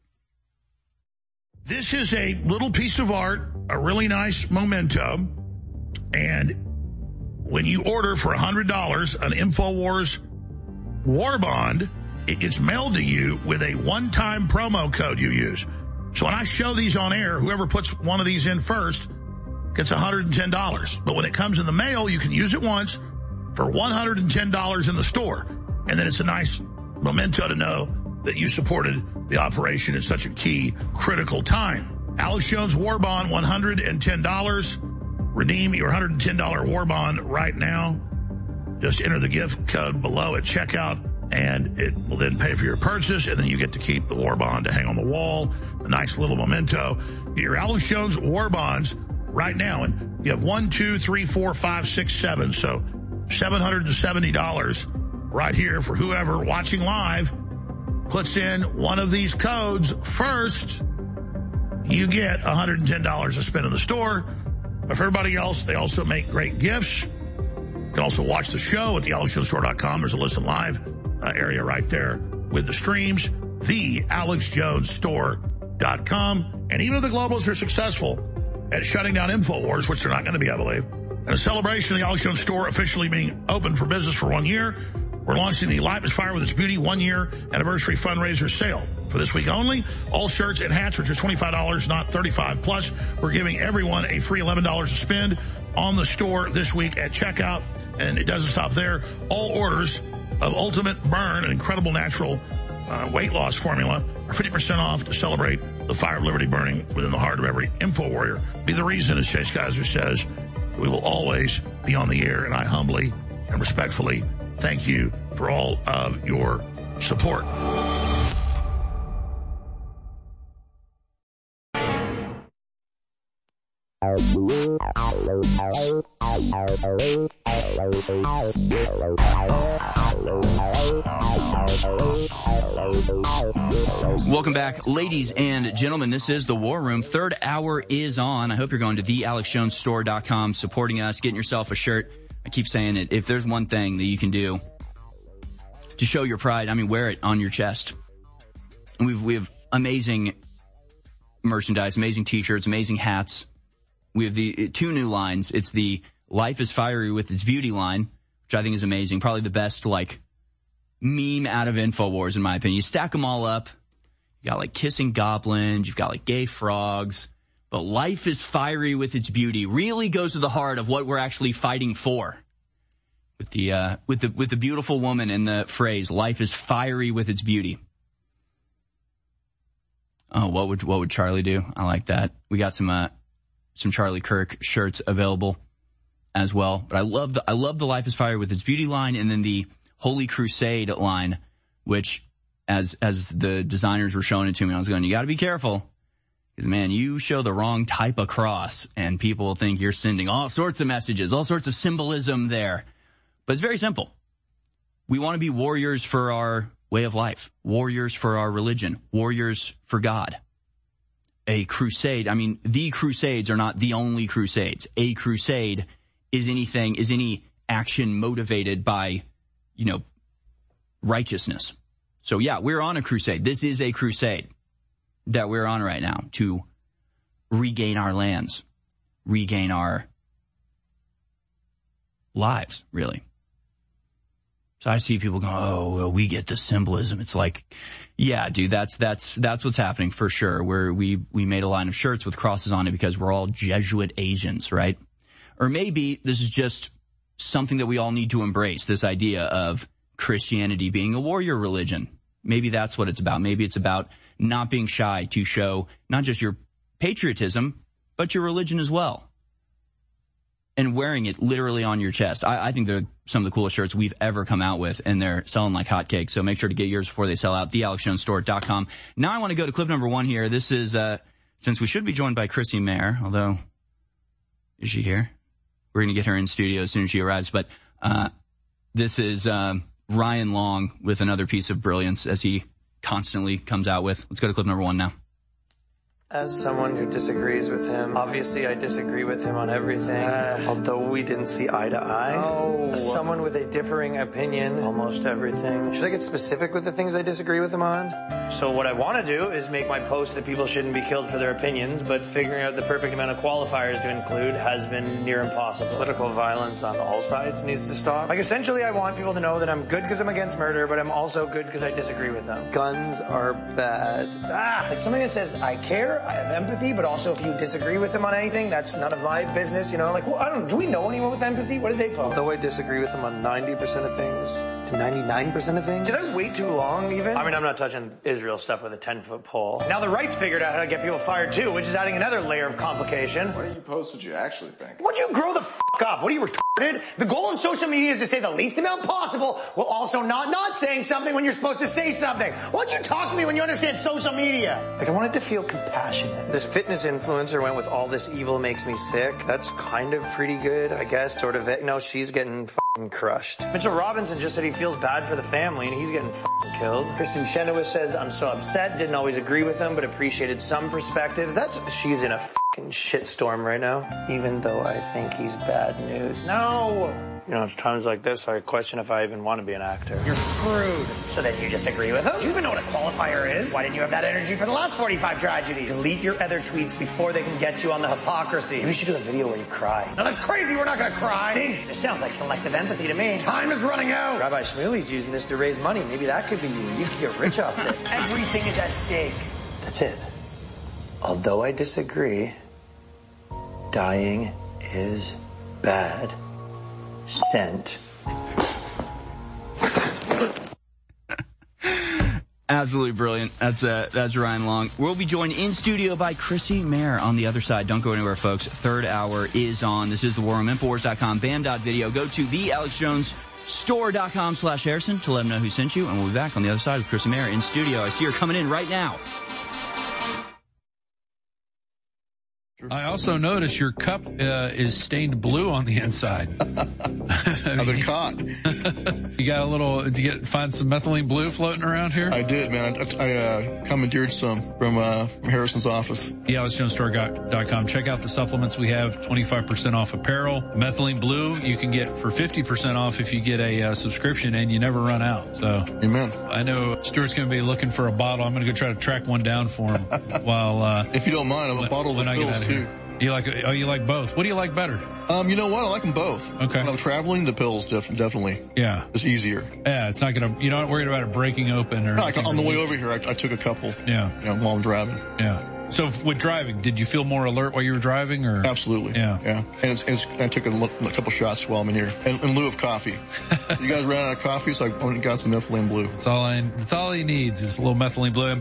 This is a little piece of art, a really nice memento. And when you order for one hundred dollars an InfoWars War Bond, it's mailed to you with a one-time promo code you use. So when I show these on air, whoever puts one of these in first gets one hundred ten dollars. But when it comes in the mail, you can use it once for one hundred ten dollars in the store. And then it's a nice memento to know that you supported the operation at such a key, critical time. Alex Jones War Bond, one hundred ten dollars. Redeem your one hundred ten dollars War Bond right now. Just enter the gift code below at checkout, and it will then pay for your purchase, and then you get to keep the War Bond to hang on the wall. A nice little memento. Get your Alex Jones War Bonds right now, and you have one, two, three, four, five, six, seven, so seven hundred seventy dollars right here for whoever watching live puts in one of these codes first. You get one hundred ten dollars to spend in the store. But for everybody else, they also make great gifts. You can also watch the show at the alex jones store dot com. There's a listen live uh, area right there with the streams. the alex jones store dot com. And even if the globalists are successful at shutting down InfoWars, which they're not going to be, I believe, and a celebration of the Alex Jones Store officially being open for business for one year, we're launching the Life is Fire with Its Beauty one-year anniversary fundraiser sale. For this week only, all shirts and hats are just twenty-five dollars, not thirty-five dollars. Plus, we're giving everyone a free eleven dollars to spend on the store this week at checkout. And it doesn't stop there. All orders of Ultimate Burn, an incredible natural uh, weight loss formula, are fifty percent off to celebrate the fire of liberty burning within the heart of every info warrior. Be the reason, as Chase Geiser says, we will always be on the air. And I humbly and respectfully thank you for all of your support. Welcome back, ladies and gentlemen. This is the War Room. Third hour is on. I hope you're going to the alex jones store dot com, supporting us, getting yourself a shirt. I keep saying it. If there's one thing that you can do to show your pride, I mean, wear it on your chest. We've, we have amazing merchandise, amazing t-shirts, amazing hats. We have the two new lines. It's the Life is Fiery with Its Beauty line, which I think is amazing. Probably the best, like, meme out of InfoWars, in my opinion. You stack them all up. You got, like, kissing goblins. You've got, like, gay frogs. But Life is Fiery with Its Beauty really goes to the heart of what we're actually fighting for. With the, uh, with the, with the beautiful woman in the phrase, Life is Fiery with Its Beauty. Oh, what would, what would Charlie do? I like that. We got some, uh, some Charlie Kirk shirts available as well. But I love the, I love the Life is Fire with Its Beauty line, and then the Holy Crusade line, which as, as the designers were showing it to me, I was going, you gotta be careful. Because man, you show the wrong type of cross and people will think you're sending all sorts of messages, all sorts of symbolism there. But it's very simple. We want to be warriors for our way of life, warriors for our religion, warriors for God. A crusade, I mean, the crusades are not the only crusades. A crusade is anything, is any action motivated by, you know, righteousness. So yeah, we're on a crusade. This is a crusade that we're on right now to regain our lands, regain our lives, really. So I see people going, oh, well, we get the symbolism. It's like, yeah, dude, that's, that's, that's what's happening for sure. Where we, we made a line of shirts with crosses on it because we're all Jesuit Asians, right? Or maybe this is just something that we all need to embrace, this idea of Christianity being a warrior religion. Maybe that's what it's about. Maybe it's about not being shy to show not just your patriotism, but your religion as well. And wearing it literally on your chest. I, I think they're some of the coolest shirts we've ever come out with, and they're selling like hotcakes. So make sure to get yours before they sell out. the alex jones store dot com. Now I want to go to clip number one here. This is, uh, since we should be joined by Chrissy Mayer, although, is she here? We're going to get her in studio as soon as she arrives. But, uh, this is, um, Ryan Long with another piece of brilliance as he constantly comes out with. Let's go to clip number one now. As someone who disagrees with him, obviously I disagree with him on everything, uh, although we didn't see eye to eye. No. As someone with a differing opinion, almost everything. Should I get specific with the things I disagree with him on? So what I want to do is make my post that people shouldn't be killed for their opinions, but figuring out the perfect amount of qualifiers to include has been near impossible. Political violence on all sides needs to stop. Like, essentially I want people to know that I'm good because I'm against murder, but I'm also good because I disagree with them. Guns are bad. Ah, it's something that says I care, I have empathy, but also if you disagree with them on anything, that's none of my business, you know? Like, well, I don't, do we know anyone with empathy? What did they post? Though I disagree with them on ninety percent of things, to ninety-nine percent of things. Did I wait too long, even? I mean, I'm not touching Israel stuff with a ten-foot pole. Now the right's figured out how to get people fired, too, which is adding another layer of complication. What do you post what you actually think? Why don't you grow the f*** up? What are you, retarded? The goal in social media is to say the least amount possible while also not not saying something when you're supposed to say something. Why don't you talk to me when you understand social media? Like, I wanted to feel compassionate. This fitness influencer went with all this evil makes me sick. That's kind of pretty good, I guess, sort of. No, she's getting f***ing crushed. Mitchell Robinson just said he feels bad for the family and he's getting f***ing killed. Kristen Chenoweth says, I'm so upset, didn't always agree with him, but appreciated some perspectives. That's, she's in a f***ing fucking shitstorm right now, even though I think he's bad news. No! You know, it's times like this I question if I even want to be an actor. You're screwed. So then you disagree with him? Do you even know what a qualifier is? Why didn't you have that energy for the last forty-five tragedies? Delete your other tweets before they can get you on the hypocrisy. Maybe we should do a video where you cry. No, that's crazy. We're not going to cry. Think. It sounds like selective empathy to me. Time is running out. Rabbi Shmuley's using this to raise money. Maybe that could be you. You could get rich off this. Everything is at stake. That's it. Although I disagree, dying is bad. Sent. Absolutely brilliant. That's uh, that's Ryan Long. We'll be joined in studio by Chrissy Mayer on the other side. Don't go anywhere, folks. Third hour is on. This is the War Room. Infowars dot com, band dot video. Go to the Alex Jones store dot com slash Harrison to let them know who sent you, and we'll be back on the other side with Chrissy Mayer in studio. I see her coming in right now. I also noticed your cup uh, is stained blue on the inside. I've been caught. You got a little, did you get, find some methylene blue floating around here? I did, man. I, I uh, commandeered some from, uh, from Harrison's office. The Alex Jones store dot com. Check out the supplements we have, twenty-five percent off apparel. Methylene blue you can get for fifty percent off if you get a uh, subscription, and you never run out. So, amen. I know Stuart's going to be looking for a bottle. I'm going to go try to track one down for him while, uh, if you don't mind, I'm a bottle of the pills too. You like, oh, you like both. What do you like better? Um, you know what? I like them both. Okay. When I'm traveling, the pills def- definitely. Yeah. It's easier. Yeah, it's not gonna, you're not worried about it breaking open or. No, like on the way over here, I, I took a couple. Yeah. You know, while I'm driving. Yeah. So with driving, did you feel more alert while you were driving, or? Absolutely. Yeah. Yeah. And, it's, it's, I took a, a couple shots while I'm in here, in, in lieu of coffee. You guys ran out of coffee, so I got some methylene blue. That's all I, that's all he needs is a little methylene blue.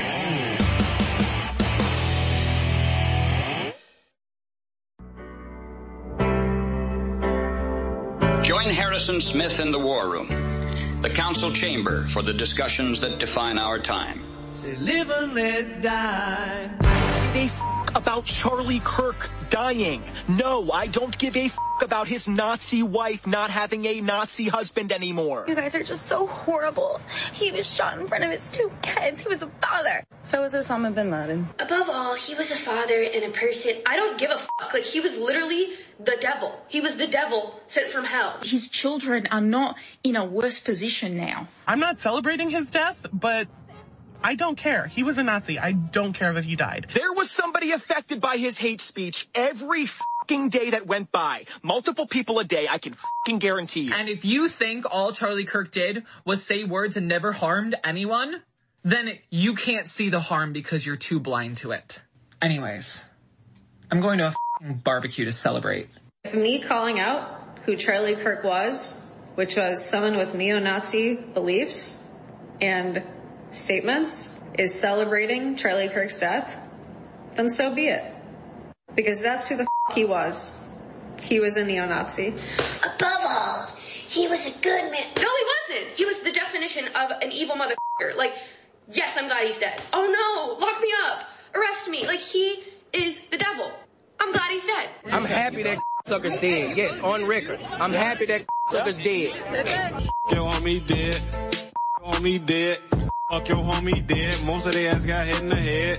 Join Harrison Smith in the War Room, the council chamber for the discussions that define our time. Say live and let die. They f- about Charlie Kirk dying. No, I don't give a f- about his Nazi wife not having a Nazi husband anymore. You guys are just so horrible. He was shot in front of his two kids. He was a father. So was Osama bin Laden. Above all, he was a father and a person. I don't give a fuck. Like, he was literally the devil. He was the devil sent from hell. His children are not in a worse position now. I'm not celebrating his death, but I don't care. He was a Nazi. I don't care that he died. There was somebody affected by his hate speech every fucking day that went by. Multiple people a day, I can fucking guarantee you. And if you think all Charlie Kirk did was say words and never harmed anyone, then you can't see the harm because you're too blind to it. Anyways, I'm going to a fucking barbecue to celebrate. For me calling out who Charlie Kirk was, which was someone with neo-Nazi beliefs and statements, is celebrating Charlie Kirk's death, then so be it. Because that's who the f*** he was. He was a neo-Nazi. Above all, he was a good man. No, he wasn't. He was the definition of an evil motherfucker. Like, yes, I'm glad he's dead. Oh no, lock me up. Arrest me. Like, he is the devil. I'm glad he's dead. I'm happy that sucker's dead. Yes, on record. I'm happy that sucker's dead. Your homie dead. Your homie dead. Fuck your homie dead. Most of their ass got hit in the head.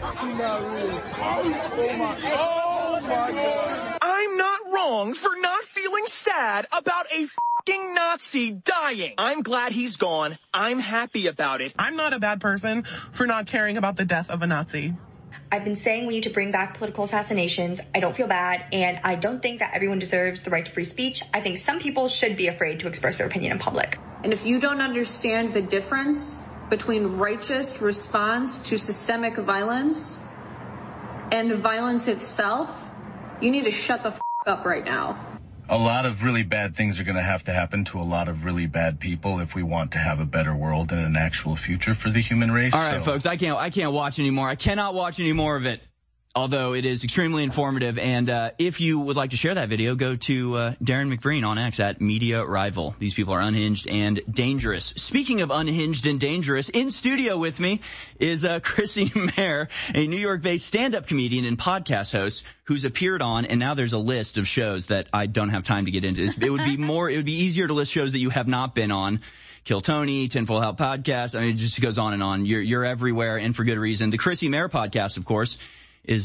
I'm not wrong for not feeling sad about a fucking Nazi dying. I'm glad he's gone. I'm happy about it. I'm not a bad person for not caring about the death of a Nazi. I've been saying we need to bring back political assassinations. I don't feel bad, and I don't think that everyone deserves the right to free speech. I think some people should be afraid to express their opinion in public. And if you don't understand the difference between righteous response to systemic violence and violence itself, you need to shut the f*** up right now. A lot of really bad things are going to have to happen to a lot of really bad people if we want to have a better world and an actual future for the human race. All right, so. folks, I can't, I can't watch anymore. I cannot watch any more of it. Although it is extremely informative, and uh if you would like to share that video, go to uh Darren McBreen on X at Media Rival. These people are unhinged and dangerous. Speaking of unhinged and dangerous, in studio with me is uh Chrissy Mayer, a New York-based stand-up comedian and podcast host who's appeared on, and now there's a list of shows that I don't have time to get into. It would be more, it would be easier to list shows that you have not been on. Kill Tony, Tinfoil Hat Podcast. I mean, it just goes on and on. You're, you're everywhere, and for good reason. The Chrissy Mayer Podcast, of course, is uh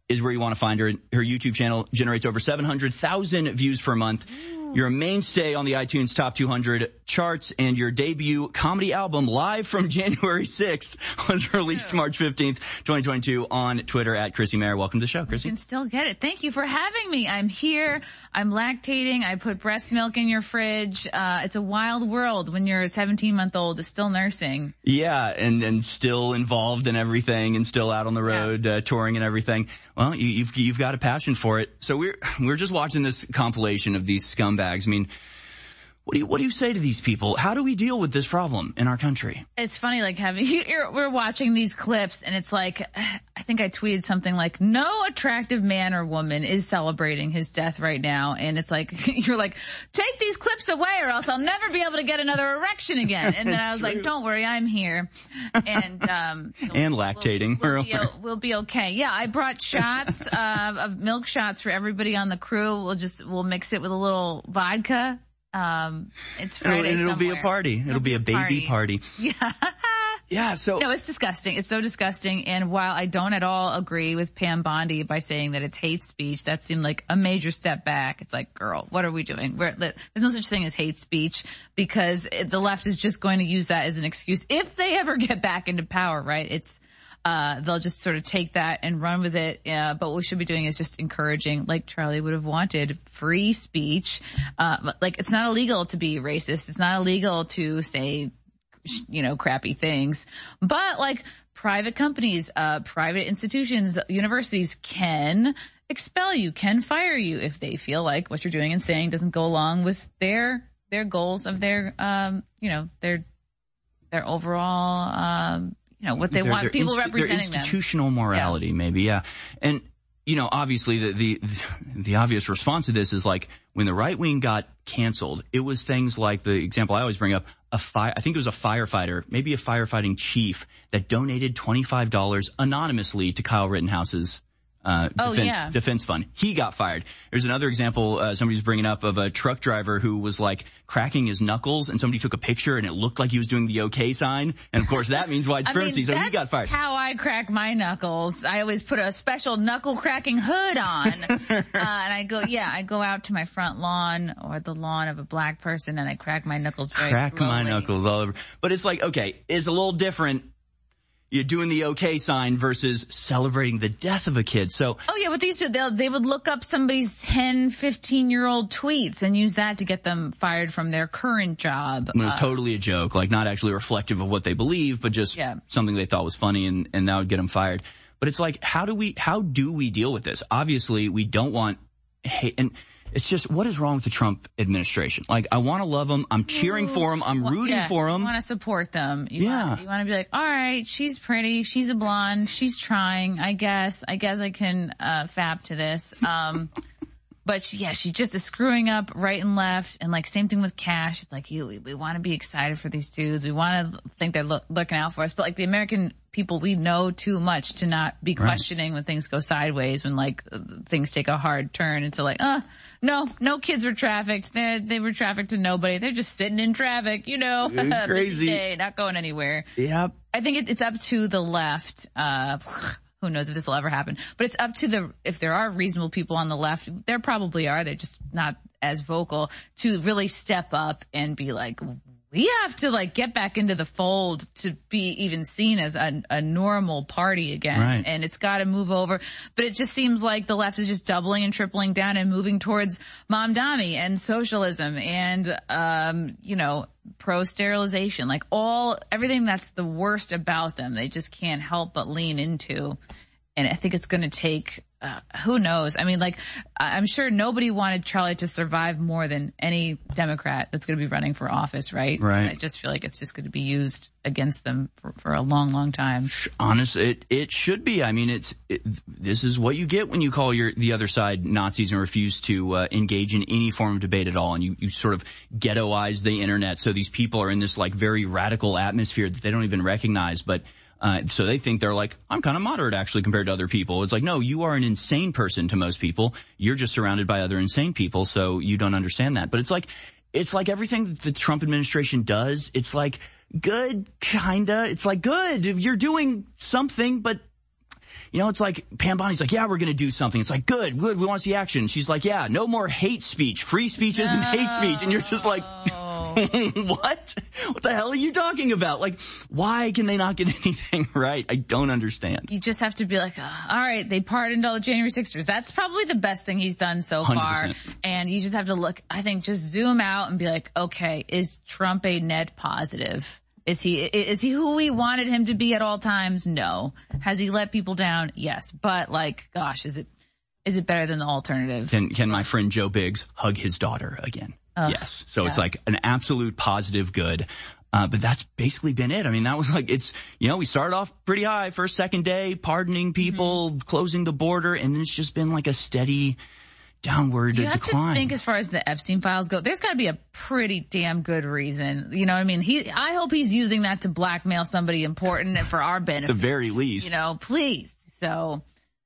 is where you want to find her. Her YouTube channel generates over seven hundred thousand views per month. You're a mainstay on the iTunes Top two hundred charts, and your debut comedy album, Live from January sixth, was released March fifteenth, twenty twenty-two on Twitter at Chrissy Mayer. Welcome to the show, Chrissy. You can still get it. Thank you for having me. I'm here. I'm lactating. I put breast milk in your fridge. Uh, it's a wild world when you're a seventeen-month-old that's still nursing. Yeah, and, and still involved in everything and still out on the road, yeah. uh, touring and everything. Well, you, you've, you've got a passion for it. So we're, we're just watching this compilation of these scumbags. I mean, what do you, what do you say to these people? How do we deal with this problem in our country? It's funny, like having, you're, we're watching these clips and it's like, I think I tweeted something like, no attractive man or woman is celebrating his death right now. And it's like, you're like, take these clips away or else I'll never be able to get another erection again. And then I was true. like, don't worry, I'm here. And, um, so and we'll, lactating. We'll, we'll, be, we'll be okay. Yeah, I brought shots, uh, of milk shots for everybody on the crew. We'll just, we'll mix it with a little vodka. Um, it's Friday and it'll somewhere. be a party. It'll, it'll be, be a baby party. party. Yeah. Yeah, so. No, it's disgusting. It's so disgusting. And while I don't at all agree with Pam Bondi by saying that it's hate speech, that seemed like a major step back. It's like, girl, what are we doing? We're, there's no such thing as hate speech because the left is just going to use that as an excuse if they ever get back into power, right? It's, Uh, they'll just sort of take that and run with it. Uh, but what we should be doing is just encouraging, like Charlie would have wanted, free speech. Uh, like it's not illegal to be racist. It's not illegal to say, you know, crappy things. But like private companies, uh, private institutions, universities can expel you, can fire you if they feel like what you're doing and saying doesn't go along with their, their goals of their, um, you know, their, their overall, um, you know, what they their, want their people inst- representing their institutional them. morality, yeah. maybe, yeah. And, you know, obviously the, the, the obvious response to this is like when the right wing got canceled, it was things like the example I always bring up, a fire, I think it was a firefighter, maybe a firefighting chief that donated twenty-five dollars anonymously to Kyle Rittenhouse's Uh, oh, defense, yeah. defense fund. He got fired. There's another example, uh, somebody's bringing up of a truck driver who was like cracking his knuckles and somebody took a picture and it looked like he was doing the okay sign. And of course that means white supremacy. I mean, so he got fired. That's how I crack my knuckles. I always put a special knuckle cracking hood on. uh, and I go, yeah, I go out to my front lawn or the lawn of a black person and I crack my knuckles very Crack slowly. my knuckles all over. But it's like, okay, it's a little different. You're doing the okay sign versus celebrating the death of a kid. So, oh yeah, what they used to, they they would look up somebody's ten, fifteen year old tweets and use that to get them fired from their current job. When it was uh, totally a joke, like not actually reflective of what they believe, but just yeah. something they thought was funny and, and that would get them fired. But it's like, how do we, how do we deal with this? Obviously, we don't want hate, and it's just, what is wrong with the Trump administration? Like, I want to love them. I'm cheering for them. I'm well, rooting yeah, for them. You want to support them. You yeah. Want, you want to be like, all right, she's pretty. She's a blonde. She's trying. I guess. I guess I can uh fap to this. Um, but she, yeah, she just is screwing up right and left. And like, same thing with Cash. It's like, you, we, we want to be excited for these dudes. We want to think they're lo- looking out for us. But like the American people, we know too much to not be questioning right. when things go sideways, when like things take a hard turn into like, uh, no, no kids were trafficked. They, they were trafficked to nobody. They're just sitting in traffic, you know, crazy busy day, not going anywhere. Yep. I think it, it's up to the left, uh, who knows if this will ever happen, but it's up to the, if there are reasonable people on the left, there probably are, they're just not as vocal, to really step up and be like, we have to like get back into the fold to be even seen as a, a normal party again. Right. And it's got to move over. But it just seems like the left is just doubling and tripling down and moving towards momdami and socialism and, um, you know, pro-sterilization, like all, everything that's the worst about them, they just can't help but lean into. And I think it's going to take, uh, who knows? I mean, like, I'm sure nobody wanted Charlie to survive more than any Democrat that's going to be running for office, right? Right. And I just feel like it's just going to be used against them for, for a long, long time. Honestly, it, it should be. I mean, it's, it, this is what you get when you call your, the other side Nazis and refuse to, uh, engage in any form of debate at all. And you, you sort of ghettoize the internet. So these people are in this like very radical atmosphere that they don't even recognize, but Uh, so they think they're like, I'm kind of moderate actually compared to other people. It's like, no, you are an insane person to most people. You're just surrounded by other insane people, so you don't understand that. But it's like, it's like everything that the Trump administration does, it's like good, kinda. It's like good. You're doing something, but you know, it's like Pam Bondi's like, yeah, we're going to do something. It's like, good, good. We want to see action. She's like, yeah, no more hate speech. Free speech isn't no. hate speech. And you're just like, what? What the hell are you talking about? Like, why can they not get anything right? I don't understand. You just have to be like, oh, all right, they pardoned all the January sixers. That's probably the best thing he's done so far. one hundred percent. And you just have to look, I think, just zoom out and be like, okay, is Trump a net positive? Is he, is he who we wanted him to be at all times? No. Has he let people down? Yes. But like, gosh, is it, is it better than the alternative? Can, can my friend Joe Biggs hug his daughter again? Uh, yes. So yeah. It's like an absolute positive good. Uh, but that's basically been it. I mean, that was like, it's, you know, we started off pretty high first, second day, pardoning people, mm-hmm. closing the border, and then it's just been like a steady downward you have decline. To think as far as the Epstein files go, there's got to be a pretty damn good reason. You know what I mean? He, I hope he's using that to blackmail somebody important and for our benefit. At the very least. You know, please. So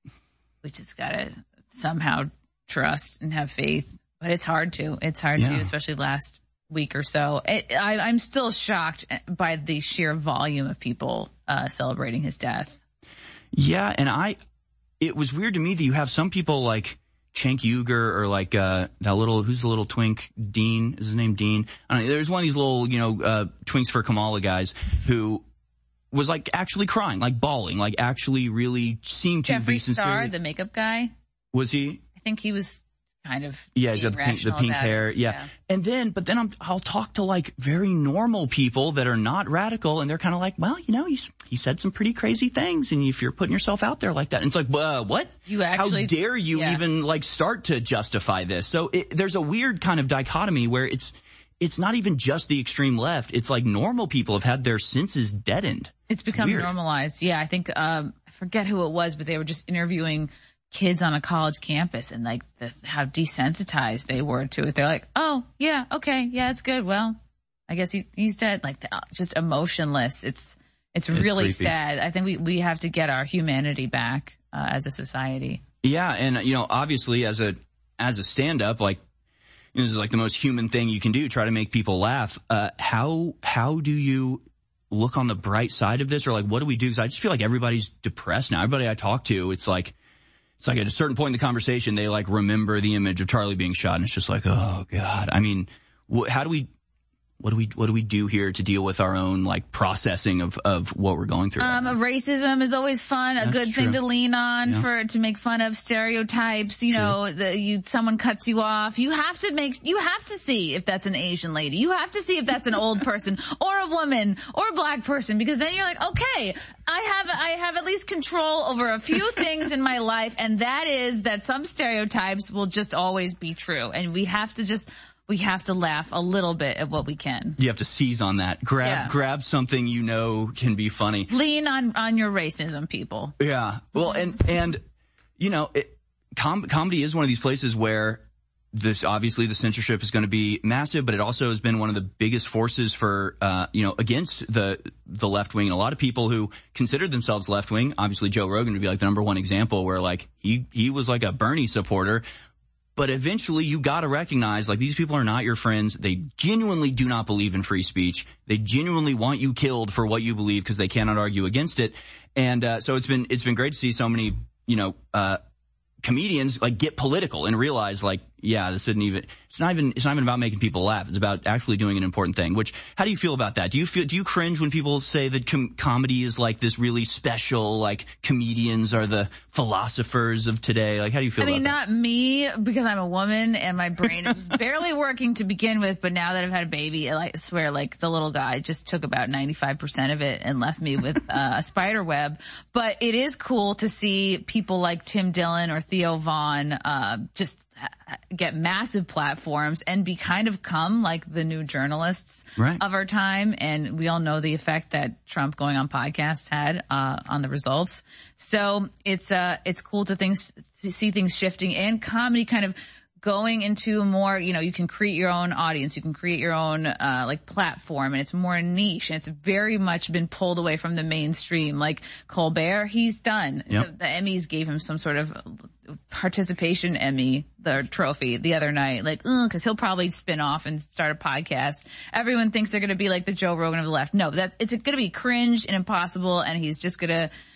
we just got to somehow trust and have faith. But it's hard to. It's hard yeah. to, especially last week or so. It, I, I'm still shocked by the sheer volume of people uh, celebrating his death. Yeah, and I, it was weird to me that you have some people like Cenk Uygur or like uh, that little, who's the little twink, Dean, is his name Dean? I don't know, there's one of these little, you know, uh, Twinks for Kamala guys who was like actually crying, like bawling, like actually really seemed to Jeffree be sincere. Star, the makeup guy? Was he? I think he was kind of yeah, he's got the pink, the pink hair. Yeah. yeah. And then, but then I'm, I'll talk to like very normal people that are not radical and they're kind of like, well, you know, he's, he said some pretty crazy things. And if you're putting yourself out there like that, and it's like, uh, what? You actually, how dare you yeah. even like start to justify this? So it, there's a weird kind of dichotomy where it's, it's not even just the extreme left. It's like normal people have had their senses deadened. It's become weird. normalized. Yeah. I think, um, I forget who it was, but they were just interviewing kids on a college campus and like the, how desensitized they were to it. They're like, oh yeah, okay, yeah, it's good. Well, I guess he's he's dead. Like the, just emotionless. It's it's, it's really creepy. Sad. I think we we have to get our humanity back uh, as a society. Yeah, and you know, obviously as a as a stand up, like you know, this is like the most human thing you can do. Try to make people laugh. Uh, how how do you look on the bright side of this, or like what do we do? Because I just feel like everybody's depressed now. Everybody I talk to, it's like. It's like at a certain point in the conversation, they like remember the image of Charlie being shot, and it's just like, oh God. I mean, wh- how do we, what do we, what do we do here to deal with our own like processing of, of what we're going through? Um, racism is always fun, a That's good true. thing to lean on yeah. for, to make fun of stereotypes. You True. know, the, you, someone cuts you off. You have to make, you have to see if that's an Asian lady. You have to see if that's an old person or a woman or a black person, because then you're like, okay, I have, I have at least control over a few things in my life. And that is that some stereotypes will just always be true. And we have to just, we have to laugh a little bit at what we can. You have to seize on that. Grab, yeah. grab something you know can be funny. Lean on, on your racism, people. Yeah. Well, and, and, you know, it, com- comedy is one of these places where this, obviously the censorship is going to be massive, but it also has been one of the biggest forces for, uh, you know, against the, the left wing. And a lot of people who considered themselves left wing, obviously Joe Rogan would be like the number one example where like he, he was like a Bernie supporter. But eventually you gotta recognize, like, these people are not your friends. They genuinely do not believe in free speech. They genuinely want you killed for what you believe because they cannot argue against it. And, uh, so it's been, it's been great to see so many, you know, uh, comedians like get political and realize like, yeah, this isn't even, it's not even, it's not even about making people laugh. It's about actually doing an important thing, which, how do you feel about that? Do you feel, do you cringe when people say that com- comedy is like this really special, like comedians are the philosophers of today? Like, how do you feel I mean, about that? not me, because I'm a woman and my brain is barely working to begin with, but now that I've had a baby, I like, swear like the little guy just took about ninety-five percent of it and left me with uh, a spider web. But it is cool to see people like Tim Dillon or Theo Vaughn, uh, just get massive platforms and be kind of come like the new journalists right. of our time. And we all know the effect that Trump going on podcasts had, uh, on the results. So it's, uh, it's cool to things, to see things shifting and comedy kind of going into a more, you know, you can create your own audience, you can create your own, uh, like platform, and it's more niche, and it's very much been pulled away from the mainstream. Like Colbert, he's done. Yep. The, the Emmys gave him some sort of participation Emmy, the trophy the other night, like, uh, cause he'll probably spin off and start a podcast. Everyone thinks they're going to be like the Joe Rogan of the left. No, that's, it's going to be cringe and impossible. And he's just going to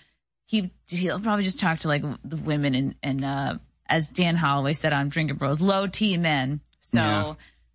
he, he'll probably just talk to like the women and, and, uh, as Dan Holloway said on Drinking Bros, low T men. So, yeah.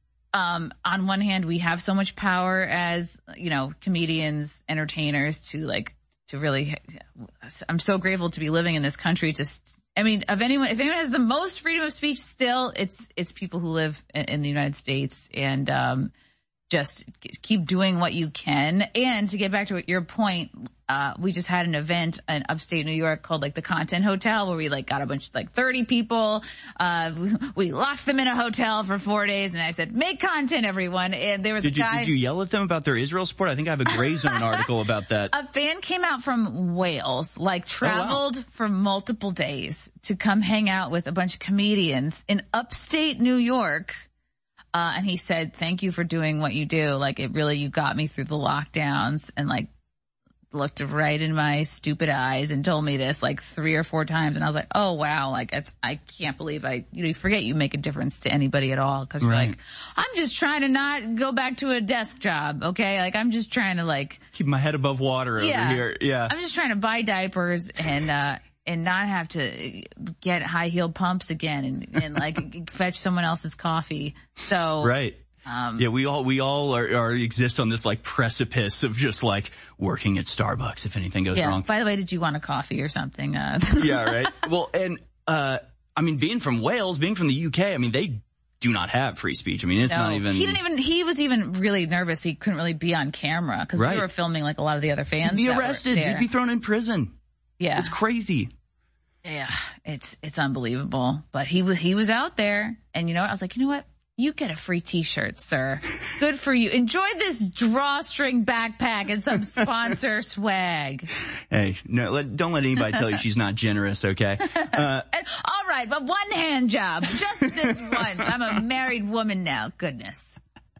um, on one hand, we have so much power as, you know, comedians, entertainers to like, to really, I'm so grateful to be living in this country. Just, I mean, of anyone, if anyone has the most freedom of speech still, it's, it's people who live in, in the United States, and, um, just keep doing what you can. And to get back to your point, uh, we just had an event in upstate New York called like the Content Hotel, where we like got a bunch of like thirty people. Uh, we, we locked them in a hotel for four days, and I said, make content, everyone. And there was did a guy. You, did you yell at them about their Israel support? I think I have a Grey Zone article about that. A fan came out from Wales, like traveled oh, wow. for multiple days to come hang out with a bunch of comedians in upstate New York. Uh, and he said, thank you for doing what you do. Like, it really, you got me through the lockdowns, and like looked right in my stupid eyes and told me this like three or four times. And I was like, oh wow. Like, it's, I can't believe I, you know, you forget you make a difference to anybody at all. Cause you're right. like, I'm just trying to not go back to a desk job. Okay. Like, I'm just trying to like keep my head above water yeah, over here. Yeah. I'm just trying to buy diapers and, uh, and not have to get high heel pumps again and, and like fetch someone else's coffee. So, right. Um, yeah, we all, we all are, are exist on this like precipice of just like working at Starbucks if anything goes yeah. wrong. By the way, did you want a coffee or something? Uh, yeah, right. Well, and, uh, I mean, being from Wales, being from the U K, I mean, they do not have free speech. I mean, it's no, not even. He didn't even, he was even really nervous. He couldn't really be on camera because right. we were filming like a lot of the other fans. He'd be arrested. He'd be thrown in prison. Yeah. It's crazy. Yeah, it's it's unbelievable. But he was he was out there, and you know what? I was like, you know what? You get a free T-shirt, sir. Good for you. Enjoy this drawstring backpack and some sponsor swag. Hey, no, let, don't let anybody tell you she's not generous, okay? Uh, and, all right, but one hand job, just this once. I'm a married woman now. Goodness.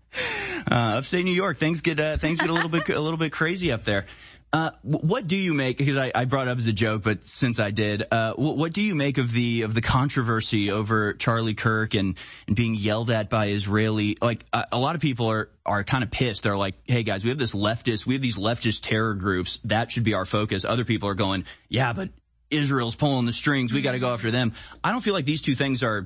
Uh, upstate New York, things get uh, things get a little bit a little bit crazy up there. Uh, what do you make, because I, I brought it up as a joke, but since I did, uh, what, what do you make of the, of the controversy over Charlie Kirk and, and being yelled at by Israeli, like, a, a lot of people are, are kind of pissed. They're like, hey guys, we have this leftist, we have these leftist terror groups. That should be our focus. Other people are going, yeah, but Israel's pulling the strings. We got to go after them. I don't feel like these two things are,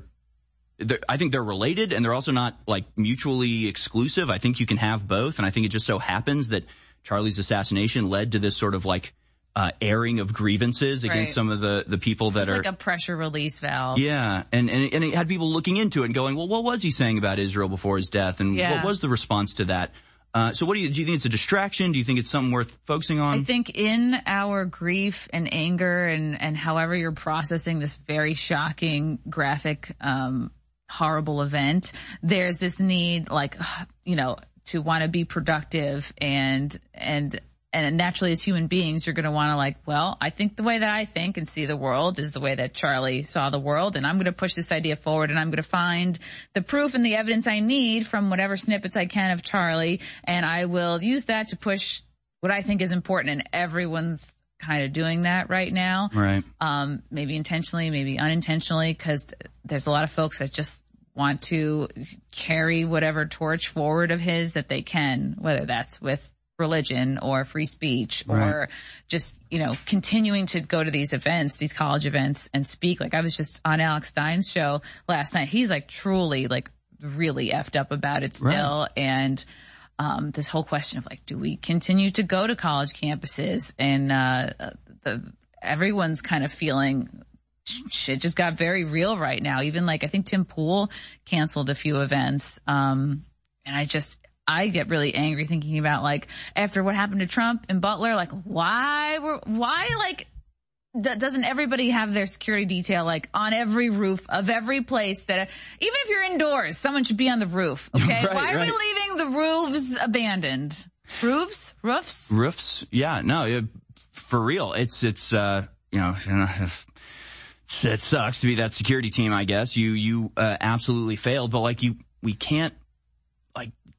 I think they're related, and they're also not like mutually exclusive. I think you can have both. And I think it just so happens that Charlie's assassination led to this sort of like uh airing of grievances against right. some of the the people that it's are like a pressure release valve. Yeah, and and and it had people looking into it and going, well, what was he saying about Israel before his death, and yeah. what was the response to that? Uh so what do you do? You think it's a distraction? Do you think it's something worth focusing on? I think in our grief and anger and and however you're processing this very shocking, graphic, um horrible event, there's this need, like, you know, to want to be productive, and, and, and naturally as human beings, you're going to want to like, well, I think the way that I think and see the world is the way that Charlie saw the world, and I'm going to push this idea forward, and I'm going to find the proof and the evidence I need from whatever snippets I can of Charlie, and I will use that to push what I think is important, and everyone's kind of doing that right now. Right. Um, maybe intentionally, maybe unintentionally, because th- there's a lot of folks that just want to carry whatever torch forward of his that they can, whether that's with religion or free speech or right. just, you know, continuing to go to these events, these college events and speak. Like, I was just on Alex Stein's show last night. He's like truly like really effed up about it still. Right. And, um, this whole question of like, do we continue to go to college campuses? And, uh, the, everyone's kind of feeling shit just got very real right now. Even like, I think Tim Pool canceled a few events. Um, and I just, I get really angry thinking about like, after what happened to Trump and Butler, like why were, why like, d- doesn't everybody have their security detail like on every roof of every place that, even if you're indoors, someone should be on the roof. Okay. Right, why are right. we leaving the roofs abandoned? Roofs? Roofs? Roofs? Yeah, no, it, for real. It's, it's, uh, you know, if, it sucks to be that security team, I guess. You, you, uh, absolutely failed, but like you, we can't, like,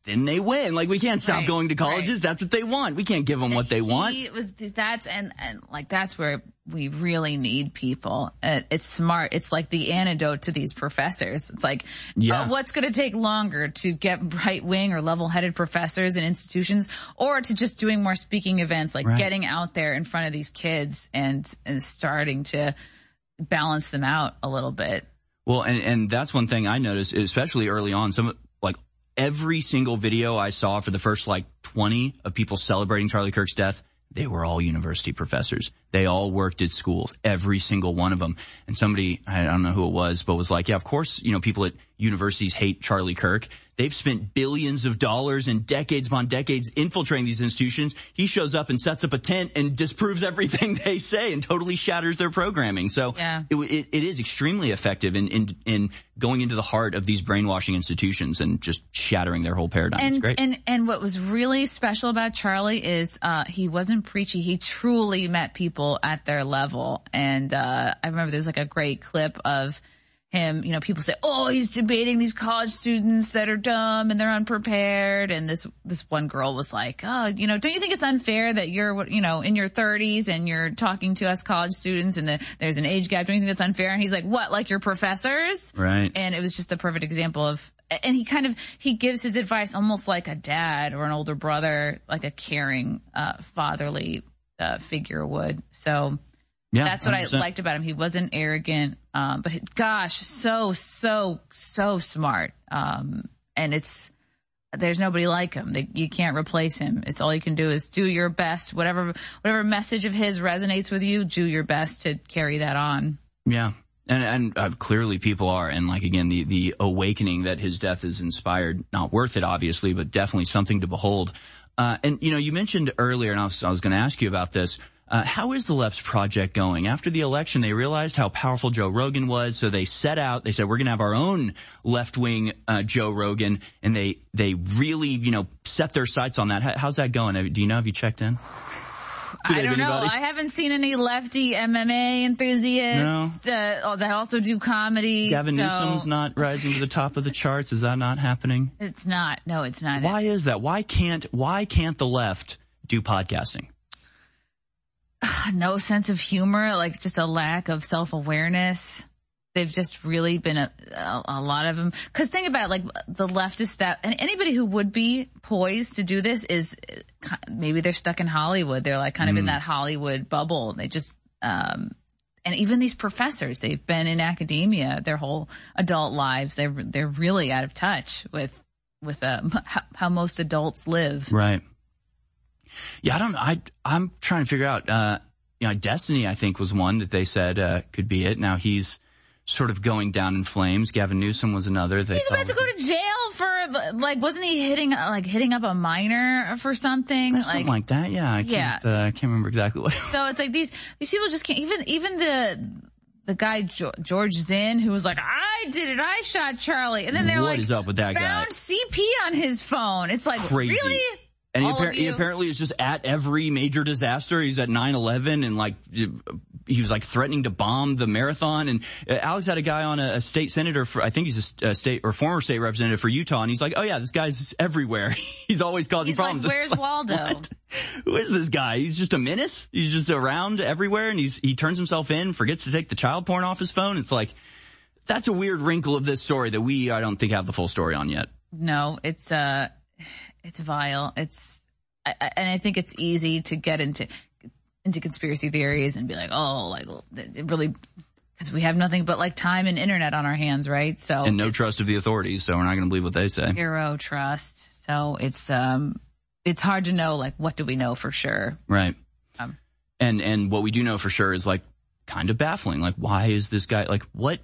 then they win. Like, we can't stop Right, going to colleges. right. That's what they want. We can't give them what they want. He was, that's, and, and like, that's where we really need people. Uh, it's smart. It's like the antidote to these professors. It's like, Yeah. uh, what's going to take longer to get right wing or level headed professors in institutions, or to just doing more speaking events, like Right. getting out there in front of these kids and, and starting to balance them out a little bit. Well, and, and that's one thing I noticed, especially early on. Some, like, every single video I saw for the first, like, twenty of people celebrating Charlie Kirk's death, they were all university professors. They all worked at schools, every single one of them. And somebody, I don't know who it was, but was like, yeah, of course, you know, people at universities hate Charlie Kirk. They've spent billions of dollars and decades upon decades infiltrating these institutions. He shows up and sets up a tent and disproves everything they say and totally shatters their programming. So Yeah. it, it, it is extremely effective in, in, in going into the heart of these brainwashing institutions and just shattering their whole paradigm. It's And, great. and, and what was really special about Charlie is, uh, he wasn't preachy. He truly met people at their level. And, uh, I remember there was like a great clip of him, you know, people say, oh, he's debating these college students that are dumb and they're unprepared. And this, this one girl was like, oh, you know, don't you think it's unfair that you're, you know, in your thirties and you're talking to us college students and the, there's an age gap? Don't you think that's unfair? And he's like, what, like your professors? Right. And it was just the perfect example of, and he kind of, he gives his advice almost like a dad or an older brother, like a caring, uh, fatherly, uh, figure would. So, Yeah, that's what one hundred percent. I liked about him. He wasn't arrogant, um, but gosh, so, so, so smart. Um, and it's, there's nobody like him. They, you can't replace him. It's all you can do is do your best. Whatever, whatever message of his resonates with you, do your best to carry that on. Yeah. And, and uh, clearly people are. And like, again, the, the awakening that his death has inspired, not worth it, obviously, but definitely something to behold. Uh, and, you know, you mentioned earlier, and I was, I was going to ask you about this, Uh, how is the left's project going? After the election, they realized how powerful Joe Rogan was, so they set out, they said, we're going to have our own left-wing uh, Joe Rogan, and they they really, you know, set their sights on that. How, how's that going? Do you know? Have you checked in? I don't anybody? know. I haven't seen any lefty M M A enthusiasts uh, that also do comedy. Gavin so Newsom's not rising to the top of the charts. Is that not happening? It's not. No, it's not. Why is that? Why can't Why can't the left do podcasting? No sense of humor, like just a lack of self-awareness. They've just really been a, a, a lot of them. Cause think about it, like the leftists that, and anybody who would be poised to do this is maybe they're stuck in Hollywood. They're like kind of Mm. in that Hollywood bubble. They just, um, and even these professors, they've been in academia their whole adult lives. They're, they're really out of touch with, with, uh, how, how most adults live. Right. Yeah, I don't know. I, I'm trying to figure out, uh, you know, Destiny, I think, was one that they said, uh, could be it. Now he's sort of going down in flames. Gavin Newsom was another. They He's about to go to jail for, like, wasn't he hitting, like, hitting up a minor for something? Like, something like that. Yeah. I Yeah. can't, uh, I can't remember exactly what. so it's like these, these people just can't, even, even the, the guy, Jo- George Zinn, who was like, I did it. I shot Charlie. And then they're What like, is up with that guy? found C P on his phone. It's like, Crazy. really? And he, All appar- of he you? apparently is just at every major disaster. He's at nine eleven and like, he was like threatening to bomb the marathon. And uh, Alex had a guy on a, a state senator for, I think he's a, a state or former state representative for Utah. And he's like, oh yeah, this guy's everywhere. He's always causing He's problems. like, It's where's like, Waldo? what? Who is this guy? He's just a menace. He's just around everywhere and he's, he turns himself in, forgets to take the child porn off his phone. It's like, that's a weird wrinkle of this story that we, I don't think, have the full story on yet. No, it's, uh, it's vile. It's, I, I, and I think it's easy to get into, into conspiracy theories and be like, oh, like, well, it really, because we have nothing but like time and internet on our hands, right? So. And no trust of the authorities, so we're not going to believe what they say. Zero trust. So it's, um, it's hard to know, like, what do we know for sure? Right. Um, and, and what we do know for sure is like kind of baffling. Like, why is this guy, like, what?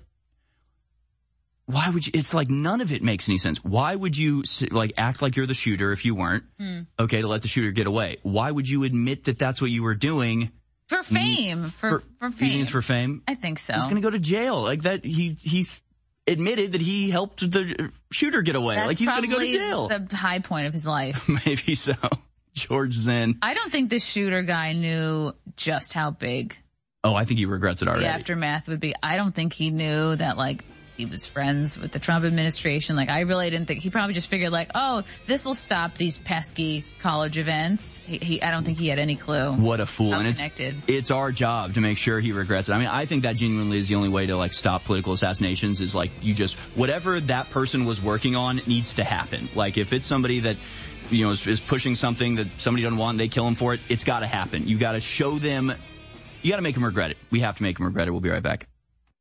Why would you, it's like none of it makes any sense. Why would you like act like you're the shooter if you weren't? Hmm. Okay, to let the shooter get away. Why would you admit that that's what you were doing? For fame. For, for, for fame. You think it's for fame? I think so. He's going to go to jail. Like that, he, he's admitted that he helped the shooter get away. That's like he's going to go to probably jail. The high point of his life. Maybe so. George Zinn. I don't think the shooter guy knew just how big Oh, I think he regrets it already. the aftermath would be. I don't think he knew that, like, he was friends with the Trump administration. Like, I really didn't think, he probably just figured like, oh, this will stop these pesky college events. He, he I don't think he had any clue. What a fool. How and it's, connected. it's our job to make sure he regrets it. I mean, I think that genuinely is the only way to like stop political assassinations is like you just, whatever that person was working on needs to happen. Like if it's somebody that, you know, is, is pushing something that somebody doesn't want and they kill him for it, it's gotta happen. You gotta show them, you gotta make them regret it. We have to make them regret it. We'll be right back.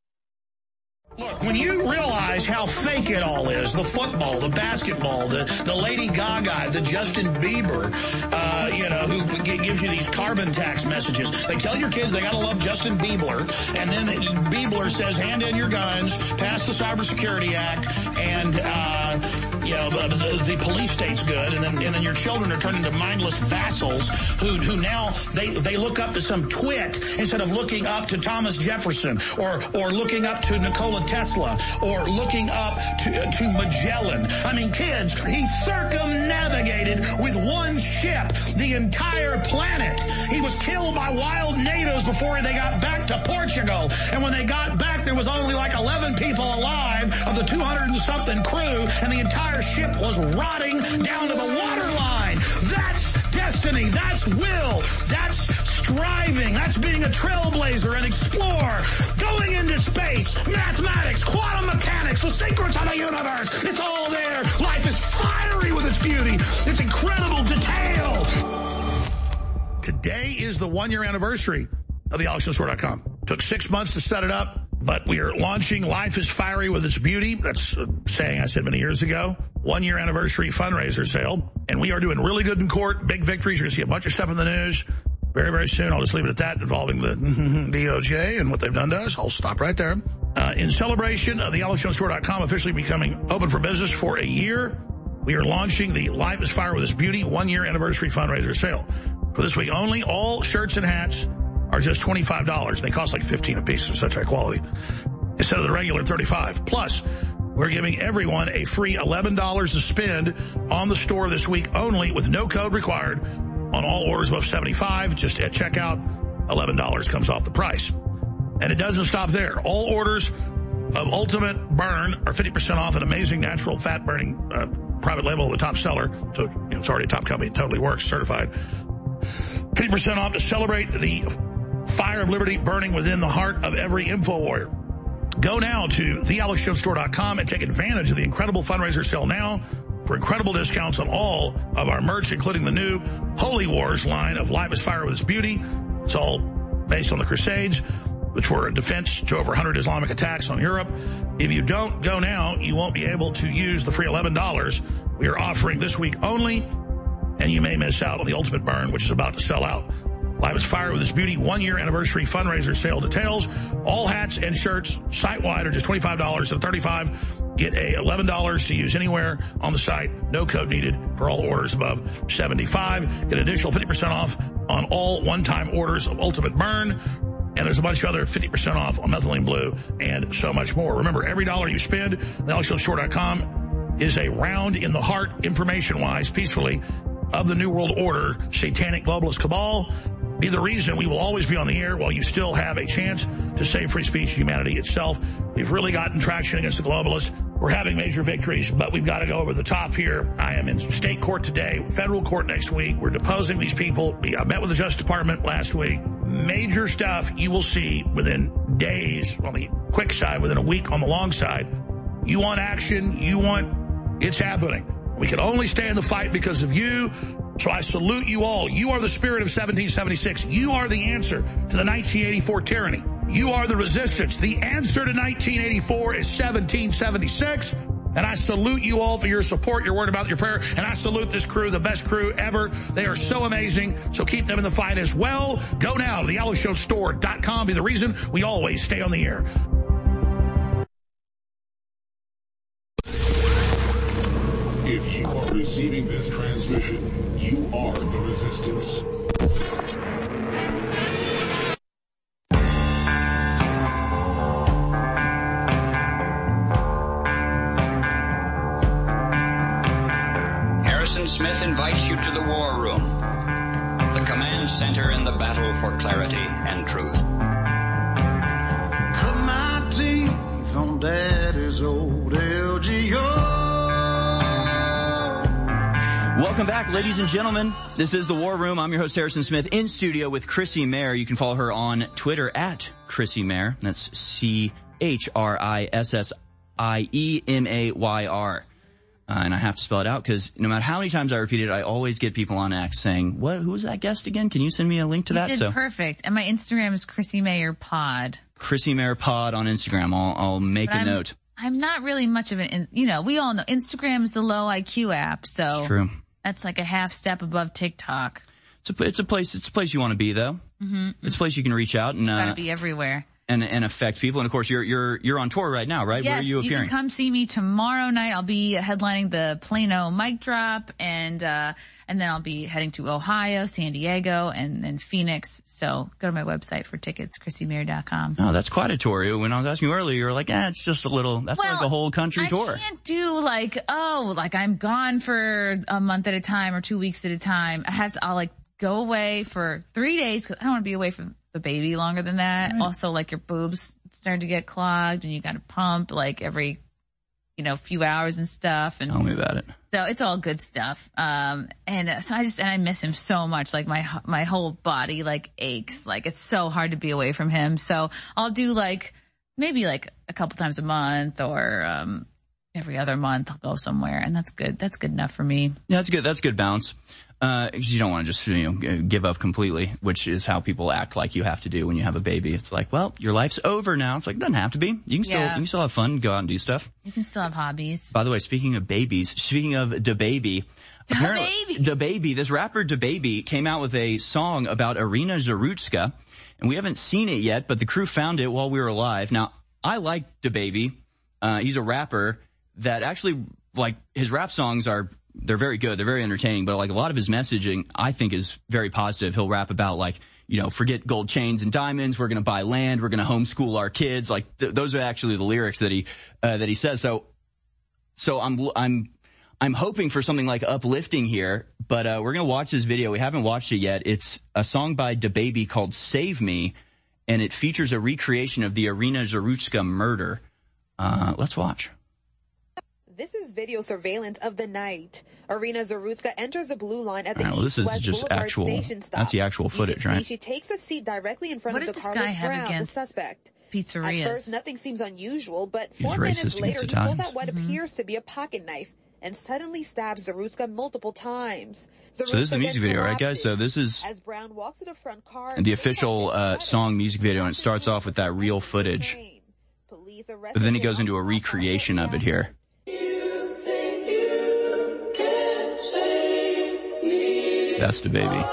Look, when you realize how fake it all is, the football, the basketball, the, the Lady Gaga, the Justin Bieber, uh, you know, who g- gives you these carbon tax messages. They tell your kids they gotta love Justin Bieber, and then Bieber says, hand in your guns, pass the Cybersecurity Act, and, uh, you know, the, the police state's good, and then, and then your children are turned into mindless vassals who, who now they, they look up to some twit instead of looking up to Thomas Jefferson or, or looking up to Nikola Tesla or looking up to, to Magellan. I mean, kids, he circumnavigated with one ship the entire planet. He was killed by wild natives before they got back to Portugal. And when they got back, there was only like eleven people alive of the two hundred and something crew, and the entire ship was rotting down to the waterline. That's destiny. That's will. That's striving. That's being a trailblazer and explorer. Going into space. Mathematics. Quantum mechanics. The secrets of the universe. It's all there. Life is fiery with its beauty. Its incredible detail. Today is the one-year anniversary of the alex jones store dot com. Took six months to set it up, but we are launching Life is Fiery with Its Beauty. That's a saying I said many years ago. One-year anniversary fundraiser sale. And we are doing really good in court. Big victories. You're going to see a bunch of stuff in the news very, very soon. I'll just leave it at that, involving the D O J and what they've done to us. I'll stop right there. Uh, in celebration of the alex jones store dot com officially becoming open for business for a year, we are launching the Life is Fire with Its Beauty one-year anniversary fundraiser sale. For this week only, all shirts and hats are just twenty-five dollars. They cost like fifteen dollars a piece. They're such high quality. Instead of the regular thirty-five dollars. Plus, we're giving everyone a free eleven dollars to spend on the store this week only with no code required on all orders above seventy-five dollars. Just at checkout, eleven dollars comes off the price. And it doesn't stop there. All orders of Ultimate Burn are fifty percent off an amazing natural fat burning uh, private label of the top seller. So you know, it's already a top company. It totally works. Certified. fifty percent off to celebrate the fire of liberty burning within the heart of every info warrior. Go now to the alex jones store dot com and take advantage of the incredible fundraiser sale now for incredible discounts on all of our merch, including the new Holy Wars line of Life is Fire with Its Beauty. It's all based on the Crusades, which were a defense to over one hundred Islamic attacks on Europe. If you don't go now, you won't be able to use the free eleven dollars we are offering this week only, and you may miss out on the Ultimate Burn, which is about to sell out. Life is Fire with Its Beauty one-year anniversary fundraiser sale details. All hats and shirts site-wide are just twenty-five dollars and thirty-five dollars. Get a eleven dollars to use anywhere on the site. No code needed for all orders above seventy-five dollars. Get an additional fifty percent off on all one-time orders of Ultimate Burn. And there's a bunch of other fifty percent off on Methylene Blue and so much more. Remember, every dollar you spend at alex jones store dot com is a round in the heart, information-wise, peacefully, of the New World Order, satanic globalist cabal. Be the reason we will always be on the air while you still have a chance to save free speech, humanity itself. We've really gotten traction against the globalists. We're having major victories, but we've got to go over the top here. I am in state court today, federal court next week. We're deposing these people. I met with the Justice Department last week. Major stuff you will see within days on the quick side, within a week on the long side. You want action. You want, it's happening. We can only stay in the fight because of you. So I salute you all. You are the spirit of seventeen seventy-six. You are the answer to the nineteen eighty-four tyranny. You are the resistance. The answer to nineteen eighty-four is seventeen seventy-six. And I salute you all for your support, your word about your prayer. And I salute this crew, the best crew ever. They are so amazing. So keep them in the fight as well. Go now to the alex jones store dot com. Be the reason we always stay on the air. If you are receiving this transmission, you are the resistance. Harrison Smith invites you to the War Room, the command center in the battle for clarity and truth. Cut my teeth on Daddy's years old L G O. Welcome back, ladies and gentlemen. This is The War Room. I'm your host, Harrison Smith, in studio with Chrissy Mayer. You can follow her on Twitter at Chrissy Mayer. That's C H R I S S I E M A Y R. Uh, and I have to spell it out because no matter how many times I repeat it, I always get people on X saying, "What? Who was that guest again? Can you send me a link to you that?" Did so perfect. And my Instagram is Chrissy Mayer Pod. Chrissy Mayer Pod on Instagram. I'll, I'll make but a I'm, note. I'm not really much of an, you know, we all know Instagram is the low I Q app, so True. That's like a half step above TikTok. It's a, it's a place. It's a place you want to be, though. Mm-hmm. It's a place you can reach out and It's uh, gotta be everywhere. and and affect people. And of course, you're you're you're on tour right now, right? Yes, Where are you appearing? You can come see me tomorrow night. I'll be headlining the Plano Mic Drop, and uh and then I'll be heading to Ohio, San Diego, and then Phoenix. So go to my website for tickets, chrissy mayer dot com. Oh, that's quite a tour. When I was asking you earlier, you were like, "Eh, it's just a little." That's well, like a whole country I tour. I can't do like oh, like I'm gone for a month at a time or two weeks at a time. I have to. I'll like go away for three days because I don't want to be away from the baby longer than that. Right. Also, like your boobs start to get clogged and you got to pump like every, you know, few hours and stuff. And tell me about it. So it's all good stuff. Um, and uh, so I just, and I miss him so much. Like my, my whole body like aches. Like it's so hard to be away from him. So I'll do like maybe like a couple times a month or, um, every other month I'll go somewhere, and that's good. That's good enough for me. Yeah, that's good. That's good balance. Uh, cause you don't want to just, you know, give up completely, which is how people act like you have to do when you have a baby. It's like, well, your life's over now. It's like, it doesn't have to be. You can still, Yeah. you can still have fun, go out and do stuff. You can still have hobbies. By the way, speaking of babies, speaking of DaBaby, DaBaby, DaBaby, this rapper DaBaby came out with a song about Irina Zarutska, and we haven't seen it yet, but the crew found it while we were alive. Now, I like DaBaby. Uh, he's a rapper that actually, like, his rap songs are, they're very good. They're very entertaining, but like a lot of his messaging, I think, is very positive. He'll rap about like, you know, forget gold chains and diamonds. We're going to buy land. We're going to homeschool our kids. Like th- those are actually the lyrics that he, uh, that he says. So, so I'm, I'm, I'm hoping for something like uplifting here, but, uh, we're going to watch this video. We haven't watched it yet. It's a song by DaBaby called Save Me, and it features a recreation of the Irina Zarutska murder. Uh, let's watch. This is video surveillance of the night. Irina Zarutska enters the blue line at the Right, well, this East is West just Boulevard actual, station stop. that's the actual footage, you can right? see she takes a seat directly in front What of did the this guy Carlos have Brown, the against suspect. Pizzerias? At first, nothing seems unusual, but He was four racist minutes later, against he Italians. pulls out what Mm-hmm. appears to be a pocket knife and suddenly stabs Zarutska multiple times. So this is the Zarutska music then video, right, guys? So this is as Brown walks to the front car, the official uh, song music video, and it starts off with that real footage. But then he goes into a recreation of it here. That's DaBaby.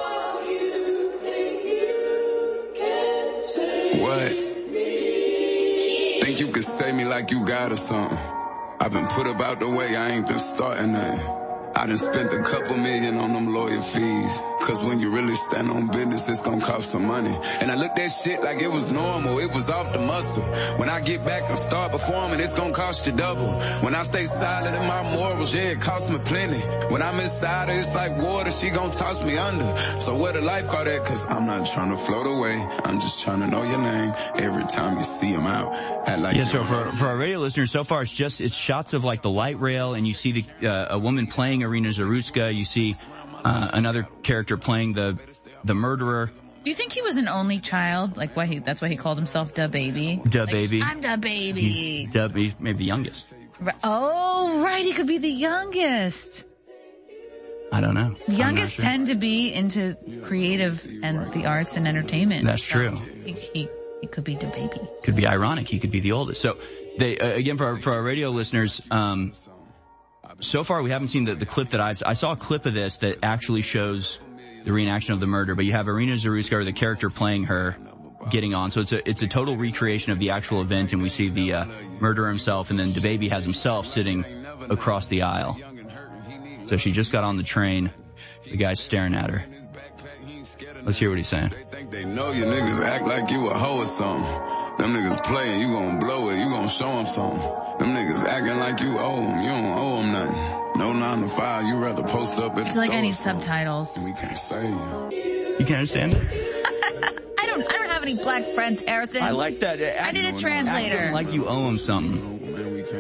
What? Think you could save me like you got or something? I've been put about the way, I ain't been starting nothing. I done spent a couple million on them lawyer fees. Cause when you really stand on business, it's gonna cost some money. And I looked at shit like it was normal, it was off the muscle. When I get back and start performing, it's gonna cost you double. When I stay silent in my morals, yeah, it costs me plenty. When I'm inside her, it's like water, she gonna toss me under. So where the lifeguard at? Cause I'm not trying to float away. I'm just trying to know your name every time you see him out. Act like Yeah, so for, for our radio listeners, so far it's just, it's shots of like the light rail, and you see the, uh, a woman playing Irina Zarutska. You see, uh, another character playing the, the murderer. Do you think he was an only child? Like why he, that's why he called himself DaBaby? DaBaby. Like, I'm DaBaby. He's Dub, he's maybe the youngest. Right. Oh, right. He could be the youngest. I don't know. The I'm youngest not sure. tend to be into creative and the arts and entertainment. That's true. He, he, he could be DaBaby. Could be ironic. He could be the oldest. So they, uh, again, for our, for our radio listeners, um, so far we haven't seen the, the clip that I've, I saw a clip of this that actually shows the reenaction of the murder, but you have Irina Zarutska, or the character playing her, getting on. So it's a, it's a total recreation of the actual event, and we see the, uh, murderer himself, and then DaBaby has himself sitting across the aisle. So she just got on the train. The guy's staring at her. Let's hear what he's saying. They think they know you niggas act like you a hoe or something. Them niggas playing, you gon' blow it, you gon' show them something. Them niggas acting like you owe them, you don't owe them nothing. No nine to five, you rather post up at the I feel like I need store. subtitles. And we can't say you. You can understand it? I don't, I don't have any black friends, Harrison. I like that. I did a translator. Acting like you owe him something.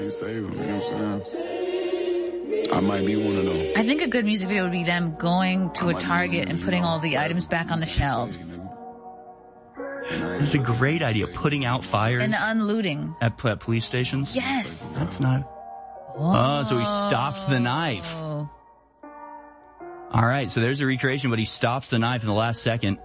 ain't save him, you know what I'm saying? I might be one of them. I think a good music video would be them going to a Target and putting all the items back on the shelves. That's a great idea, putting out fires. And unlooting. At, at police stations? Yes. That's not... Oh, so he stops the knife. All right, so there's a recreation, but he stops the knife in the last second.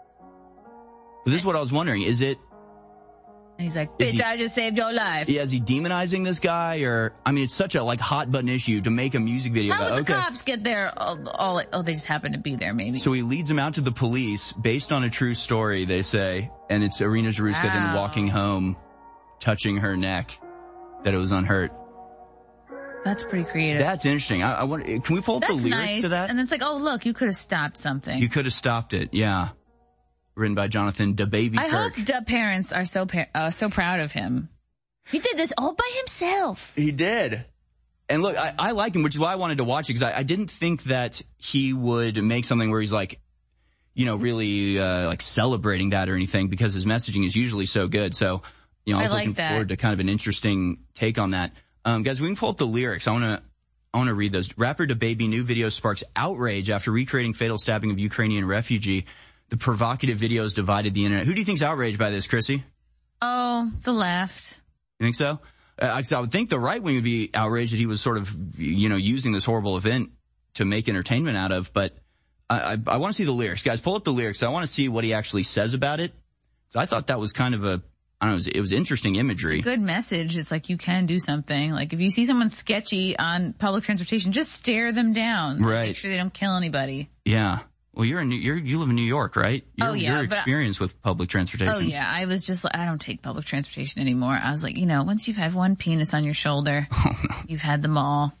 This is what I was wondering. Is it... And he's like, bitch, he, I just saved your life. Yeah, is he demonizing this guy? Or, I mean, it's such a, like, hot-button issue to make a music video How about... would the okay. cops get there? All, all, oh, they just happen to be there, maybe. So he leads him out to the police, based on a true story, they say, and it's Irina Zharuska wow. then walking home, touching her neck, that it was unhurt. That's pretty creative. That's interesting. I, I want. Can we pull up That's the lyrics nice. to that? And it's like, oh, look, you could have stopped something. You could have stopped it, yeah. Written by Jonathan DeBaby I Kirk. hope the parents are so par- uh, so proud of him. He did this all by himself. He did. And look, I, I like him, which is why I wanted to watch it, because I, I didn't think that he would make something where he's like, you know, really uh, like celebrating that or anything, because his messaging is usually so good. So, you know, I was I like looking that. forward to kind of an interesting take on that. Um, guys, we can pull up the lyrics. I want to I want to read those. Rapper DaBaby new video sparks outrage after recreating fatal stabbing of Ukrainian refugee. The provocative videos divided the internet. Who do you think's outraged by this, Chrissy? Oh, the left. You think so? Uh, I, I would think the right wing would be outraged that he was sort of, you know, using this horrible event to make entertainment out of. But I, I, I want to see the lyrics. Guys, pull up the lyrics. I want to see what he actually says about it. So I thought that was kind of a, I don't know, it was, it was interesting imagery. It's a good message. It's like you can do something. Like if you see someone sketchy on public transportation, just stare them down. Right. Make sure they don't kill anybody. Yeah. Well, you're in New, you're, you live in New York, right? You're, oh, yeah. Your experience with public transportation. Oh, yeah. I was just like, I don't take public transportation anymore. I was like, you know, once you've had one penis on your shoulder, oh, no. you've had them all.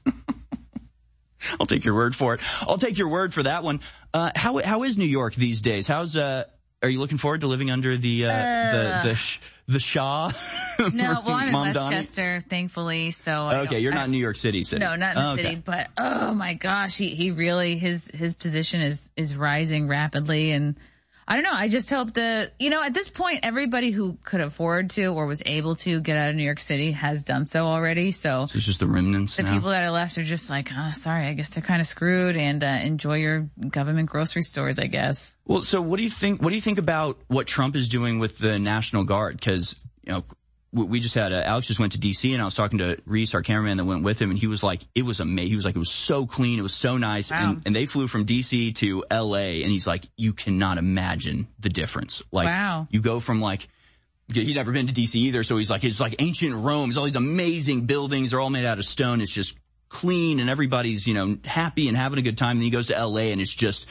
I'll take your word for it. I'll take your word for that one. Uh, how, how is New York these days? How's, uh, are you looking forward to living under the, uh, uh the, the, sh- the Shah? No, well, I'm in Mamdani? Westchester, thankfully, so. I okay, you're not in New York City, city. No, not in the oh, city, okay. but oh my gosh, he, he really, his, his position is, is rising rapidly, and I don't know, I just hope the, you know, at this point, everybody who could afford to or was able to get out of New York City has done so already, so. So it's just the remnants The now? people that are left are just like, ah, oh, sorry, I guess they're kind of screwed, and, uh, enjoy your government grocery stores, I guess. Well, so what do you think, what do you think about what Trump is doing with the National Guard? Cause, you know, we just had, uh, Alex just went to D C and I was talking to Reese, our cameraman that went with him, and he was like, it was amazing. He was like, it was so clean. It was so nice. Wow. And, and they flew from D C to L A, and he's like, you cannot imagine the difference. Like, wow. You go from like, he'd never been to D C either. So he's like, it's like ancient Rome. It's all these amazing buildings. They're all made out of stone. It's just clean and everybody's, you know, happy and having a good time. Then he goes to L A and it's just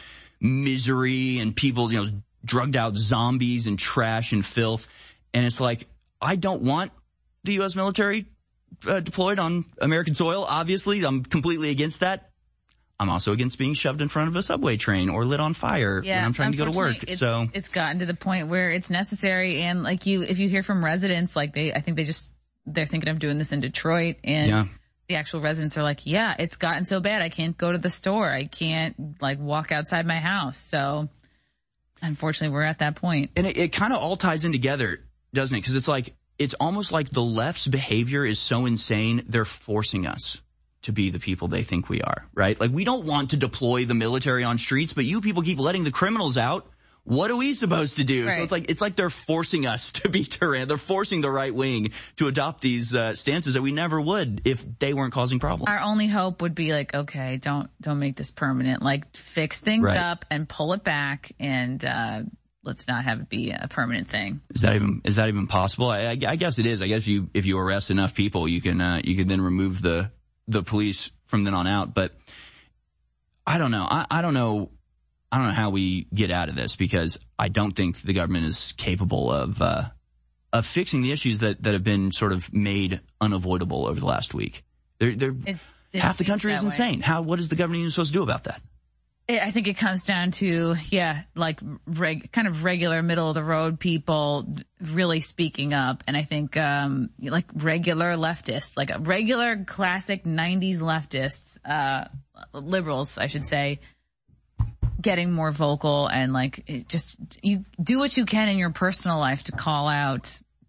misery and people, you know, drugged out zombies and trash and filth. And it's like, I don't want the U S military uh, deployed on American soil. Obviously, I'm completely against that. I'm also against being shoved in front of a subway train or lit on fire yeah, when I'm trying to go to work. It's, so it's gotten to the point where it's necessary. And like you, if you hear from residents, like they, I think they just, they're thinking of doing this in Detroit, and yeah. the actual residents are like, yeah, it's gotten so bad. I can't go to the store. I can't like walk outside my house. So unfortunately, we're at that point. And it, it kind of all ties in together, doesn't it? Because it's like, it's almost like the left's behavior is so insane, they're forcing us to be the people they think we are, right? Like, we don't want to deploy the military on streets, but you people keep letting the criminals out. What are we supposed to do? Right. So it's like, it's like they're forcing us to be tyrannical. They're forcing the right wing to adopt these uh, stances that we never would if they weren't causing problems. Our only hope would be like, okay, don't, don't make this permanent. Like, fix things right. up and pull it back, and, uh, let's not have it be a permanent thing. Is that even, is that even possible? I, I, I guess it is. I guess you, if you arrest enough people, you can, uh, you can then remove the, the police from then on out. But I don't know. I, I don't know. I don't know how we get out of this, because I don't think the government is capable of, uh, of fixing the issues that, that have been sort of made unavoidable over the last week. They're, they're, it, it half the country is way. insane. How, what is the government even supposed to do about that? I think it comes down to, yeah, like reg, kind of regular middle of the road people really speaking up. And I think, um, like regular leftists, like a regular classic nineties leftists, uh, liberals, I should say, getting more vocal, and like it just, you do what you can in your personal life to call out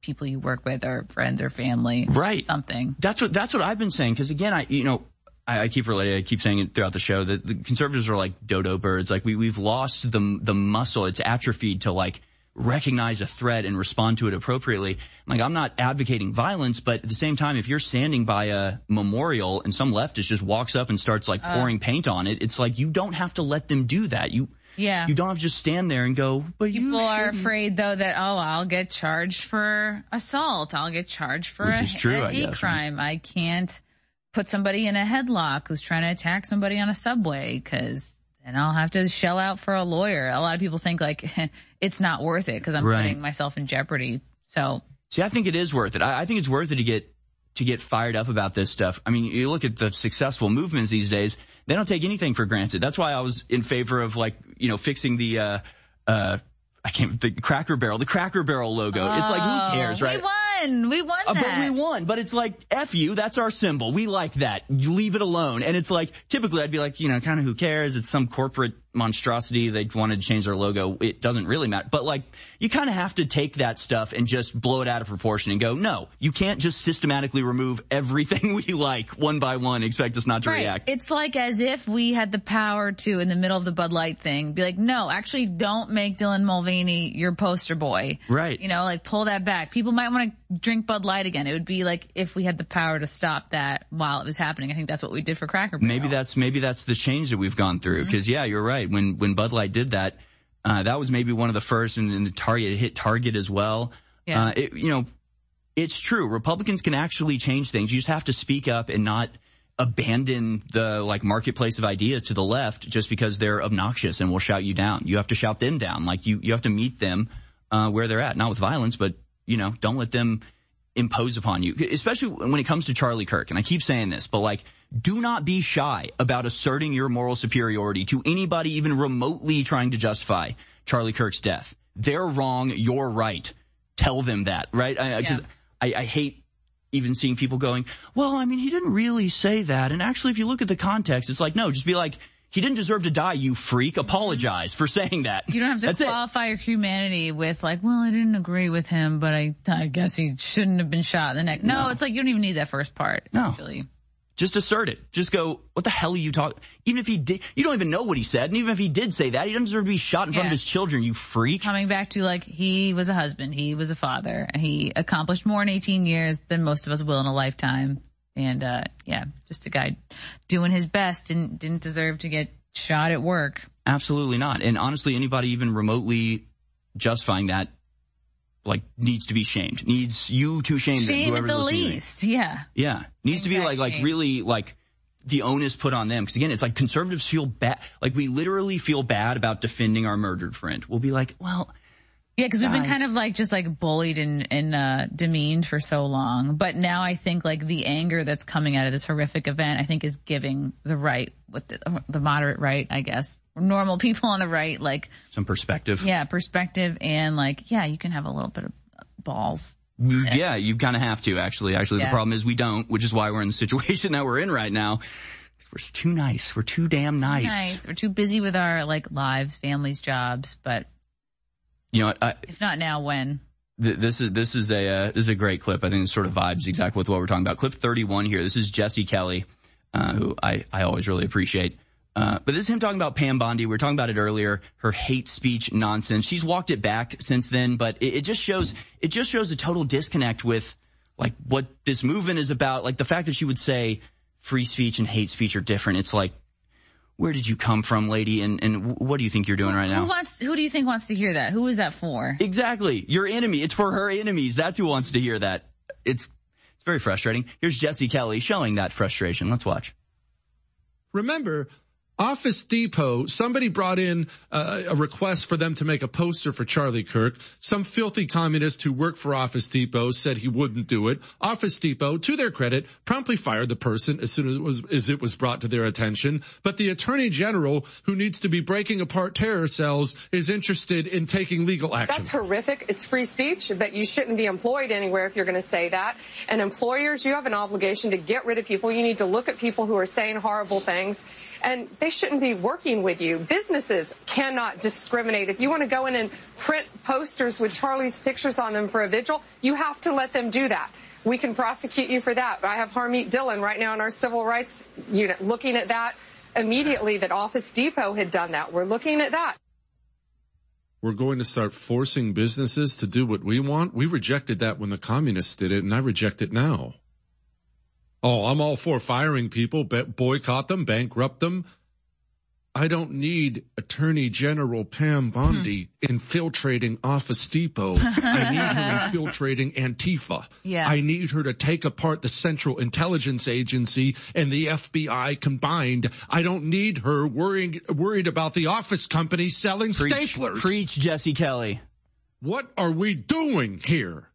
people you work with or friends or family. Right. Something. That's what, that's what I've been saying. Cause again, I, you know, I, I keep relating, I keep saying it throughout the show that the conservatives are like dodo birds. Like we, we've lost the, the muscle. It's atrophied to like recognize a threat and respond to it appropriately. Like I'm not advocating violence, but at the same time, if you're standing by a memorial and some leftist just walks up and starts like Uh. pouring paint on it, it's like you don't have to let them do that. You, Yeah. You don't have to just stand there and go, but you People are shouldn't. afraid, though, that, oh, I'll get charged for assault. I'll get charged for Which a, is true, a I hate guess, crime. I can't put somebody in a headlock who's trying to attack somebody on a subway because then I'll have to shell out for a lawyer. A lot of people think, like, it's not worth it because I'm Right. putting myself in jeopardy. So, See, I think it is worth it. I, I think it's worth it to get to get fired up about this stuff. I mean, you look at the successful movements these days, they don't take anything for granted. That's why I was in favor of, like, you know, fixing the, uh, uh, I can't, the Cracker Barrel, the Cracker Barrel logo. oh, It's like, who cares, right? We won. We won Uh, that. but we won. But it's like, F you, that's our symbol. We like that. You leave it alone. And it's like, typically I'd be like, you know, kind of who cares? It's some corporate monstrosity. They wanted to change their logo. It doesn't really matter. But like, you kind of have to take that stuff and just blow it out of proportion and go, no, you can't just systematically remove everything we like one by one, expect us not to right. react. It's like as if we had the power to, in the middle of the Bud Light thing, be like, no, actually don't make Dylan Mulvaney your poster boy. Right. You know, like pull that back. People might want to drink Bud Light again. It would be like if we had the power to stop that while it was happening. I think that's what we did for Cracker Barrel. Maybe that's, maybe that's the change that we've gone through. Mm-hmm. Cause yeah, you're right. When, when Bud Light did that, uh, that was maybe one of the first, and, and the Target, it hit Target as well. Yeah. Uh, it, you know, it's true. Republicans can actually change things. You just have to speak up and not abandon the like marketplace of ideas to the left just because they're obnoxious and will shout you down. You have to shout them down. Like you, you have to meet them, uh, where they're at. Not with violence, but you know, don't let them impose upon you, especially when it comes to Charlie Kirk. And I keep saying this, but like, do not be shy about asserting your moral superiority to anybody even remotely trying to justify Charlie Kirk's death. They're wrong. You're right. Tell them that, right? I, cause I, I hate even seeing people going, well, I mean, he didn't really say that. And actually, if you look at the context, it's like, no, just be like, he didn't deserve to die, you freak. Apologize for saying that. You don't have to That's qualify your humanity with like, well, I didn't agree with him, but I, I guess he shouldn't have been shot in the neck. No, No. it's like you don't even need that first part. No. Actually. Just assert it. Just go, what the hell are you talking? Even if he did, you don't even know what he said. And even if he did say that, he doesn't deserve to be shot in front Yeah. of his children, you freak. Coming back to like, he was a husband, he was a father, and he accomplished more in eighteen years than most of us will in a lifetime. And, uh, yeah, just a guy doing his best and didn't deserve to get shot at work. Absolutely not. And honestly, anybody even remotely justifying that, like, needs to be shamed. Needs you to shame them. Shame at whoever's the listening to me. least, yeah. Yeah. Needs to be like, like shame. really, like, the onus put on them. Because again, it's like conservatives feel bad. Like, we literally feel bad about defending our murdered friend. We'll be like, well, Yeah, because we've been guys. kind of like just like bullied and, and uh, demeaned for so long. But now I think like the anger that's coming out of this horrific event, I think is giving the right, with the, the moderate right, I guess, normal people on the right, like, some perspective. yeah, perspective and like, yeah, you can have a little bit of balls. Yeah, you kind of have to, actually. Actually, Yeah. the problem is we don't, which is why we're in the situation that we're in right now. 'Cause we're too nice. We're too damn nice. Nice. We're too busy with our like lives, families, jobs. But You know, I, if not now, when? th- this is this is a uh, this is a great clip. I think it sort of vibes exactly with what we're talking about. Clip thirty-one here. This is Jesse Kelly, uh, who I I always really appreciate. Uh, but this is him talking about Pam Bondi. We were talking about it earlier. Her hate speech nonsense. She's walked it back since then, but it, it just shows it just shows a total disconnect with like what this movement is about. Like the fact that she would say free speech and hate speech are different. It's like, where did you come from, lady? And and what do you think you're doing who, right now? Who wants? Who do you think wants to hear that? Who is that for? Exactly. Your enemy. It's for her enemies. That's who wants to hear that. It's it's very frustrating. Here's Jesse Kelly showing that frustration. Let's watch. Remember, Office Depot, somebody brought in uh, a request for them to make a poster for Charlie Kirk. Some filthy communist who worked for Office Depot said he wouldn't do it. Office Depot, to their credit, promptly fired the person as soon as it was, as it was brought to their attention. But the Attorney General, who needs to be breaking apart terror cells, is interested in taking legal action. That's horrific. It's free speech, but you shouldn't be employed anywhere if you're going to say that. And employers, you have an obligation to get rid of people. You need to look at people who are saying horrible things and they shouldn't be working with you. Businesses cannot discriminate. If you want to go in and print posters with Charlie's pictures on them for a vigil, you have to let them do that. We can prosecute you for that. I have Harmeet Dillon right now in our civil rights unit looking at that immediately, that Office Depot had done that. We're looking at that. We're going to start forcing businesses to do what we want. We rejected that when the communists did it, and I reject it now. Oh, I'm all for firing people, boycott them, bankrupt them. I don't need Attorney General Pam Bondi hmm. infiltrating Office Depot. I need her infiltrating Antifa. Yeah. I need her to take apart the Central Intelligence Agency and the F B I combined. I don't need her worrying, worried about the office companies selling preach, staplers. Preach, Jesse Kelly. What are we doing here?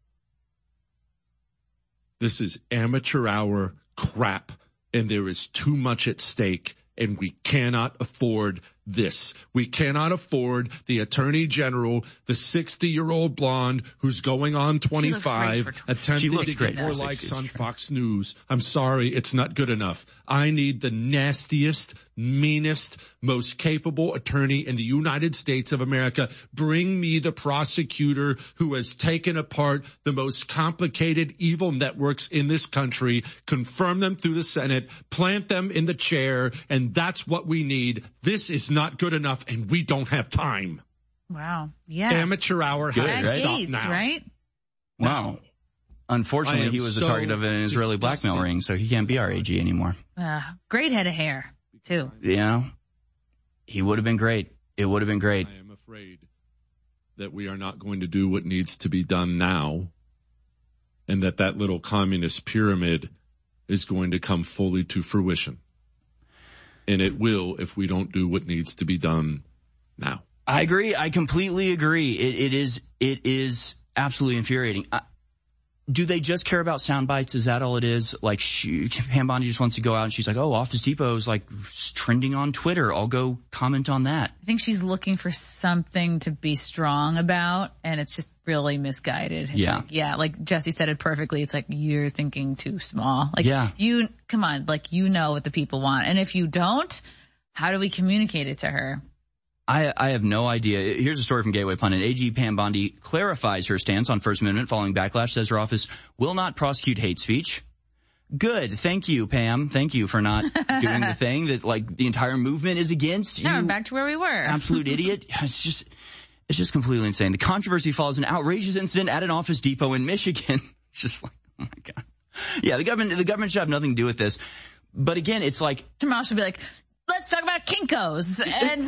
This is amateur hour crap, and there is too much at stake. And we cannot afford this. We cannot afford the Attorney General, the sixty-year-old blonde who's going on twenty-five, attempting to get more likes on Fox News. I'm sorry, it's not good enough. I need the nastiest, meanest, most capable attorney in the United States of America. Bring me the prosecutor who has taken apart the most complicated evil networks in this country, confirm them through the Senate, plant them in the chair, and that's what we need. This is not good enough, and we don't have time. Wow. Yeah. Amateur hour has Good, to right? stop Gates, now. right? Wow. Unfortunately, he was so the target of an Israeli disgusted. blackmail ring, so he can't be our A G anymore. Uh, great head of hair, too. You know, he would have been great. It would have been great. I am afraid that we are not going to do what needs to be done now, and that that little communist pyramid is going to come fully to fruition. And it will if we don't do what needs to be done now. I agree. I completely agree. It, it is it is absolutely infuriating. I, do they just care about sound bites? Is that all it is? Like, she, Pam Bondi just wants to go out and she's like, oh, Office Depot is like trending on Twitter. I'll go comment on that. I think she's looking for something to be strong about, and it's just really misguided. It's yeah. Like, yeah, like Jesse said it perfectly. It's like, you're thinking too small. Like, yeah. you, come on, like, you know what the people want. And if you don't, how do we communicate it to her? I, I have no idea. Here's a story from Gateway Pundit. A G Pam Bondi clarifies her stance on First Amendment following backlash, says her office will not prosecute hate speech. Good. Thank you, Pam. Thank you for not doing the thing that, like, the entire movement is against. Yeah, you back to where we were. Absolute idiot. It's just, it's just completely insane. The controversy follows an outrageous incident at an Office Depot in Michigan. It's just like, oh my God. Yeah, the government, the government should have nothing to do with this. But again, it's like, tomorrow should be like, let's talk about Kinko's and,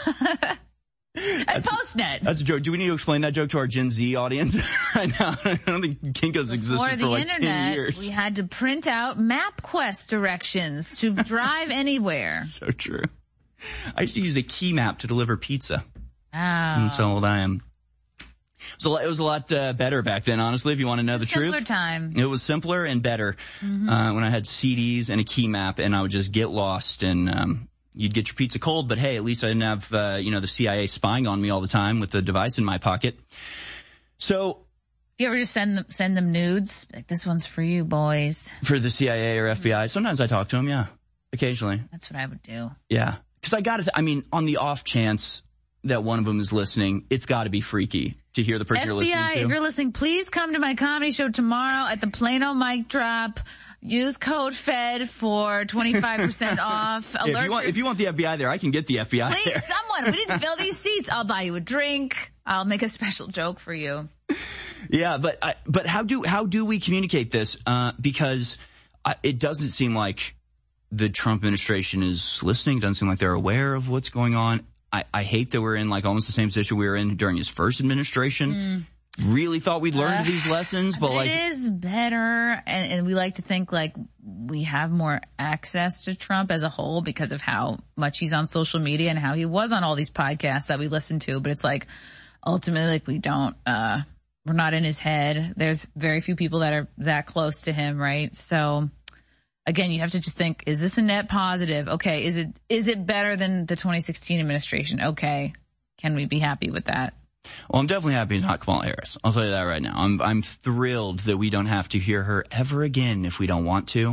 and Postnet. That's a joke. Do we need to explain that joke to our Gen Z audience right now? I don't think Kinko's existed for like internet, ten years. We had to print out MapQuest directions to drive anywhere. So true. I used to use a key map to deliver pizza. Oh. That's how old I am. So it was a lot uh, better back then, honestly, if you want to know the truth. Simpler time. It was simpler and better mm-hmm. uh, when I had C Ds and a key map, and I would just get lost, and um, you'd get your pizza cold, but hey, at least I didn't have, uh, you know, the C I A spying on me all the time with the device in my pocket. So... Do you ever just send them, send them nudes? Like, this one's for you, boys. For the C I A or F B I? Sometimes I talk to them, yeah. Occasionally. That's what I would do. Yeah. Because I got to, th- I mean, on the off chance that one of them is listening, it's got to be freaky to hear the person F B I, you're listening to. if you're listening, please come to my comedy show tomorrow at the Plano Mic Drop. Use code FED for twenty-five percent off. Yeah, if, you want, if you want the F B I there, I can get the F B I please, there. someone, we need to fill these seats. I'll buy you a drink. I'll make a special joke for you. Yeah, but I, but how do how do we communicate this? Uh, because I, it doesn't seem like the Trump administration is listening. It doesn't seem like they're aware of what's going on. I, I hate that we're in like almost the same position we were in during his first administration. Mm. Really thought we'd learned uh, these lessons, but like it is better, and, and we like to think like we have more access to Trump as a whole because of how much he's on social media and how he was on all these podcasts that we listen to. But it's like ultimately, like we don't, uh, we're not in his head. There's very few people that are that close to him, right? So. Again, you have to just think, is this a net positive? Okay. Is it, is it better than the twenty sixteen administration? Okay. Can we be happy with that? Well, I'm definitely happy it's not Kamala Harris. I'll tell you that right now. I'm, I'm thrilled that we don't have to hear her ever again if we don't want to.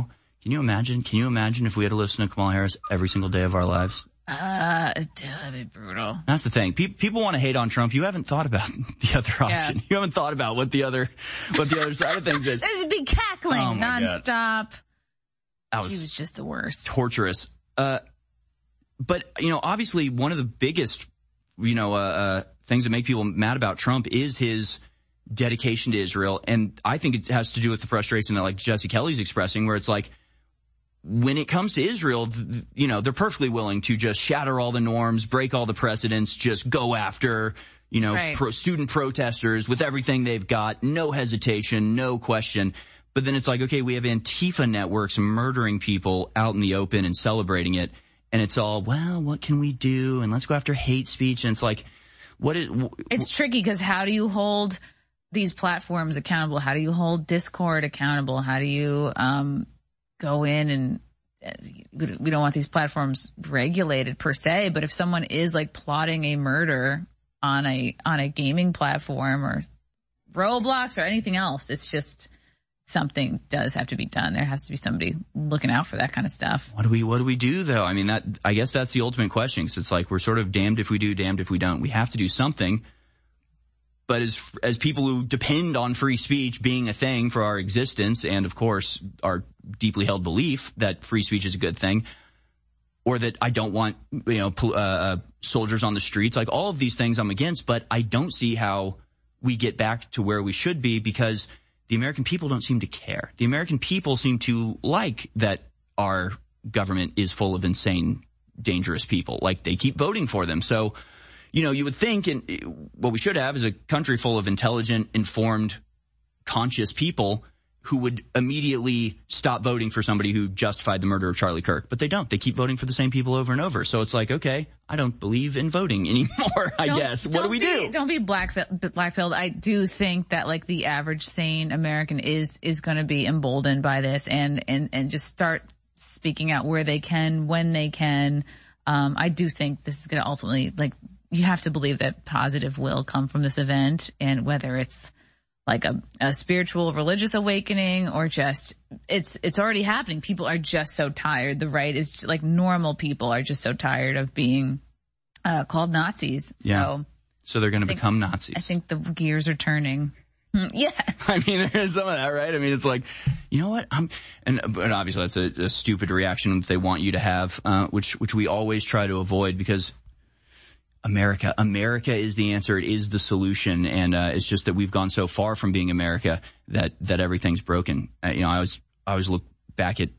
Can you imagine? Can you imagine if we had to listen to Kamala Harris every single day of our lives? Uh, that'd be brutal. That's the thing. People, people want to hate on Trump. You haven't thought about the other option. Yeah. You haven't thought about what the other, what the other side of things is. There's a big cackling oh nonstop. God. That was, she was just the worst. Torturous. Uh, but, you know, obviously one of the biggest, you know, uh, uh, things that make people mad about Trump is his dedication to Israel. And I think it has to do with the frustration that like Jesse Kelly's expressing, where it's like, when it comes to Israel, you know, they're perfectly willing to just shatter all the norms, break all the precedents, just go after, you know, right. pro- student protesters with everything they've got, no hesitation, no question. But then it's like, okay, we have Antifa networks murdering people out in the open and celebrating it. And it's all, well, what can we do? And let's go after hate speech. And it's like, what is... W- it's tricky because how do you hold these platforms accountable? How do you hold Discord accountable? How do you... um go in and we don't want these platforms regulated per se, but if someone is like plotting a murder on a, on a gaming platform or Roblox or anything else, it's just something does have to be done. There has to be somebody looking out for that kind of stuff. What do we, what do we do though? I mean, that, I guess that's the ultimate question. So it's like, we're sort of damned if we do, damned if we don't. We have to do something. But as as people who depend on free speech being a thing for our existence, and of course our deeply held belief that free speech is a good thing, or that I don't want, you know, uh, soldiers on the streets, like all of these things I'm against, but I don't see how we get back to where we should be because the American people don't seem to care. The American people seem to like that our government is full of insane, dangerous people. Like they keep voting for them. So, you know, you would think in, what we should have is a country full of intelligent, informed, conscious people who would immediately stop voting for somebody who justified the murder of Charlie Kirk. But they don't. They keep voting for the same people over and over. So it's like, okay, I don't believe in voting anymore, I don't, guess. What don't do we be, do? Don't be black-pilled. I do think that, like, the average sane American is is going to be emboldened by this and, and, and just start speaking out where they can, when they can. Um, I do think this is going to ultimately, like, you have to believe that positive will come from this event, and whether it's like a, a spiritual religious awakening or just it's it's already happening. People are just so tired. The right is like normal people are just so tired of being uh, called Nazis. Yeah. So, so they're going to become Nazis. I think the gears are turning. Yeah. I mean, there is some of that, right? I mean, it's like, you know what? I'm, and, but obviously that's a, a stupid reaction that they want you to have, uh, which, which we always try to avoid because America, America is the answer. It is the solution. And, uh, it's just that we've gone so far from being America that, that everything's broken. Uh, you know, I was, I always look back at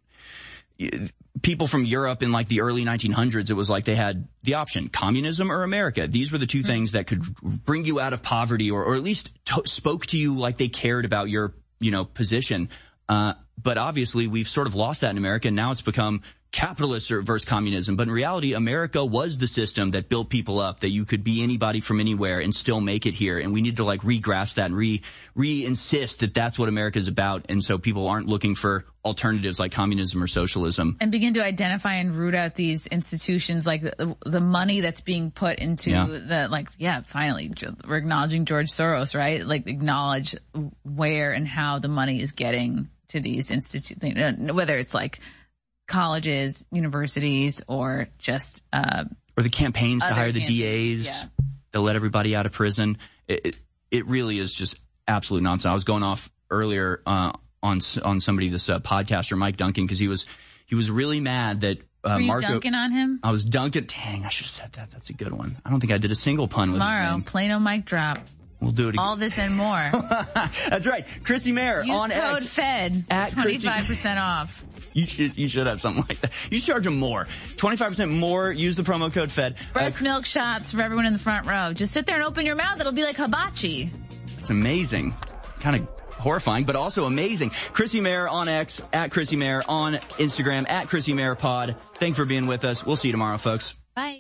people from Europe in like the early nineteen hundreds. It was like they had the option, communism or America. These were the two mm-hmm. things that could bring you out of poverty or, or at least t- spoke to you like they cared about your, you know, position. Uh, but obviously we've sort of lost that in America. And now it's become capitalist versus communism. But in reality, America was the system that built people up, that you could be anybody from anywhere and still make it here. And we need to like re-grasp that and re, re-insist that that's what America is about. And so people aren't looking for alternatives like communism or socialism. And begin to identify and root out these institutions, like the, the money that's being put into yeah. the, like, yeah, finally, we're acknowledging George Soros, right? Like acknowledge where and how the money is getting to these institutions, whether it's like colleges, universities, or just uh or the campaigns to hire the campaigns. D As. Yeah. They'll let everybody out of prison. It, it, it really is just absolute nonsense. I was going off earlier uh on on somebody, this uh, podcaster Mike Duncan, because he was he was really mad that uh, Were you Marco, dunking on him? I was dunking. Dang, I should have said that. That's a good one. I don't think I did a single pun with Tomorrow, his name. Plano mic drop. We'll do it again. All this and more. That's right. Chrissy Mayer Use on code X, FED. at twenty-five percent off. You should, you should have something like that. You should charge them more. twenty-five percent more. Use the promo code FED. Breast uh, milk shots for everyone in the front row. Just sit there and open your mouth. It'll be like hibachi. It's amazing. Kind of horrifying, but also amazing. Chrissy Mayer on X, at Chrissy Mayer on Instagram, at Chrissy Mayer Pod. Thanks for being with us. We'll see you tomorrow, folks. Bye.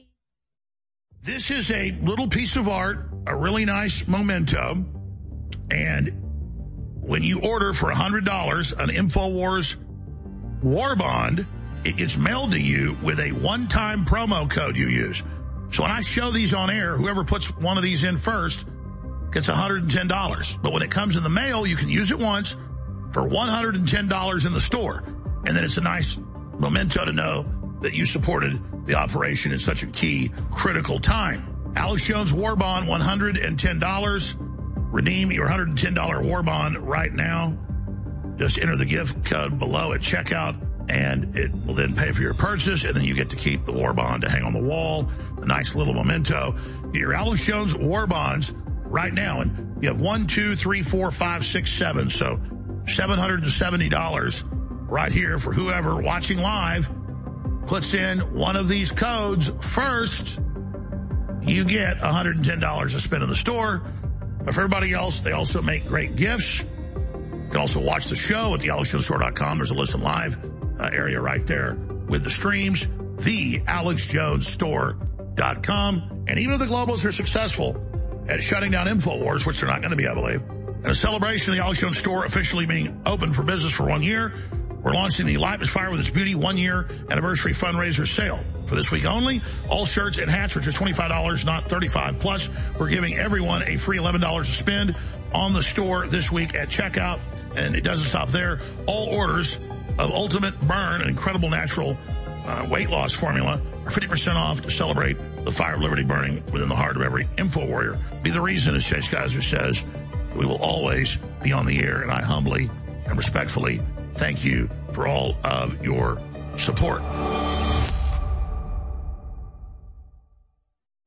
This is a little piece of art, a really nice memento. And when you order for one hundred dollars an InfoWars War Bond, it gets mailed to you with a one-time promo code you use. So when I show these on air, whoever puts one of these in first gets one hundred ten dollars. But when it comes in the mail, you can use it once for one hundred ten dollars in the store. And then it's a nice memento to know that you supported the operation in such a key, critical time. Alex Jones War Bond, one hundred ten dollars. Redeem your one hundred ten dollars War Bond right now. Just enter the gift code below at checkout, and it will then pay for your purchase, and then you get to keep the War Bond to hang on the wall. A nice little memento. Get your Alex Jones War Bonds right now, and you have one, two, three, four, five, six, seven. So seven hundred seventy dollars right here for whoever watching live puts in one of these codes first. You get one hundred ten dollars to spend in the store. But for everybody else, they also make great gifts. You can also watch the show at the alex jones store dot com. There's a listen live uh, area right there with the streams. the alex jones store dot com. And even if the globals are successful at shutting down InfoWars, which they're not going to be, I believe, in a celebration of the Alex Jones Store officially being open for business for one year, we're launching the Light is Fire with Its Beauty one-year anniversary fundraiser sale. For this week only, all shirts and hats are just twenty-five dollars, not thirty-five dollars. Plus, we're giving everyone a free eleven dollars to spend on the store this week at checkout. And it doesn't stop there. All orders of Ultimate Burn, an incredible natural uh, weight loss formula, are fifty percent off to celebrate the fire of liberty burning within the heart of every info warrior. Be the reason, as Chase Geiser says, we will always be on the air. And I humbly and respectfully thank you for all of your support.